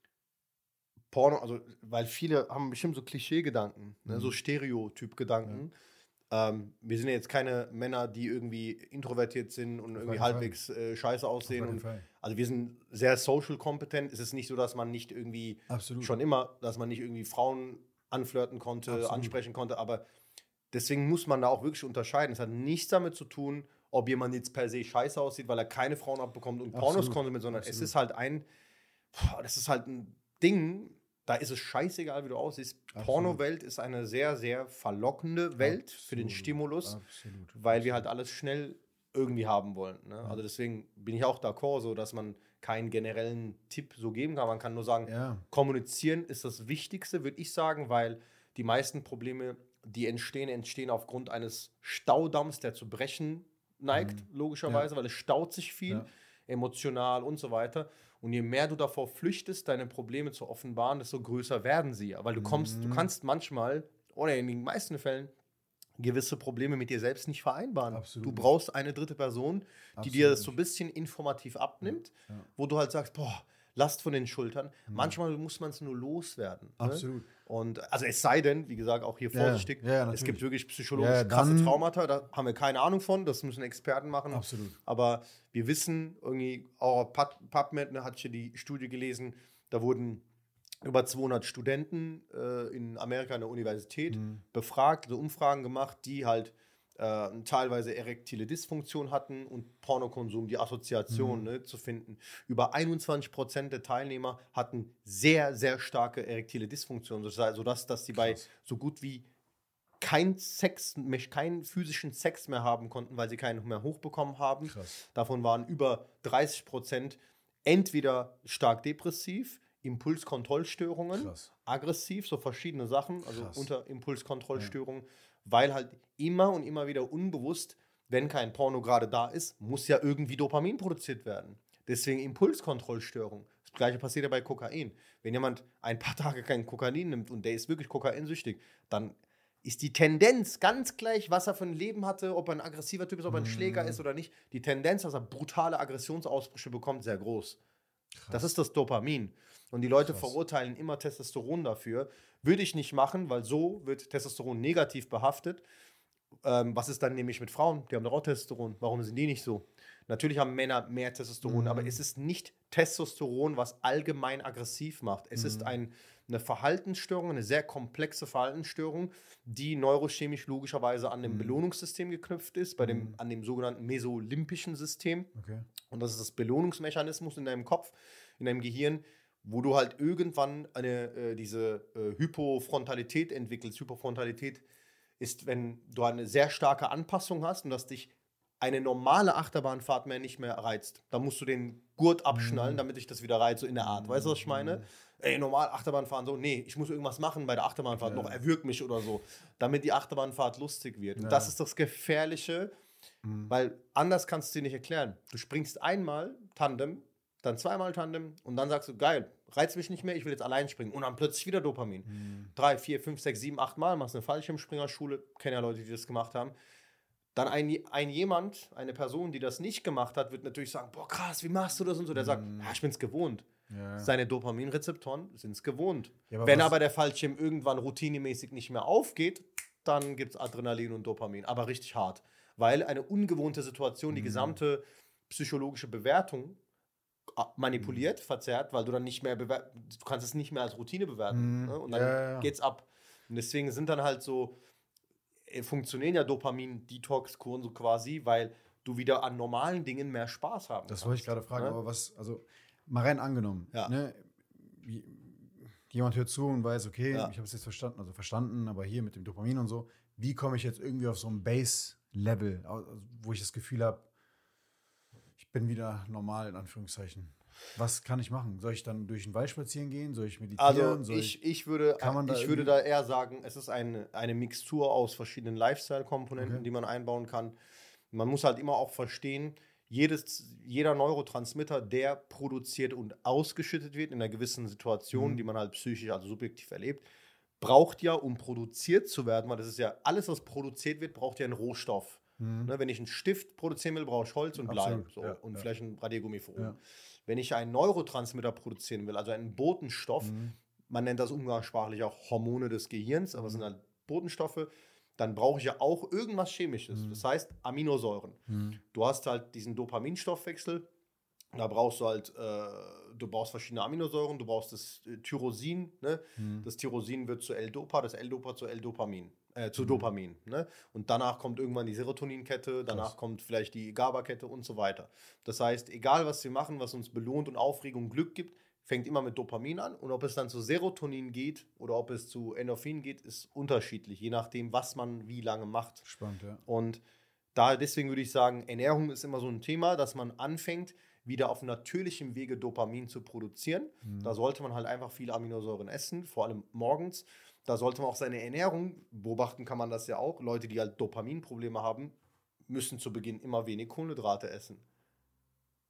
Porno, also, weil viele haben bestimmt so Klischee-Gedanken, ne, so Stereotyp-Gedanken. Wir sind ja jetzt keine Männer, die irgendwie introvertiert sind und irgendwie halbwegs scheiße aussehen. Also wir sind sehr social kompetent. Es ist nicht so, dass man nicht irgendwie schon immer, dass man nicht irgendwie Frauen anflirten konnte, ansprechen konnte, aber deswegen muss man da auch wirklich unterscheiden. Es hat nichts damit zu tun, ob jemand jetzt per se scheiße aussieht, weil er keine Frauen abbekommt und Pornos konsumiert, sondern es ist halt das ist halt ein Ding, da ist es scheißegal, wie du aussiehst. Porno-Welt ist eine sehr, sehr verlockende Welt für den Stimulus, weil wir halt alles schnell irgendwie haben wollen. Ne? Also deswegen bin ich auch d'accord, so dass man keinen generellen Tipp so geben kann. Man kann nur sagen, kommunizieren ist das Wichtigste, würde ich sagen, weil die meisten Probleme, die entstehen aufgrund eines Staudamms, der zu brechen neigt, logischerweise, weil es staut sich viel. emotional und so weiter. Und je mehr du davor flüchtest, deine Probleme zu offenbaren, desto größer werden sie. Weil du kannst manchmal, oder in den meisten Fällen, gewisse Probleme mit dir selbst nicht vereinbaren. Absolut Du nicht. brauchst eine dritte Person, die Absolut dir das nicht. so ein bisschen informativ abnimmt, Ja. wo du halt sagst, boah, Last von den Schultern. Manchmal muss man es nur loswerden. Absolut. Ne? Und also es sei denn, wie gesagt, auch hier vorsichtig, ja, es natürlich. gibt wirklich psychologisch krasse Traumata, da haben wir keine Ahnung von, das müssen Experten machen. Absolut. Aber wir wissen irgendwie, auch PubMed, ne, hatte ich hier die Studie gelesen, da wurden über 200 Studenten in Amerika an der Universität befragt, also Umfragen gemacht, die halt teilweise erektile Dysfunktion hatten und Pornokonsum, die Assoziation zu finden. Über 21% der Teilnehmer hatten sehr, sehr starke erektile Dysfunktion, sodass sie bei so gut wie keinen physischen Sex mehr haben konnten, weil sie keinen mehr hochbekommen haben. Krass. Davon waren über 30% entweder stark depressiv, Impulskontrollstörungen, aggressiv, so verschiedene Sachen, also unter Impulskontrollstörungen, weil halt immer und immer wieder unbewusst, wenn kein Porno gerade da ist, muss ja irgendwie Dopamin produziert werden. Deswegen Impulskontrollstörung. Das gleiche passiert ja bei Kokain. Wenn jemand ein paar Tage kein Kokain nimmt und der ist wirklich kokainsüchtig, dann ist die Tendenz ganz gleich, was er für ein Leben hatte, ob er ein aggressiver Typ ist, ob er ein Schläger ist oder nicht. Die Tendenz, dass er brutale Aggressionsausbrüche bekommt, sehr groß. Krass. Das ist das Dopamin. Und die Leute verurteilen immer Testosteron dafür. Würde ich nicht machen, weil so wird Testosteron negativ behaftet. Was ist dann nämlich mit Frauen? Die haben doch auch Testosteron. Warum sind die nicht so? Natürlich haben Männer mehr Testosteron, aber es ist nicht Testosteron, was allgemein aggressiv macht. Es ist eine Verhaltensstörung, eine sehr komplexe Verhaltensstörung, die neurochemisch logischerweise an dem Belohnungssystem geknüpft ist, an dem sogenannten mesolimbischen System. Okay. Und das ist das Belohnungsmechanismus in deinem Kopf, in deinem Gehirn, wo du halt irgendwann diese Hypofrontalität entwickelst. Hypofrontalität ist, wenn du eine sehr starke Anpassung hast und dass dich eine normale Achterbahnfahrt nicht mehr reizt. Da musst du den Gurt abschnallen, damit dich das wieder reizt, so in der Art. Weißt du, was ich meine? Ey, normal Achterbahn fahren, so, nee, ich muss irgendwas machen bei der Achterbahnfahrt, noch erwürgt mich oder so, damit die Achterbahnfahrt lustig wird. Und das ist das Gefährliche, weil anders kannst du dir nicht erklären. Du springst einmal Tandem, dann zweimal Tandem und dann sagst du, geil, reizt mich nicht mehr, ich will jetzt allein springen. Und dann plötzlich wieder Dopamin. 3, 4, 5, 6, 7, 8 Mal, machst eine Fallschirmspringerschule, kenne ja Leute, die das gemacht haben. Dann eine Person, die das nicht gemacht hat, wird natürlich sagen, boah krass, wie machst du das und so. Der sagt, ja, ich bin's gewohnt. Ja. Seine Dopaminrezeptoren sind es gewohnt. Ja, wenn aber der Fallschirm irgendwann routinemäßig nicht mehr aufgeht, dann gibt es Adrenalin und Dopamin, aber richtig hart. Weil eine ungewohnte Situation die gesamte psychologische Bewertung manipuliert, verzerrt, weil du dann nicht mehr du kannst es nicht mehr als Routine bewerten. Ne? Und dann geht's ab. Und deswegen sind dann halt so funktionieren ja Dopamin-Detox-Kuren so quasi, weil du wieder an normalen Dingen mehr Spaß haben kannst. Das wollte ich gerade fragen, aber also mal rein angenommen, ne? Jemand hört zu und weiß, okay, ich habe es jetzt verstanden, aber hier mit dem Dopamin und so, wie komme ich jetzt irgendwie auf so ein Base-Level, wo ich das Gefühl habe, ich bin wieder normal, in Anführungszeichen. Was kann ich machen? Soll ich dann durch den Wald spazieren gehen? Soll ich meditieren? Also ich würde da eher sagen, es ist eine Mixtur aus verschiedenen Lifestyle-Komponenten, die man einbauen kann. Man muss halt immer auch verstehen, jeder Neurotransmitter, der produziert und ausgeschüttet wird in einer gewissen Situation, die man halt psychisch, also subjektiv erlebt, braucht ja, um produziert zu werden, weil das ist ja, alles, was produziert wird, braucht ja einen Rohstoff. Ne, wenn ich einen Stift produzieren will, brauche ich Holz und Blei und vielleicht ein Radiergummi für oben. Wenn ich einen Neurotransmitter produzieren will, also einen Botenstoff, man nennt das umgangssprachlich auch Hormone des Gehirns, aber es sind halt Botenstoffe, dann brauche ich ja auch irgendwas Chemisches. Das heißt Aminosäuren. Du hast halt diesen Dopaminstoffwechsel, da brauchst du halt, du brauchst verschiedene Aminosäuren, du brauchst das Tyrosin, ne? Das Tyrosin wird zu L-Dopa, das L-Dopa zu L-Dopamin. Zu Dopamin. Ne? Und danach kommt irgendwann die Serotoninkette, danach kommt vielleicht die GABA-Kette und so weiter. Das heißt, egal was wir machen, was uns belohnt und Aufregung, Glück gibt, fängt immer mit Dopamin an. Und ob es dann zu Serotonin geht oder ob es zu Endorphin geht, ist unterschiedlich, je nachdem, was man wie lange macht. Spannend, ja. Und deswegen würde ich sagen, Ernährung ist immer so ein Thema, dass man anfängt, wieder auf natürlichem Wege Dopamin zu produzieren. Da sollte man halt einfach viele Aminosäuren essen, vor allem morgens. Da sollte man auch seine Ernährung, beobachten kann man das ja auch, Leute, die halt Dopaminprobleme haben, müssen zu Beginn immer wenig Kohlenhydrate essen.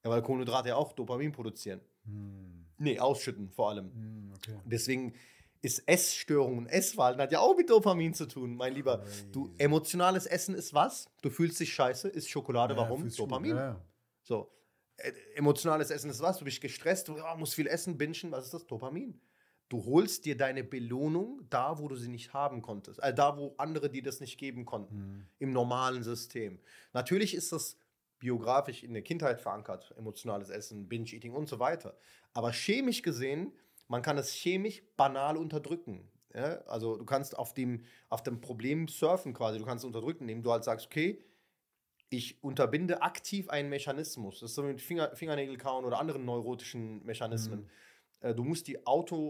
Ja, weil Kohlenhydrate ja auch Dopamin produzieren. Nee, ausschütten vor allem. Okay. Deswegen ist Essstörung und Essverhalten hat ja auch mit Dopamin zu tun, mein Lieber. Du, emotionales Essen ist was? Du fühlst dich scheiße, isst Schokolade, warum? Dopamin. Ja. So. Emotionales Essen ist was? Du bist gestresst, du musst viel essen, bingen, was ist das? Dopamin. Du holst dir deine Belohnung da, wo du sie nicht haben konntest. Da, wo andere dir das nicht geben konnten. Im normalen System. Natürlich ist das biografisch in der Kindheit verankert, emotionales Essen, Binge-Eating und so weiter. Aber chemisch gesehen, man kann es chemisch banal unterdrücken. Ja? Also du kannst auf dem Problem surfen quasi, du kannst es unterdrücken, indem du halt sagst, okay, ich unterbinde aktiv einen Mechanismus. Das ist so mit Fingernägel kauen oder anderen neurotischen Mechanismen. Du musst die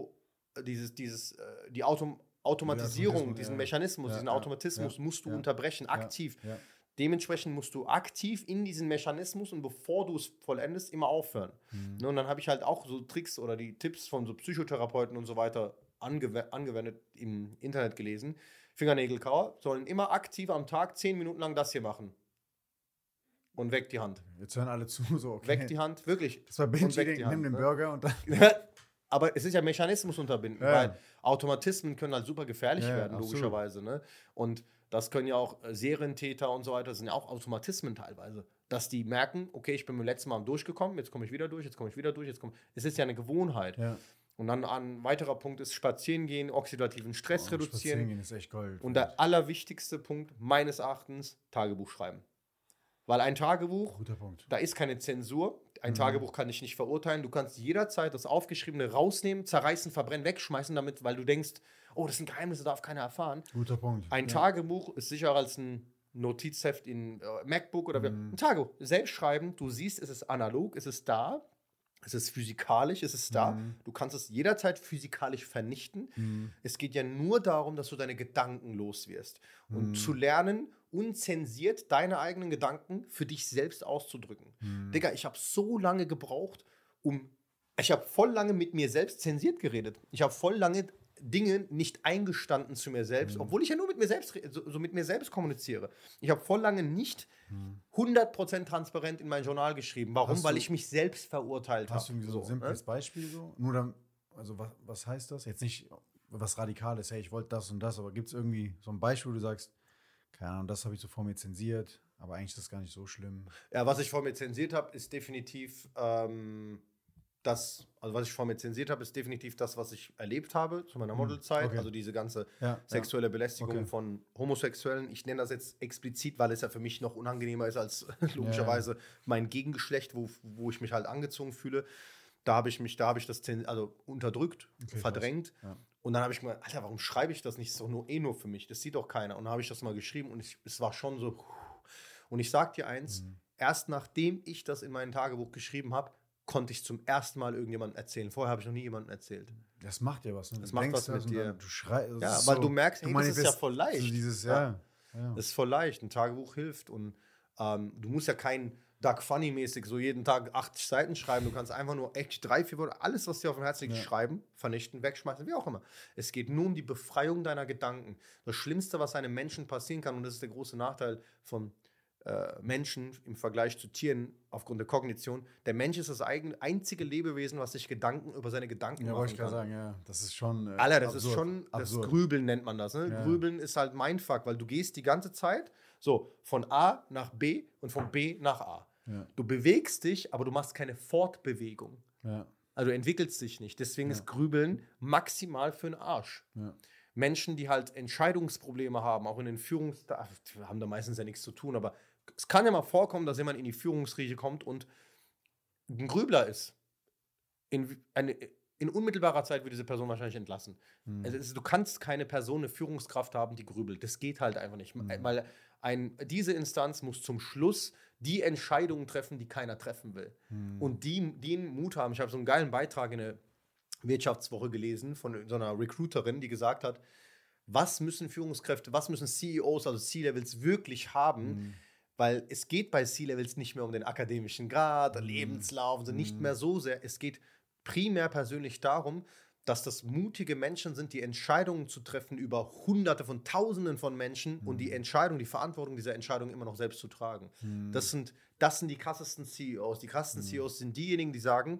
Automatisierung, diesen Mechanismus, diesen Automatismus musst du unterbrechen, aktiv. Ja. Dementsprechend musst du aktiv in diesen Mechanismus und bevor du es vollendest, immer aufhören. Ne, und dann habe ich halt auch so Tricks oder die Tipps von so Psychotherapeuten und so weiter angewendet im Internet gelesen. Fingernägelkauer sollen immer aktiv am Tag 10 Minuten lang das hier machen. Und weg die Hand. Jetzt hören alle zu, so okay. Weg die Hand, wirklich. Das war Binge-Eating, nimm den Burger und dann... Aber es ist ja Mechanismus unterbinden, weil Automatismen können halt super gefährlich werden, logischerweise. Ne? Und das können ja auch Serientäter und so weiter, das sind ja auch Automatismen teilweise. Dass die merken, okay, ich bin beim letzten Mal durchgekommen, jetzt komme ich wieder durch, Es ist ja eine Gewohnheit. Ja. Und dann ein weiterer Punkt ist Spazieren gehen, oxidativen Stress reduzieren. Spazieren gehen ist echt Gold. Und der allerwichtigste Punkt meines Erachtens, Tagebuch schreiben. Weil ein Tagebuch, da ist keine Zensur. Ein Tagebuch kann dich nicht verurteilen. Du kannst jederzeit das Aufgeschriebene rausnehmen, zerreißen, verbrennen, wegschmeißen damit, weil du denkst, oh, das sind Geheimnisse, darf keiner erfahren. Guter Punkt. Ein Tagebuch ist sicherer als ein Notizheft in MacBook oder ein Tagebuch. Selbst schreiben, du siehst, es ist analog, es ist da, es ist physikalisch, es ist da. Du kannst es jederzeit physikalisch vernichten. Es geht ja nur darum, dass du deine Gedanken loswirst. Und zu lernen, unzensiert deine eigenen Gedanken für dich selbst auszudrücken. Digga, ich habe so lange gebraucht, ich habe voll lange mit mir selbst zensiert geredet. Ich habe voll lange Dinge nicht eingestanden zu mir selbst, obwohl ich ja nur mit mir selbst so mit mir selbst kommuniziere. Ich habe voll lange nicht 100% transparent in mein Journal geschrieben. Warum? Weil ich mich selbst verurteilt habe. Hast du irgendwie so ein simples Beispiel so? Nur dann, also was heißt das? Jetzt nicht was Radikales, hey, ich wollte das und das, aber gibt es irgendwie so ein Beispiel, wo du sagst, keine Ahnung, das habe ich so vor mir zensiert, aber eigentlich ist das gar nicht so schlimm. Ja, was ich vor mir zensiert habe, ist definitiv das, was ich erlebt habe zu meiner Modelzeit. Also diese ganze sexuelle Belästigung von Homosexuellen. Ich nenne das jetzt explizit, weil es ja für mich noch unangenehmer ist als logischerweise mein Gegengeschlecht, wo ich mich halt angezogen fühle. Da habe ich das unterdrückt, verdrängt. Ja. Und dann habe ich mir, Alter, warum schreibe ich das nicht so nur für mich? Das sieht doch keiner. Und dann habe ich das mal geschrieben und es war schon so. Und ich sag dir eins, erst nachdem ich das in mein Tagebuch geschrieben habe, konnte ich zum ersten Mal irgendjemandem erzählen. Vorher habe ich noch nie jemandem erzählt. Das macht ja was. Ne? Das macht was mit dir. Du schreist. Ja, weil du merkst, hey, das ist ja voll leicht. So das ist voll leicht. Ein Tagebuch hilft. Und du musst ja kein Doug Funny-mäßig so jeden Tag 80 Seiten schreiben. Du kannst einfach nur echt 3-4 Worte, alles, was dir auf dem Herzen liegt, schreiben, vernichten, wegschmeißen, wie auch immer. Es geht nur um die Befreiung deiner Gedanken. Das Schlimmste, was einem Menschen passieren kann, und das ist der große Nachteil von Menschen im Vergleich zu Tieren aufgrund der Kognition. Der Mensch ist das einzige Lebewesen, was sich Gedanken über seine Gedanken machen kann. Ja, wollte ich gerade sagen, ja. Das ist schon Alter, das ist schon, das Grübeln nennt man das. Ne? Ja. Grübeln ist halt Mindfuck, weil du gehst die ganze Zeit so von A nach B und von B nach A. Ja. Du bewegst dich, aber du machst keine Fortbewegung. Ja. Also du entwickelst dich nicht. Deswegen ist Grübeln maximal für den Arsch. Ja. Menschen, die halt Entscheidungsprobleme haben, auch in den haben da meistens ja nichts zu tun, aber es kann ja mal vorkommen, dass jemand in die Führungsriege kommt und ein Grübler ist. In unmittelbarer Zeit wird diese Person wahrscheinlich entlassen. Also du kannst keine Person, eine Führungskraft haben, die grübelt. Das geht halt einfach nicht. Weil diese Instanz muss zum Schluss die Entscheidungen treffen, die keiner treffen will. Und die den Mut haben. Ich habe so einen geilen Beitrag in der Wirtschaftswoche gelesen von so einer Recruiterin, die gesagt hat, was müssen Führungskräfte, was müssen CEOs, also C-Levels wirklich haben, weil es geht bei C-Levels nicht mehr um den akademischen Grad, Lebenslauf, also nicht mehr so sehr. Es geht primär persönlich darum, dass das mutige Menschen sind, die Entscheidungen zu treffen über Hunderte von Tausenden von Menschen und die Entscheidung, die Verantwortung dieser Entscheidung immer noch selbst zu tragen. Das sind die krassesten CEOs. Die krassesten CEOs sind diejenigen, die sagen,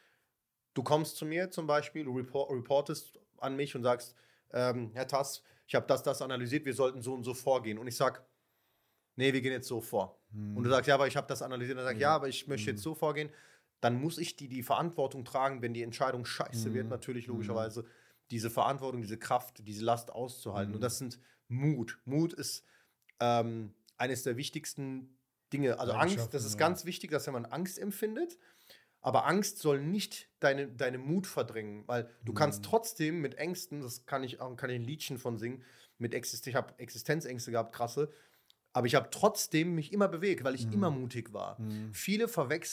du kommst zu mir zum Beispiel, du reportest an mich und sagst, Herr Tass, ich habe das analysiert, wir sollten so und so vorgehen. Und ich sage, nee, wir gehen jetzt so vor. Und du sagst, ja, aber ich habe das analysiert. Und dann sag ich, ja, aber ich möchte jetzt so vorgehen. Dann muss ich die Verantwortung tragen, wenn die Entscheidung scheiße wird, natürlich logischerweise, diese Verantwortung, diese Kraft, diese Last auszuhalten. Und das sind Mut. Mut ist eines der wichtigsten Dinge. Also Angst, das ist ganz wichtig, dass wenn man Angst empfindet, aber Angst soll nicht deine Mut verdrängen, weil du kannst trotzdem mit Ängsten, das kann ich ein Liedchen von singen, ich habe Existenzängste gehabt, krasse, aber ich habe trotzdem mich immer bewegt, weil ich immer mutig war. Viele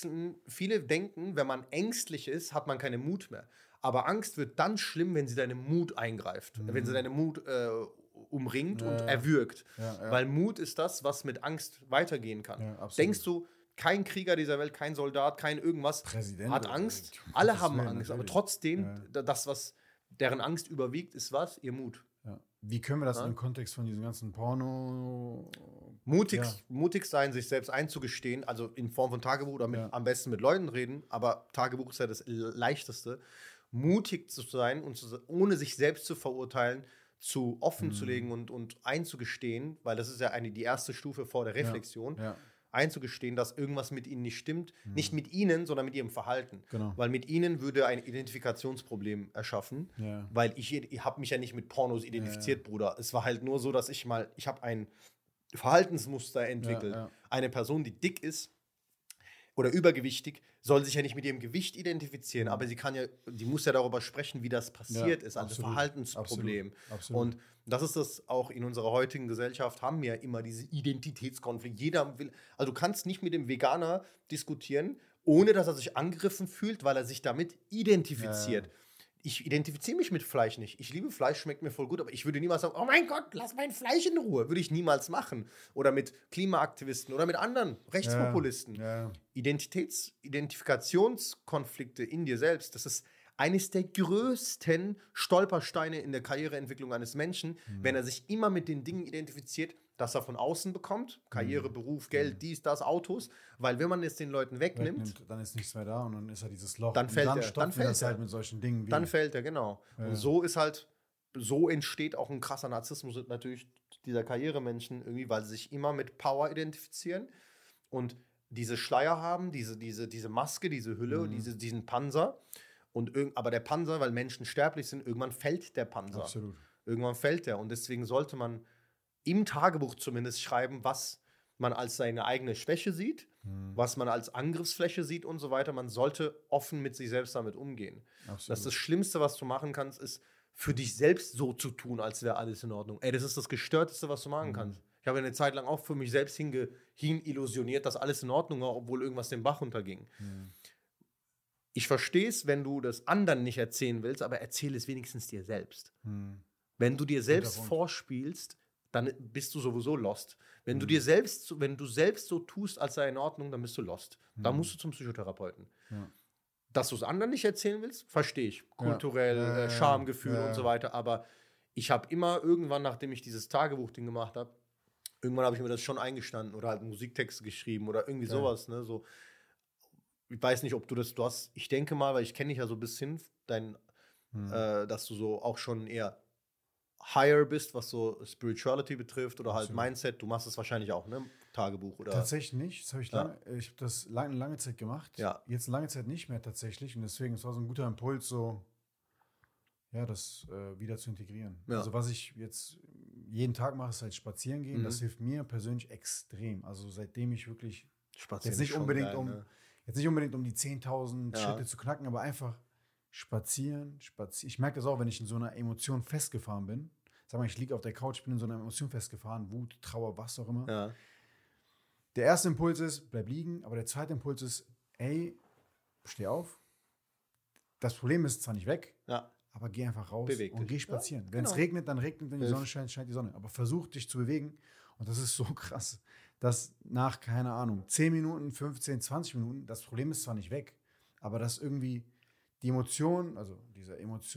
denken, wenn man ängstlich ist, hat man keinen Mut mehr. Aber Angst wird dann schlimm, wenn sie deinen Mut eingreift, wenn sie deinen Mut umringt und erwürgt. Weil Mut ist das, was mit Angst weitergehen kann. Denkst du, kein Krieger dieser Welt, kein Soldat, kein irgendwas Präsident hat Angst? Alle haben Angst, aber trotzdem, das, was deren Angst überwiegt, ist was? Ihr Mut. Ja. Wie können wir das im Kontext von diesem ganzen Porno... Mutig sein, sich selbst einzugestehen, also in Form von Tagebuch oder am besten mit Leuten reden, aber Tagebuch ist ja das Leichteste. Mutig zu sein und ohne sich selbst zu verurteilen, offen zu legen und einzugestehen, weil das ist ja die erste Stufe vor der Reflexion, einzugestehen, dass irgendwas mit ihnen nicht stimmt. Nicht mit ihnen, sondern mit ihrem Verhalten. Genau. Weil mit ihnen würde ein Identifikationsproblem erschaffen. Weil ich habe mich ja nicht mit Pornos identifiziert, Bruder. Es war halt nur so, dass ich habe ein Verhaltensmuster entwickelt. Eine Person, die dick ist oder übergewichtig, soll sich ja nicht mit ihrem Gewicht identifizieren, aber die muss ja darüber sprechen, wie das passiert ist, also Verhaltensproblem. Absolut. Und das ist das auch in unserer heutigen Gesellschaft, haben wir ja immer diese Identitätskonflikte. Jeder will, also du kannst nicht mit dem Veganer diskutieren, ohne dass er sich angegriffen fühlt, weil er sich damit identifiziert. Ich identifiziere mich mit Fleisch nicht. Ich liebe Fleisch, schmeckt mir voll gut, aber ich würde niemals sagen, oh mein Gott, lass mein Fleisch in Ruhe. Würde ich niemals machen. Oder mit Klimaaktivisten oder mit anderen Rechtspopulisten. Identifikationskonflikte in dir selbst, das ist eines der größten Stolpersteine in der Karriereentwicklung eines Menschen, wenn er sich immer mit den Dingen identifiziert, dass er von außen bekommt. Karriere, Beruf, Geld, dies, das, Autos. Weil wenn man es den Leuten wegnimmt, dann ist nichts mehr da und dann ist halt dieses Loch. Dann fällt er. Dann fällt das halt mit solchen Dingen wie. Dann fällt er, genau. Und so entsteht auch ein krasser Narzissmus natürlich dieser Karrieremenschen irgendwie, weil sie sich immer mit Power identifizieren und diese Schleier haben, diese Maske, diese Hülle, diesen Panzer. Aber der Panzer, weil Menschen sterblich sind, irgendwann fällt der Panzer. Absolut. Irgendwann fällt der. Und deswegen sollte man im Tagebuch zumindest schreiben, was man als seine eigene Schwäche sieht, was man als Angriffsfläche sieht und so weiter. Man sollte offen mit sich selbst damit umgehen. Absolut. Das Schlimmste, was du machen kannst, ist, für dich selbst so zu tun, als wäre alles in Ordnung. Das ist das Gestörteste, was du machen kannst. Ich habe eine Zeit lang auch für mich selbst hin illusioniert, dass alles in Ordnung war, obwohl irgendwas den Bach runterging. Ich verstehe es, wenn du das anderen nicht erzählen willst, aber erzähle es wenigstens dir selbst. Wenn du dir selbst vorspielst, dann bist du sowieso lost. Wenn du selbst so tust, als sei in Ordnung, dann bist du lost. Dann musst du zum Psychotherapeuten. Dass du es anderen nicht erzählen willst, verstehe ich. Kulturell, Schamgefühl und so weiter. Aber ich habe immer irgendwann, nachdem ich dieses Tagebuchding gemacht habe, irgendwann habe ich mir das schon eingestanden oder halt Musiktexte geschrieben oder irgendwie sowas. Ne? So, ich weiß nicht, ob du hast. Ich denke mal, weil ich kenne dich ja so ein bisschen, dass du so auch schon eher higher bist, was so Spirituality betrifft oder halt Mindset. Du machst es wahrscheinlich auch, ne? Tagebuch oder? Tatsächlich nicht. Das habe ich ich habe das lange Zeit gemacht. Ja. Jetzt lange Zeit nicht mehr tatsächlich. Und deswegen, es war so ein guter Impuls, so das wieder zu integrieren. Ja. Also was ich jetzt jeden Tag mache, ist halt spazieren gehen. Das hilft mir persönlich extrem. Also seitdem ich wirklich Spazieren jetzt nicht ist schon unbedingt geil, jetzt nicht unbedingt um die 10.000 Schritte zu knacken, aber einfach spazieren. Ich merke das auch, wenn ich in so einer Emotion festgefahren bin. Sag mal, ich liege auf der Couch, bin in so einer Emotion festgefahren, Wut, Trauer, was auch immer. Ja. Der erste Impuls ist, bleib liegen, aber der zweite Impuls ist, steh auf. Das Problem ist zwar nicht weg, aber geh einfach raus und geh spazieren. Wenn es regnet, dann regnet, wenn die Sonne scheint, scheint die Sonne. Aber versuch dich zu bewegen und das ist so krass, dass nach, keine Ahnung, 10 Minuten, 15, 20 Minuten, das Problem ist zwar nicht weg, aber dass irgendwie die Emotion, also diese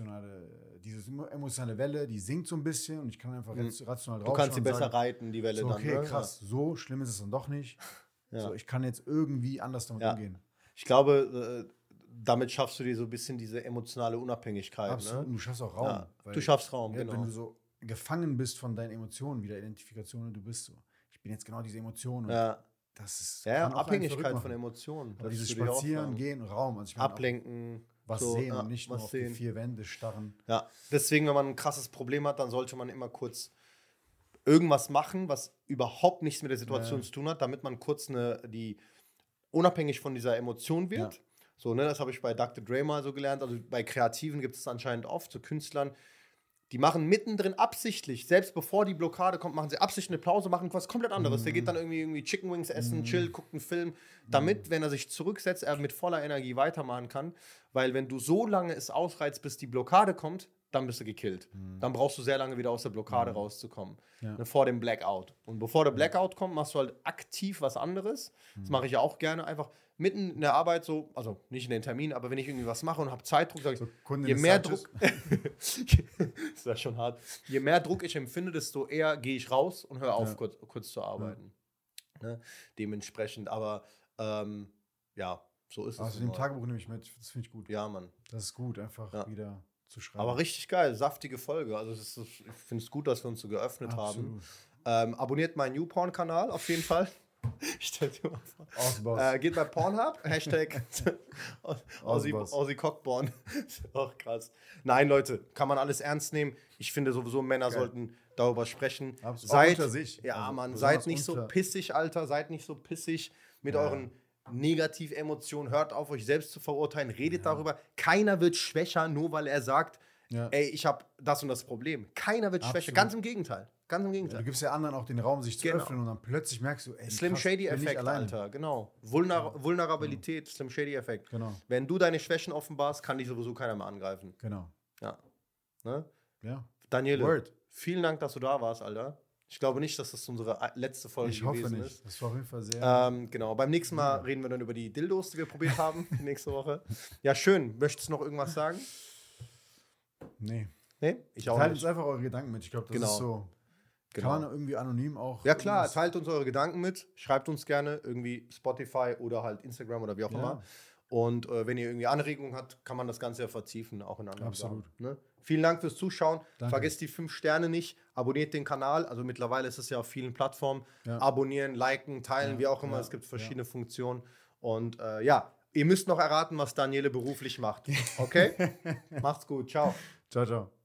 emotionale Welle, die sinkt so ein bisschen und ich kann einfach rational drauf Du kannst sie schauen und besser sagen, reiten, die Welle so, dann. okay, Ne? krass, so schlimm ist es dann doch nicht. Ja. So, ich kann jetzt irgendwie anders damit umgehen. Ich glaube, damit schaffst du dir so ein bisschen diese emotionale Unabhängigkeit. Absolut, Ne? und du schaffst auch Raum. Ja. Weil, Du schaffst Raum, ja, genau. wenn du so gefangen bist von deinen Emotionen, wieder Identifikation, und du bist so, ich bin jetzt genau diese Emotion. Und Ja. das ist Ja, kann auch einen verrückt Abhängigkeit machen. von Emotionen. Aber dieses würde ich auch Spazieren, sagen. Gehen, Raum. Also ich meine, auch Ablenken. was so, sehen und nicht nur was auf sehen. die 4 Wände starren. Ja, deswegen, wenn man ein krasses Problem hat, dann sollte man immer kurz irgendwas machen, was überhaupt nichts mit der Situation zu tun hat, damit man kurz die unabhängig von dieser Emotion wird. Ja. So, ne, das habe ich bei Dr. Dre mal so gelernt. Also bei Kreativen gibt es anscheinend oft, so Künstlern, die machen mittendrin absichtlich, selbst bevor die Blockade kommt, machen sie absichtlich eine Pause, machen was komplett anderes. Der geht dann irgendwie Chicken Wings essen, chillt, guckt einen Film, damit, wenn er sich zurücksetzt, er mit voller Energie weitermachen kann. Weil wenn du so lange es ausreizt, bis die Blockade kommt, dann bist du gekillt. Dann brauchst du sehr lange wieder aus der Blockade rauszukommen. Ja. Ne, vor dem Blackout. Und bevor der Blackout kommt, machst du halt aktiv was anderes. Das mache ich ja auch gerne. Einfach mitten in der Arbeit so, also nicht in den Termin, aber wenn ich irgendwie was mache und habe Zeitdruck, sage ich, So je mehr Druck, ist das schon hart, je mehr Druck ich empfinde, desto eher gehe ich raus und höre auf, kurz zu arbeiten. Ne? Dementsprechend, aber ja, so ist es. Also dem Tagebuch nehme ich mit, das finde ich gut. Ja, Mann. Das ist gut, einfach wieder zu schreiben. Aber richtig geil, saftige Folge. Also ich finde es gut, dass wir uns so geöffnet haben. Abonniert meinen YouPorn-Kanal auf jeden Fall. Stell dir mal vor. Geht bei Pornhub, Hashtag Aussie Cockborn. Ist auch krass. Nein, Leute, kann man alles ernst nehmen. Ich finde sowieso, Männer sollten darüber sprechen. Seid unter sich. Ja, also Mann, seid nicht so pissig, Alter. Seid nicht so pissig mit euren Negativemotionen. Hört auf, euch selbst zu verurteilen. Redet darüber. Keiner wird schwächer, nur weil er sagt, ey, ich habe das und das Problem. Keiner wird schwächer. Ganz im Gegenteil. Ganz im Gegenteil. Du gibst ja anderen auch den Raum, sich zu öffnen und dann plötzlich merkst du, ey, Slim Shady-Effekt, Alter, genau. Vulnerabilität, Slim Shady-Effekt. Genau. Wenn du deine Schwächen offenbarst, kann dich sowieso keiner mehr angreifen. Genau. Ja. Ne? Ja. Daniele, vielen Dank, dass du da warst, Alter. Ich glaube nicht, dass das unsere letzte Folge gewesen ist. Ich hoffe nicht. Das war auf jeden Fall sehr... genau, beim nächsten Mal reden wir dann über die Dildos, die wir probiert haben, nächste Woche. Ja, schön. Möchtest du noch irgendwas sagen? Nee? Ich auch Teilt nicht. uns einfach eure Gedanken mit. Ich glaube, das ist so... Kann man irgendwie anonym auch... Ja klar, teilt uns eure Gedanken mit. Schreibt uns gerne irgendwie Spotify oder halt Instagram oder wie auch immer. Und wenn ihr irgendwie Anregungen habt, kann man das Ganze ja vertiefen, auch in anderen Absolut. Sachen, ne? Vielen Dank fürs Zuschauen. Danke. Vergesst die 5 Sterne nicht. Abonniert den Kanal. Also mittlerweile ist es ja auf vielen Plattformen. Abonnieren, liken, teilen, wie auch immer. Es gibt verschiedene Funktionen. Und ihr müsst noch erraten, was Daniele beruflich macht. Okay? Macht's gut. Ciao. Ciao, ciao.